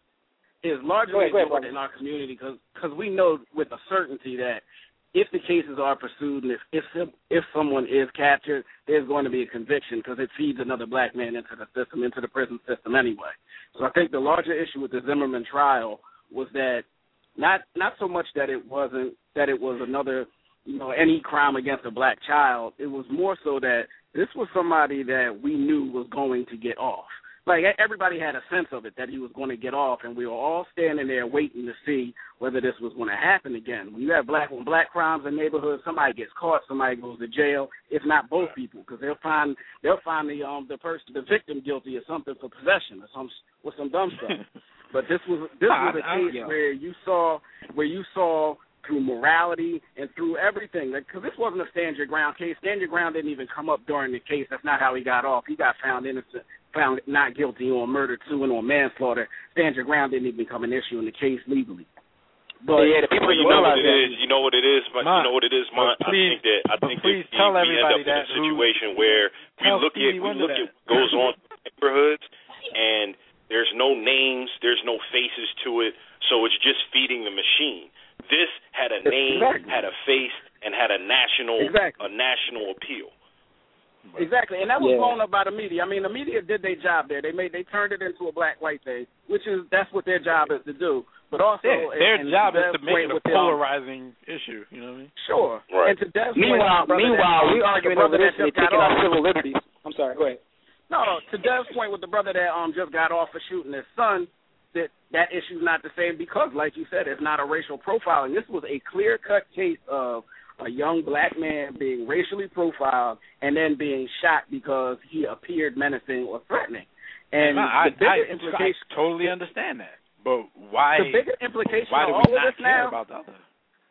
it's largely go ahead, go ahead, important in our community because we know with a certainty that if the cases are pursued and if, if if someone is captured, there's going to be a conviction because it feeds another black man into the system, into the prison system anyway. So I think the larger issue with the Zimmerman trial was that not not so much that it wasn't that it was another, you know, any crime against a black child. It was more so that this was somebody that we knew was going to get off. Like, everybody had a sense of it, that he was going to get off, and we were all standing there waiting to see whether this was going to happen again. When you have black on black crimes in neighborhoods, somebody gets caught, somebody goes to jail, if not both people, because they'll find they'll find the um the person the victim guilty of something for possession or some with some dumb stuff. But this was this was a case where you saw where you saw through morality and through everything, because this wasn't a stand your ground case. Stand your ground didn't even come up during the case. That's not how he got off. He got found innocent, found not guilty on murder two and on manslaughter. Stand your ground didn't even become an issue in the case legally. But yeah, the people you know what it is. You know what it is. But you know what it is, Mont. I think that I think that we, tell we end up in that a situation where we look at we look at what goes on in neighborhoods, and there's no names, there's no faces to it, so it's just feeding the machine. This had a name, exactly. had a face, and had a national exactly. a national appeal. Exactly, and that was yeah. blown up by the media. I mean, the media did their job there. They made they turned it into a black-white thing, which is that's what their job is to do. But also, yeah, their and, job and is to make it a polarizing them. issue. You know what I mean? Sure. Right. And to Dev's meanwhile, point, meanwhile, that, we arguing over this and taking our civil liberties. I'm sorry. Go ahead. No, to Dev's point with the brother that um just got off for shooting his son, that that issue's not the same because, like you said, it's not a racial profiling. This was a clear-cut case of a young black man being racially profiled and then being shot because he appeared menacing or threatening. And no, the I, bigger I, implication, I totally understand that, but why? The bigger implication why of do we all not of this care now? About the other?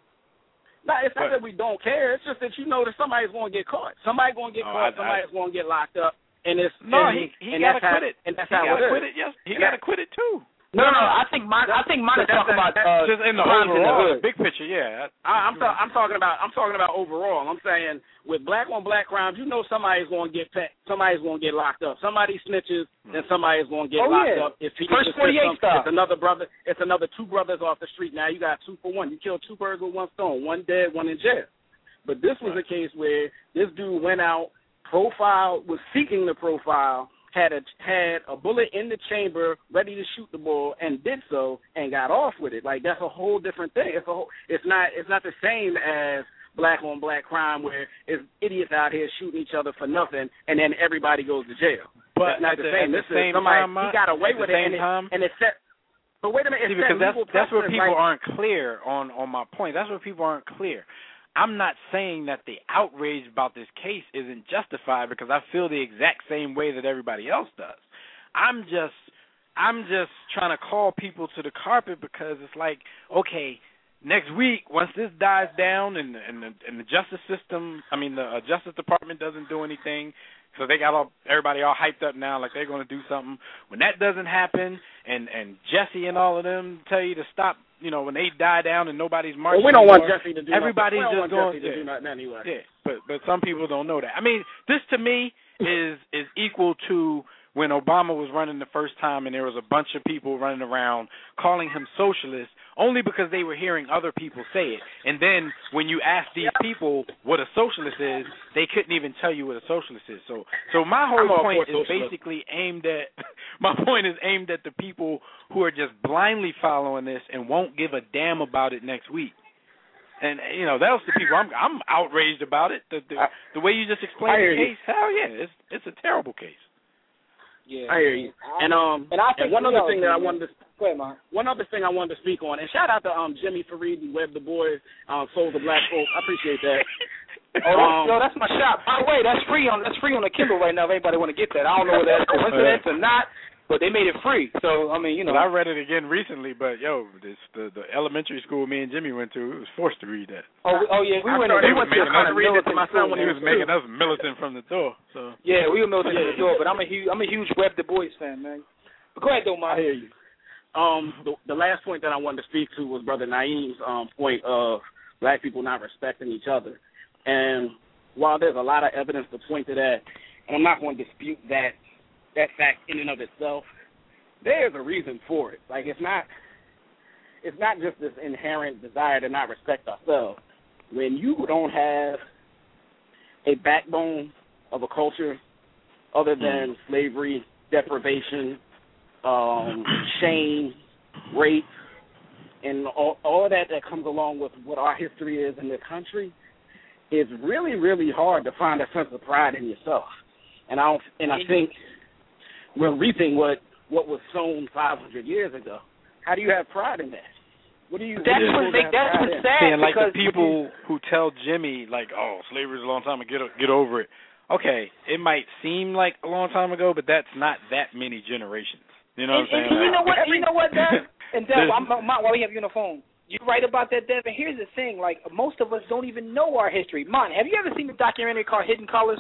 No, it's not but, that we don't care. It's just that you know that somebody's going to get caught. Somebody's going to get oh, caught. I, somebody's I, going to get locked up. And it's no, and, he he and got that's acquitted. How, and that's he how got it acquitted. is. Yes, he yeah. got acquitted too. No, no, I think mine. I think mine is talking about uh, just in the overall, in the big picture. Yeah, I, I'm ta- I'm talking about I'm talking about overall. I'm saying with black on black crimes, you know somebody's going to get pet, somebody's going to get locked up. Somebody snitches, then somebody's going to get oh, locked yeah. up. If he First forty-eight stuff, it's another brother. It's another two brothers off the street. Now you got two for one. You killed two birds with one stone. One dead, one in jail. But this was right. a case where this dude went out, profiled, was seeking the profile. Had a had a bullet in the chamber, ready to shoot the bull, and did so, and got off with it. Like that's a whole different thing. It's a whole, it's not it's not the same as black on black crime where it's idiots out here shooting each other for nothing, and then everybody goes to jail. But that's not the, the same. This the is somebody time, he got away with it, and, time, it, and it's set. But wait a minute, see, it's because that's that's where people like, aren't clear on on my point. That's where people aren't clear. I'm not saying that the outrage about this case isn't justified because I feel the exact same way that everybody else does. I'm just I'm just trying to call people to the carpet because it's like, okay, next week once this dies down and and the, and the justice system, I mean the uh, Justice Department doesn't do anything, so they got all everybody all hyped up now like they're going to do something. When that doesn't happen, and and Jesse and all of them tell you to stop, you know, when they die down and nobody's marching. Well, we don't anymore, want Jesse to do everybody's nothing. We don't just want going Jesse to yeah, do nothing anyway. Yeah, but but some people don't know that. I mean, this to me is is equal to when Obama was running the first time and there was a bunch of people running around calling him socialist only because they were hearing other people say it. And then when you ask these people what a socialist is, they couldn't even tell you what a socialist is. So so my whole point is basically aimed at my point is aimed at the people who are just blindly following this and won't give a damn about it next week. And you know, those the people I'm I'm outraged about it. The the, the way you just explained the case, you. hell yeah, it's it's a terrible case. Yeah, I hear you. And um, and, I think and one other thing that I wanted to go ahead, man. One other thing I wanted to speak on, and shout out to um Jimmy Fareed and Web Du Bois, um, Souls of Black Folk. I appreciate that. oh, um, no, that's my shop. By the way, that's free on that's free on the Kindle right now. If anybody want to get that, I don't know whether that's coincidence or not. But they made it free, so I mean, you know. But I read it again recently, but yo, this the, the elementary school me and Jimmy went to, it was forced to read that. Oh, oh yeah, we I went. We went to kind of militant. My son, when he was making us militant from the door. So yeah, we were militant from the door. But I'm a huge, I'm a huge Web Du Bois fan, man. But go ahead, though, Mike. I hear you. Um, the, the last point that I wanted to speak to was Brother Naeem's um point of black people not respecting each other, and while there's a lot of evidence to point to that, and I'm not going to dispute that. that fact in and of itself, there's a reason for it. Like, it's not it's not just this inherent desire to not respect ourselves. When you don't have a backbone of a culture other than mm. slavery, deprivation, um, shame, rape, and all, all of that that comes along with what our history is in this country, it's really, really hard to find a sense of pride in yourself. And I don't, and I think we're reaping what, what was sown five hundred years ago. How do you have pride in that? What do you? That's what make that's what's sad. And like the people who tell Jimmy, like, oh, slavery is a long time ago, get get over it. Okay, it might seem like a long time ago, but that's not that many generations. You know and, what I'm saying? And, and you know what? You know what, Dev? And Dev, I'm, I'm, while we have you on the phone, you're right about that, Dev. And here's the thing: like, most of us don't even know our history. Mon, have you ever seen the documentary called Hidden Colors?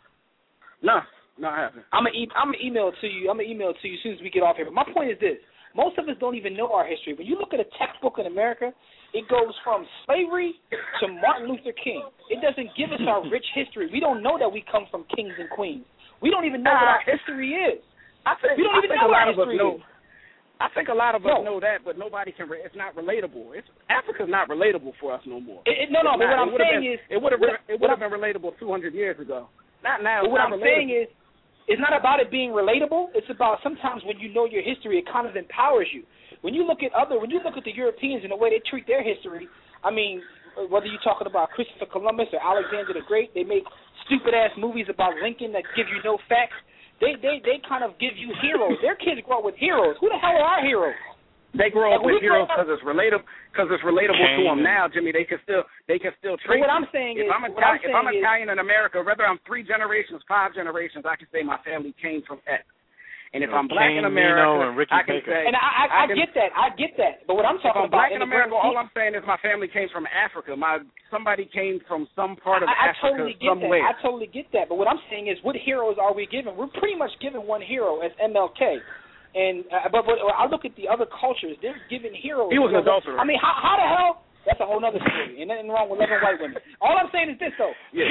No. No, I haven't. I'm gonna e- I'm gonna email it to you. I'm gonna email it to you as soon as we get off here. But my point is this: most of us don't even know our history. When you look at a textbook in America, it goes from slavery to Martin Luther King. It doesn't give us our rich history. We don't know that we come from kings and queens. We don't even know uh, what our history is. I think, we don't I even think know a lot our of us history know. is. I think a lot of us no. know that, but nobody can. Re- it's not relatable. It's Africa's not relatable for us no more. It, it, no, no. But what I'm saying been, is, it would have it would have been relatable two hundred years ago. Not now. But what I'm relatable. saying is. It's not about it being relatable. It's about sometimes when you know your history, it kind of empowers you. When you look at other, when you look at the Europeans and the way they treat their history, I mean, whether you're talking about Christopher Columbus or Alexander the Great, they make stupid-ass movies about Lincoln that give you no facts. They they they kind of give you heroes. Their kids grow up with heroes. Who the hell are our heroes? They grow up with heroes because it's relatable. Because it's relatable to them now, Jimmy. They can still they can still trace. What I'm saying if is, I'm, what I'm if I'm saying Italian is, in America, whether I'm three generations, five generations, I can say my family came from X. And if you know, I'm black Kane, in America, Nino, and I can Baker. say. And I, I, I, I can, get that. I get that. But what I'm talking if I'm about, black in America, all I'm saying is my family came from Africa. My somebody came from some part of I, I Africa totally get somewhere. That. I totally get that. But what I'm saying is, what heroes are we given? We're pretty much given one hero as M L K. And uh, but, but I look at the other cultures; they're given heroes. He was an adulterer. I mean, how, how the hell? That's a whole other story. Ain't nothing wrong with loving white women. All I'm saying is this, though. Yeah.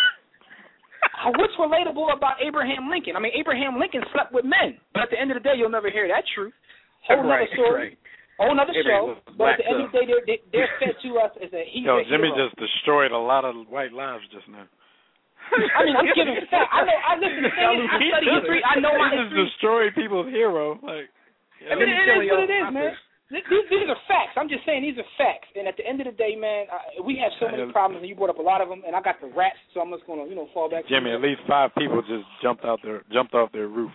What's relatable about Abraham Lincoln? I mean, Abraham Lincoln slept with men, but at the end of the day, you'll never hear that truth. Whole right, other story. Right. Whole other show. But at the end of the day, they're, they're fed to us as a he's Yo, a Jimmy hero. just destroyed a lot of white lives just now. I mean, I'm giving facts. I know. I listen. The thing is, I study history. I know my history. history. Just destroyed people's hero. Like, yeah, I mean, it is what it is, man. These, these are facts. I'm just saying these are facts. And at the end of the day, man, I, we have so many problems, and you brought up a lot of them. And I got the rats, so I'm just gonna, you know, fall back. Jimmy, at least five people just jumped out their jumped off their roof.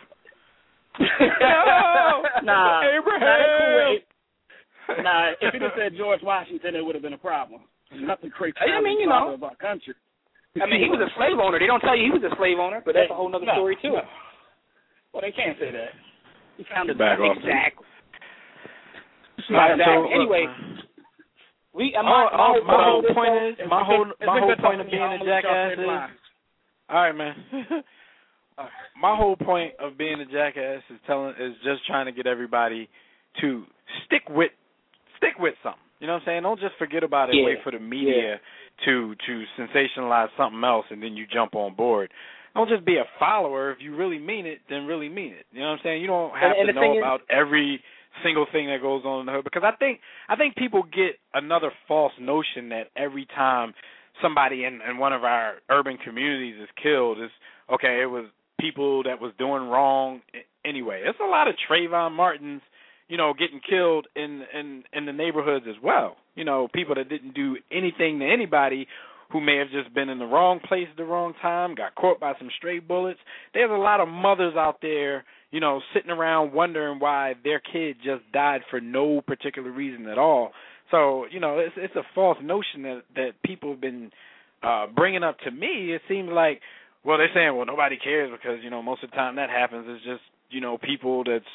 no, nah, Abraham. Nah, nah, if it had said George Washington, it would have been a problem. Nothing crazy. I mean, you know, of our country. I mean, he was a slave owner. They don't tell you he was a slave owner, but that's a whole other no, story too. No. Well, they can't say that. He founded back that. Exactly. Right, so, anyway, uh, we. Uh, my, my, my, my whole this, point though, is my whole my whole point of being a jackass is. All right, man. My whole point of being a jackass is telling is just trying to get everybody to stick with stick with something. You know what I'm saying? Don't just forget about it. Yeah. Wait for the media yeah. to to sensationalize something else, and then you jump on board. don't just be a follower. If you really mean it, then really mean it. You know what I'm saying? You don't have and, and to know is, about every single thing that goes on in the hood, because I think I think people get another false notion that every time somebody in, in one of our urban communities is killed, it's okay, it was people that was doing wrong anyway. There's a lot of Trayvon Martins, you know, getting killed in, in, in the neighborhoods as well. You know, people that didn't do anything to anybody, who may have just been in the wrong place at the wrong time, got caught by some stray bullets. There's a lot of mothers out there, you know, sitting around wondering why their kid just died for no particular reason at all. So, you know, it's it's a false notion that, that people have been uh, bringing up to me. It seems like, well, they're saying, well, nobody cares because, you know, most of the time that happens is just, you know, people that's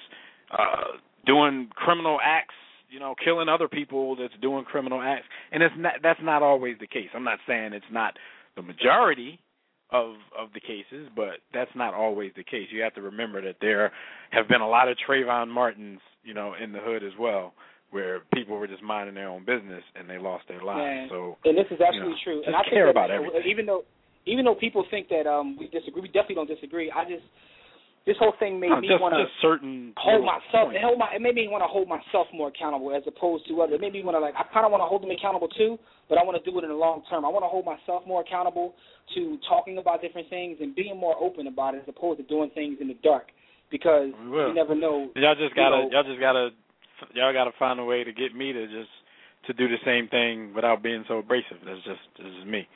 uh, doing criminal acts, you know, killing other people that's doing criminal acts. And it's not, that's not always the case. I'm not saying it's not the majority of of the cases, but that's not always the case. You have to remember that there have been a lot of Trayvon Martins, you know, in the hood as well, where people were just minding their own business and they lost their lives. Man. So, and this is absolutely you know, true. just And I care think that, about everything. Even though, even though people think that um, we disagree, we definitely don't disagree. I just this whole thing made no, me just, want to certain hold myself. points. It, hold my, it made me want to hold myself more accountable as opposed to others. It made me want to like. I kind of want to hold them accountable too, but I want to do it in the long term. I want to hold myself more accountable to talking about different things and being more open about it as opposed to doing things in the dark, because you never know. Y'all just gotta. You know, y'all just gotta. Y'all gotta find a way to get me to just to do the same thing without being so abrasive. That's just this is me.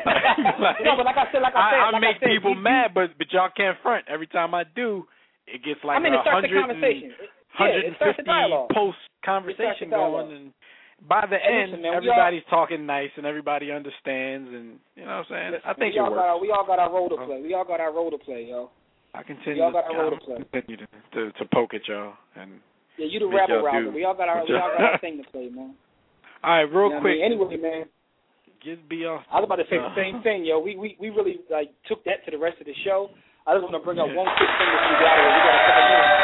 like, no, but like I said, like I said, I, I like make I said, people you, mad, but but y'all can't front. Every time I do, it gets like I mean, it a starts the hundred conversation. and, It, hundred yeah, and it starts the fifty dialogue. post conversation going, and by the Hey, end, listen, man, everybody's all, talking nice and everybody understands, and you know what I'm saying. Listen, I think we it all works. got our, we all got our role to play. We all got our role to play, yo. I continue, we all got our to, role to play. continue to, to to poke at y'all and. Yeah, you the make rabble y'all rouser. do We all got our we all got our thing to play, man. All right, real you know quick. I mean? Anyway, man. Just be off. I was about to say the same thing, yo. We we we really like took that to the rest of the show. I just want to bring up one quick thing before we get out of here. We got a couple minutes.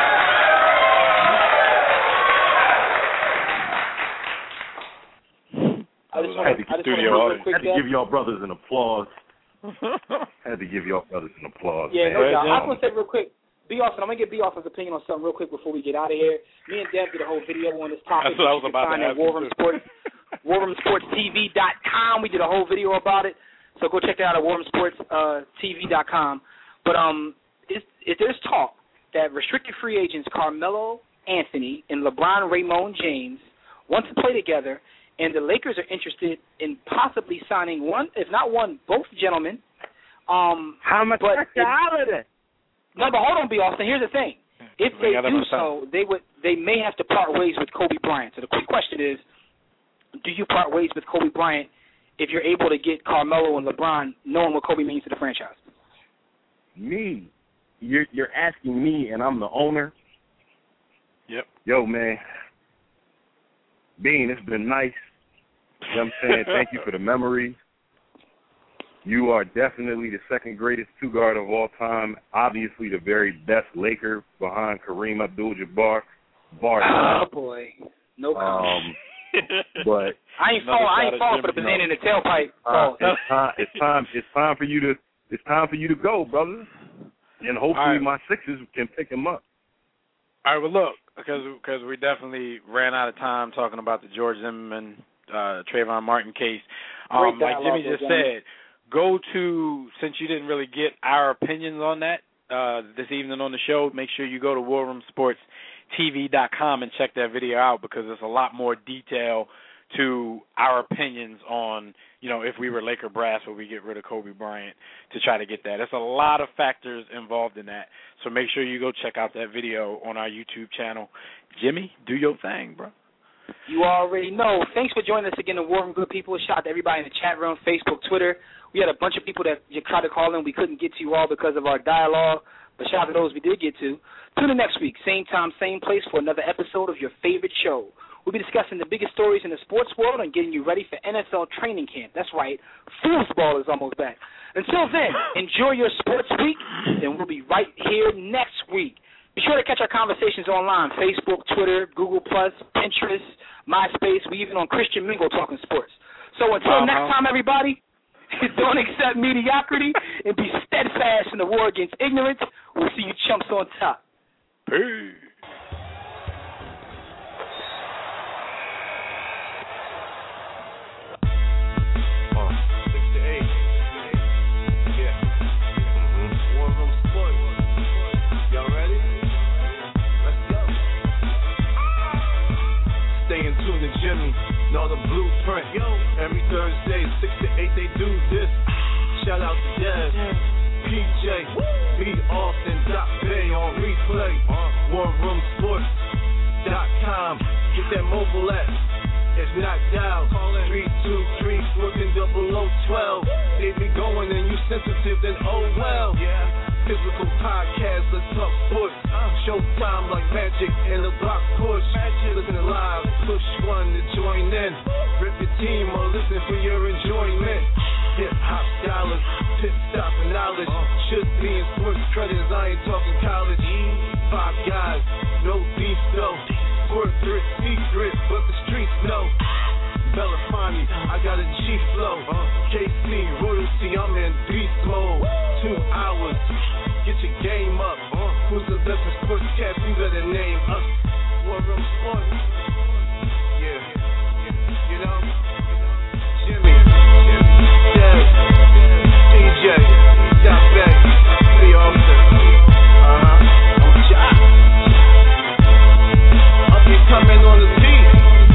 I just want to, I just want to do a quick had to give y'all brothers an applause. had to give y'all brothers an applause. Yeah, man. no doubt. I just want to say real quick. B. Austin, I'm going to get B. Austin's opinion on something real quick before we get out of here. Me and Dev did a whole video on this topic. That's what I was about to ask. War Room Sports, war room sports t v dot com. We did a whole video about it. So go check that out at war room sports t v dot com. But um, if, if there's talk that restricted free agents Carmelo Anthony and LeBron Raymond James want to play together, and the Lakers are interested in possibly signing one, if not one, both gentlemen. Um, How much but holiday? No, but hold on, B. Austin. Here's the thing. If they do so, they would they may have to part ways with Kobe Bryant. So the quick question is, do you part ways with Kobe Bryant if you're able to get Carmelo and LeBron, knowing what Kobe means to the franchise? Me? You're you're asking me, and I'm the owner? Yep. Yo, man. Bean, it's been nice. You know what I'm saying? Thank you for the memories. You are definitely the second greatest two-guard of all time. Obviously the very best Laker behind Kareem Abdul-Jabbar. Bar oh, boy. No comment. Um, but I ain't falling. I ain't falling for the banana in the tailpipe. Uh, it's, time, it's time. It's time for you to. It's time for you to go, brother. And hopefully right. my Sixers can pick him up. All right. Well, look, because because we definitely ran out of time talking about the George Zimmerman, uh, Trayvon Martin case. Um, like Jimmy just said. Go to, since you didn't really get our opinions on that uh, this evening on the show, make sure you go to war room sports t v dot com and check that video out, because there's a lot more detail to our opinions on, you know, if we were Laker brass, would we get rid of Kobe Bryant to try to get that. There's a lot of factors involved in that. So make sure you go check out that video on our YouTube channel. Jimmy, do your thing, bro. You already know. Thanks for joining us again in War Room, good people. Shout out to everybody in the chat room, Facebook, Twitter. We had a bunch of people that you tried to call in. We couldn't get to you all because of our dialogue, but shout out to those we did get to. Tune in next week, same time, same place, for another episode of your favorite show. We'll be discussing the biggest stories in the sports world and getting you ready for N F L training camp. That's right, foosball is almost back. Until then, enjoy your sports week, and we'll be right here next week. Be sure to catch our conversations online, Facebook, Twitter, Google Plus, Pinterest, MySpace. We even on Christian Mingle talking sports. So until uh-huh. next time, everybody, Don't accept mediocrity and be steadfast in the war against ignorance. We'll see you chumps on top. Peace. Jimmy, know the blueprint. Yo, every Thursday, six to eight, they do this. Shout out to Dev, P J, B Austin, Doc Bay on replay. War Room Sports dot com. Get that mobile app. If not, dial three two three, working double oh twelve. They be going and you sensitive, then oh well. Yeah. Physical podcast, let's talk sports. Showtime like magic in the block push. Listen live, push one to join in. Rip your team or listen for your enjoyment. Hip hop scholars, pit stop and knowledge. Should be in sports credits, I ain't talking college. Five guys, no beef though. Corporate secret, but the streets know. Belafonte, I got a G flow. K C, royalty, I'm in beast mode. Two hours, get your game up. Who's the best in sportscast? You better name us. War Room Sports. Yeah, you know, Jimmy, Dev, P J, Doc Bay, B Austin. Uh huh. I'm Jock. Up and coming on the beat.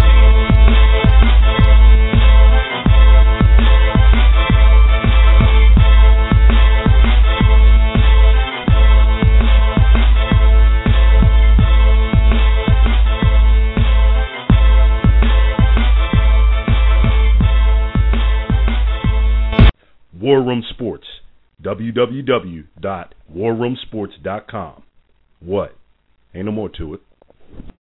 War Room Sports, w w w dot war room sports dot com. What? Ain't no more to it.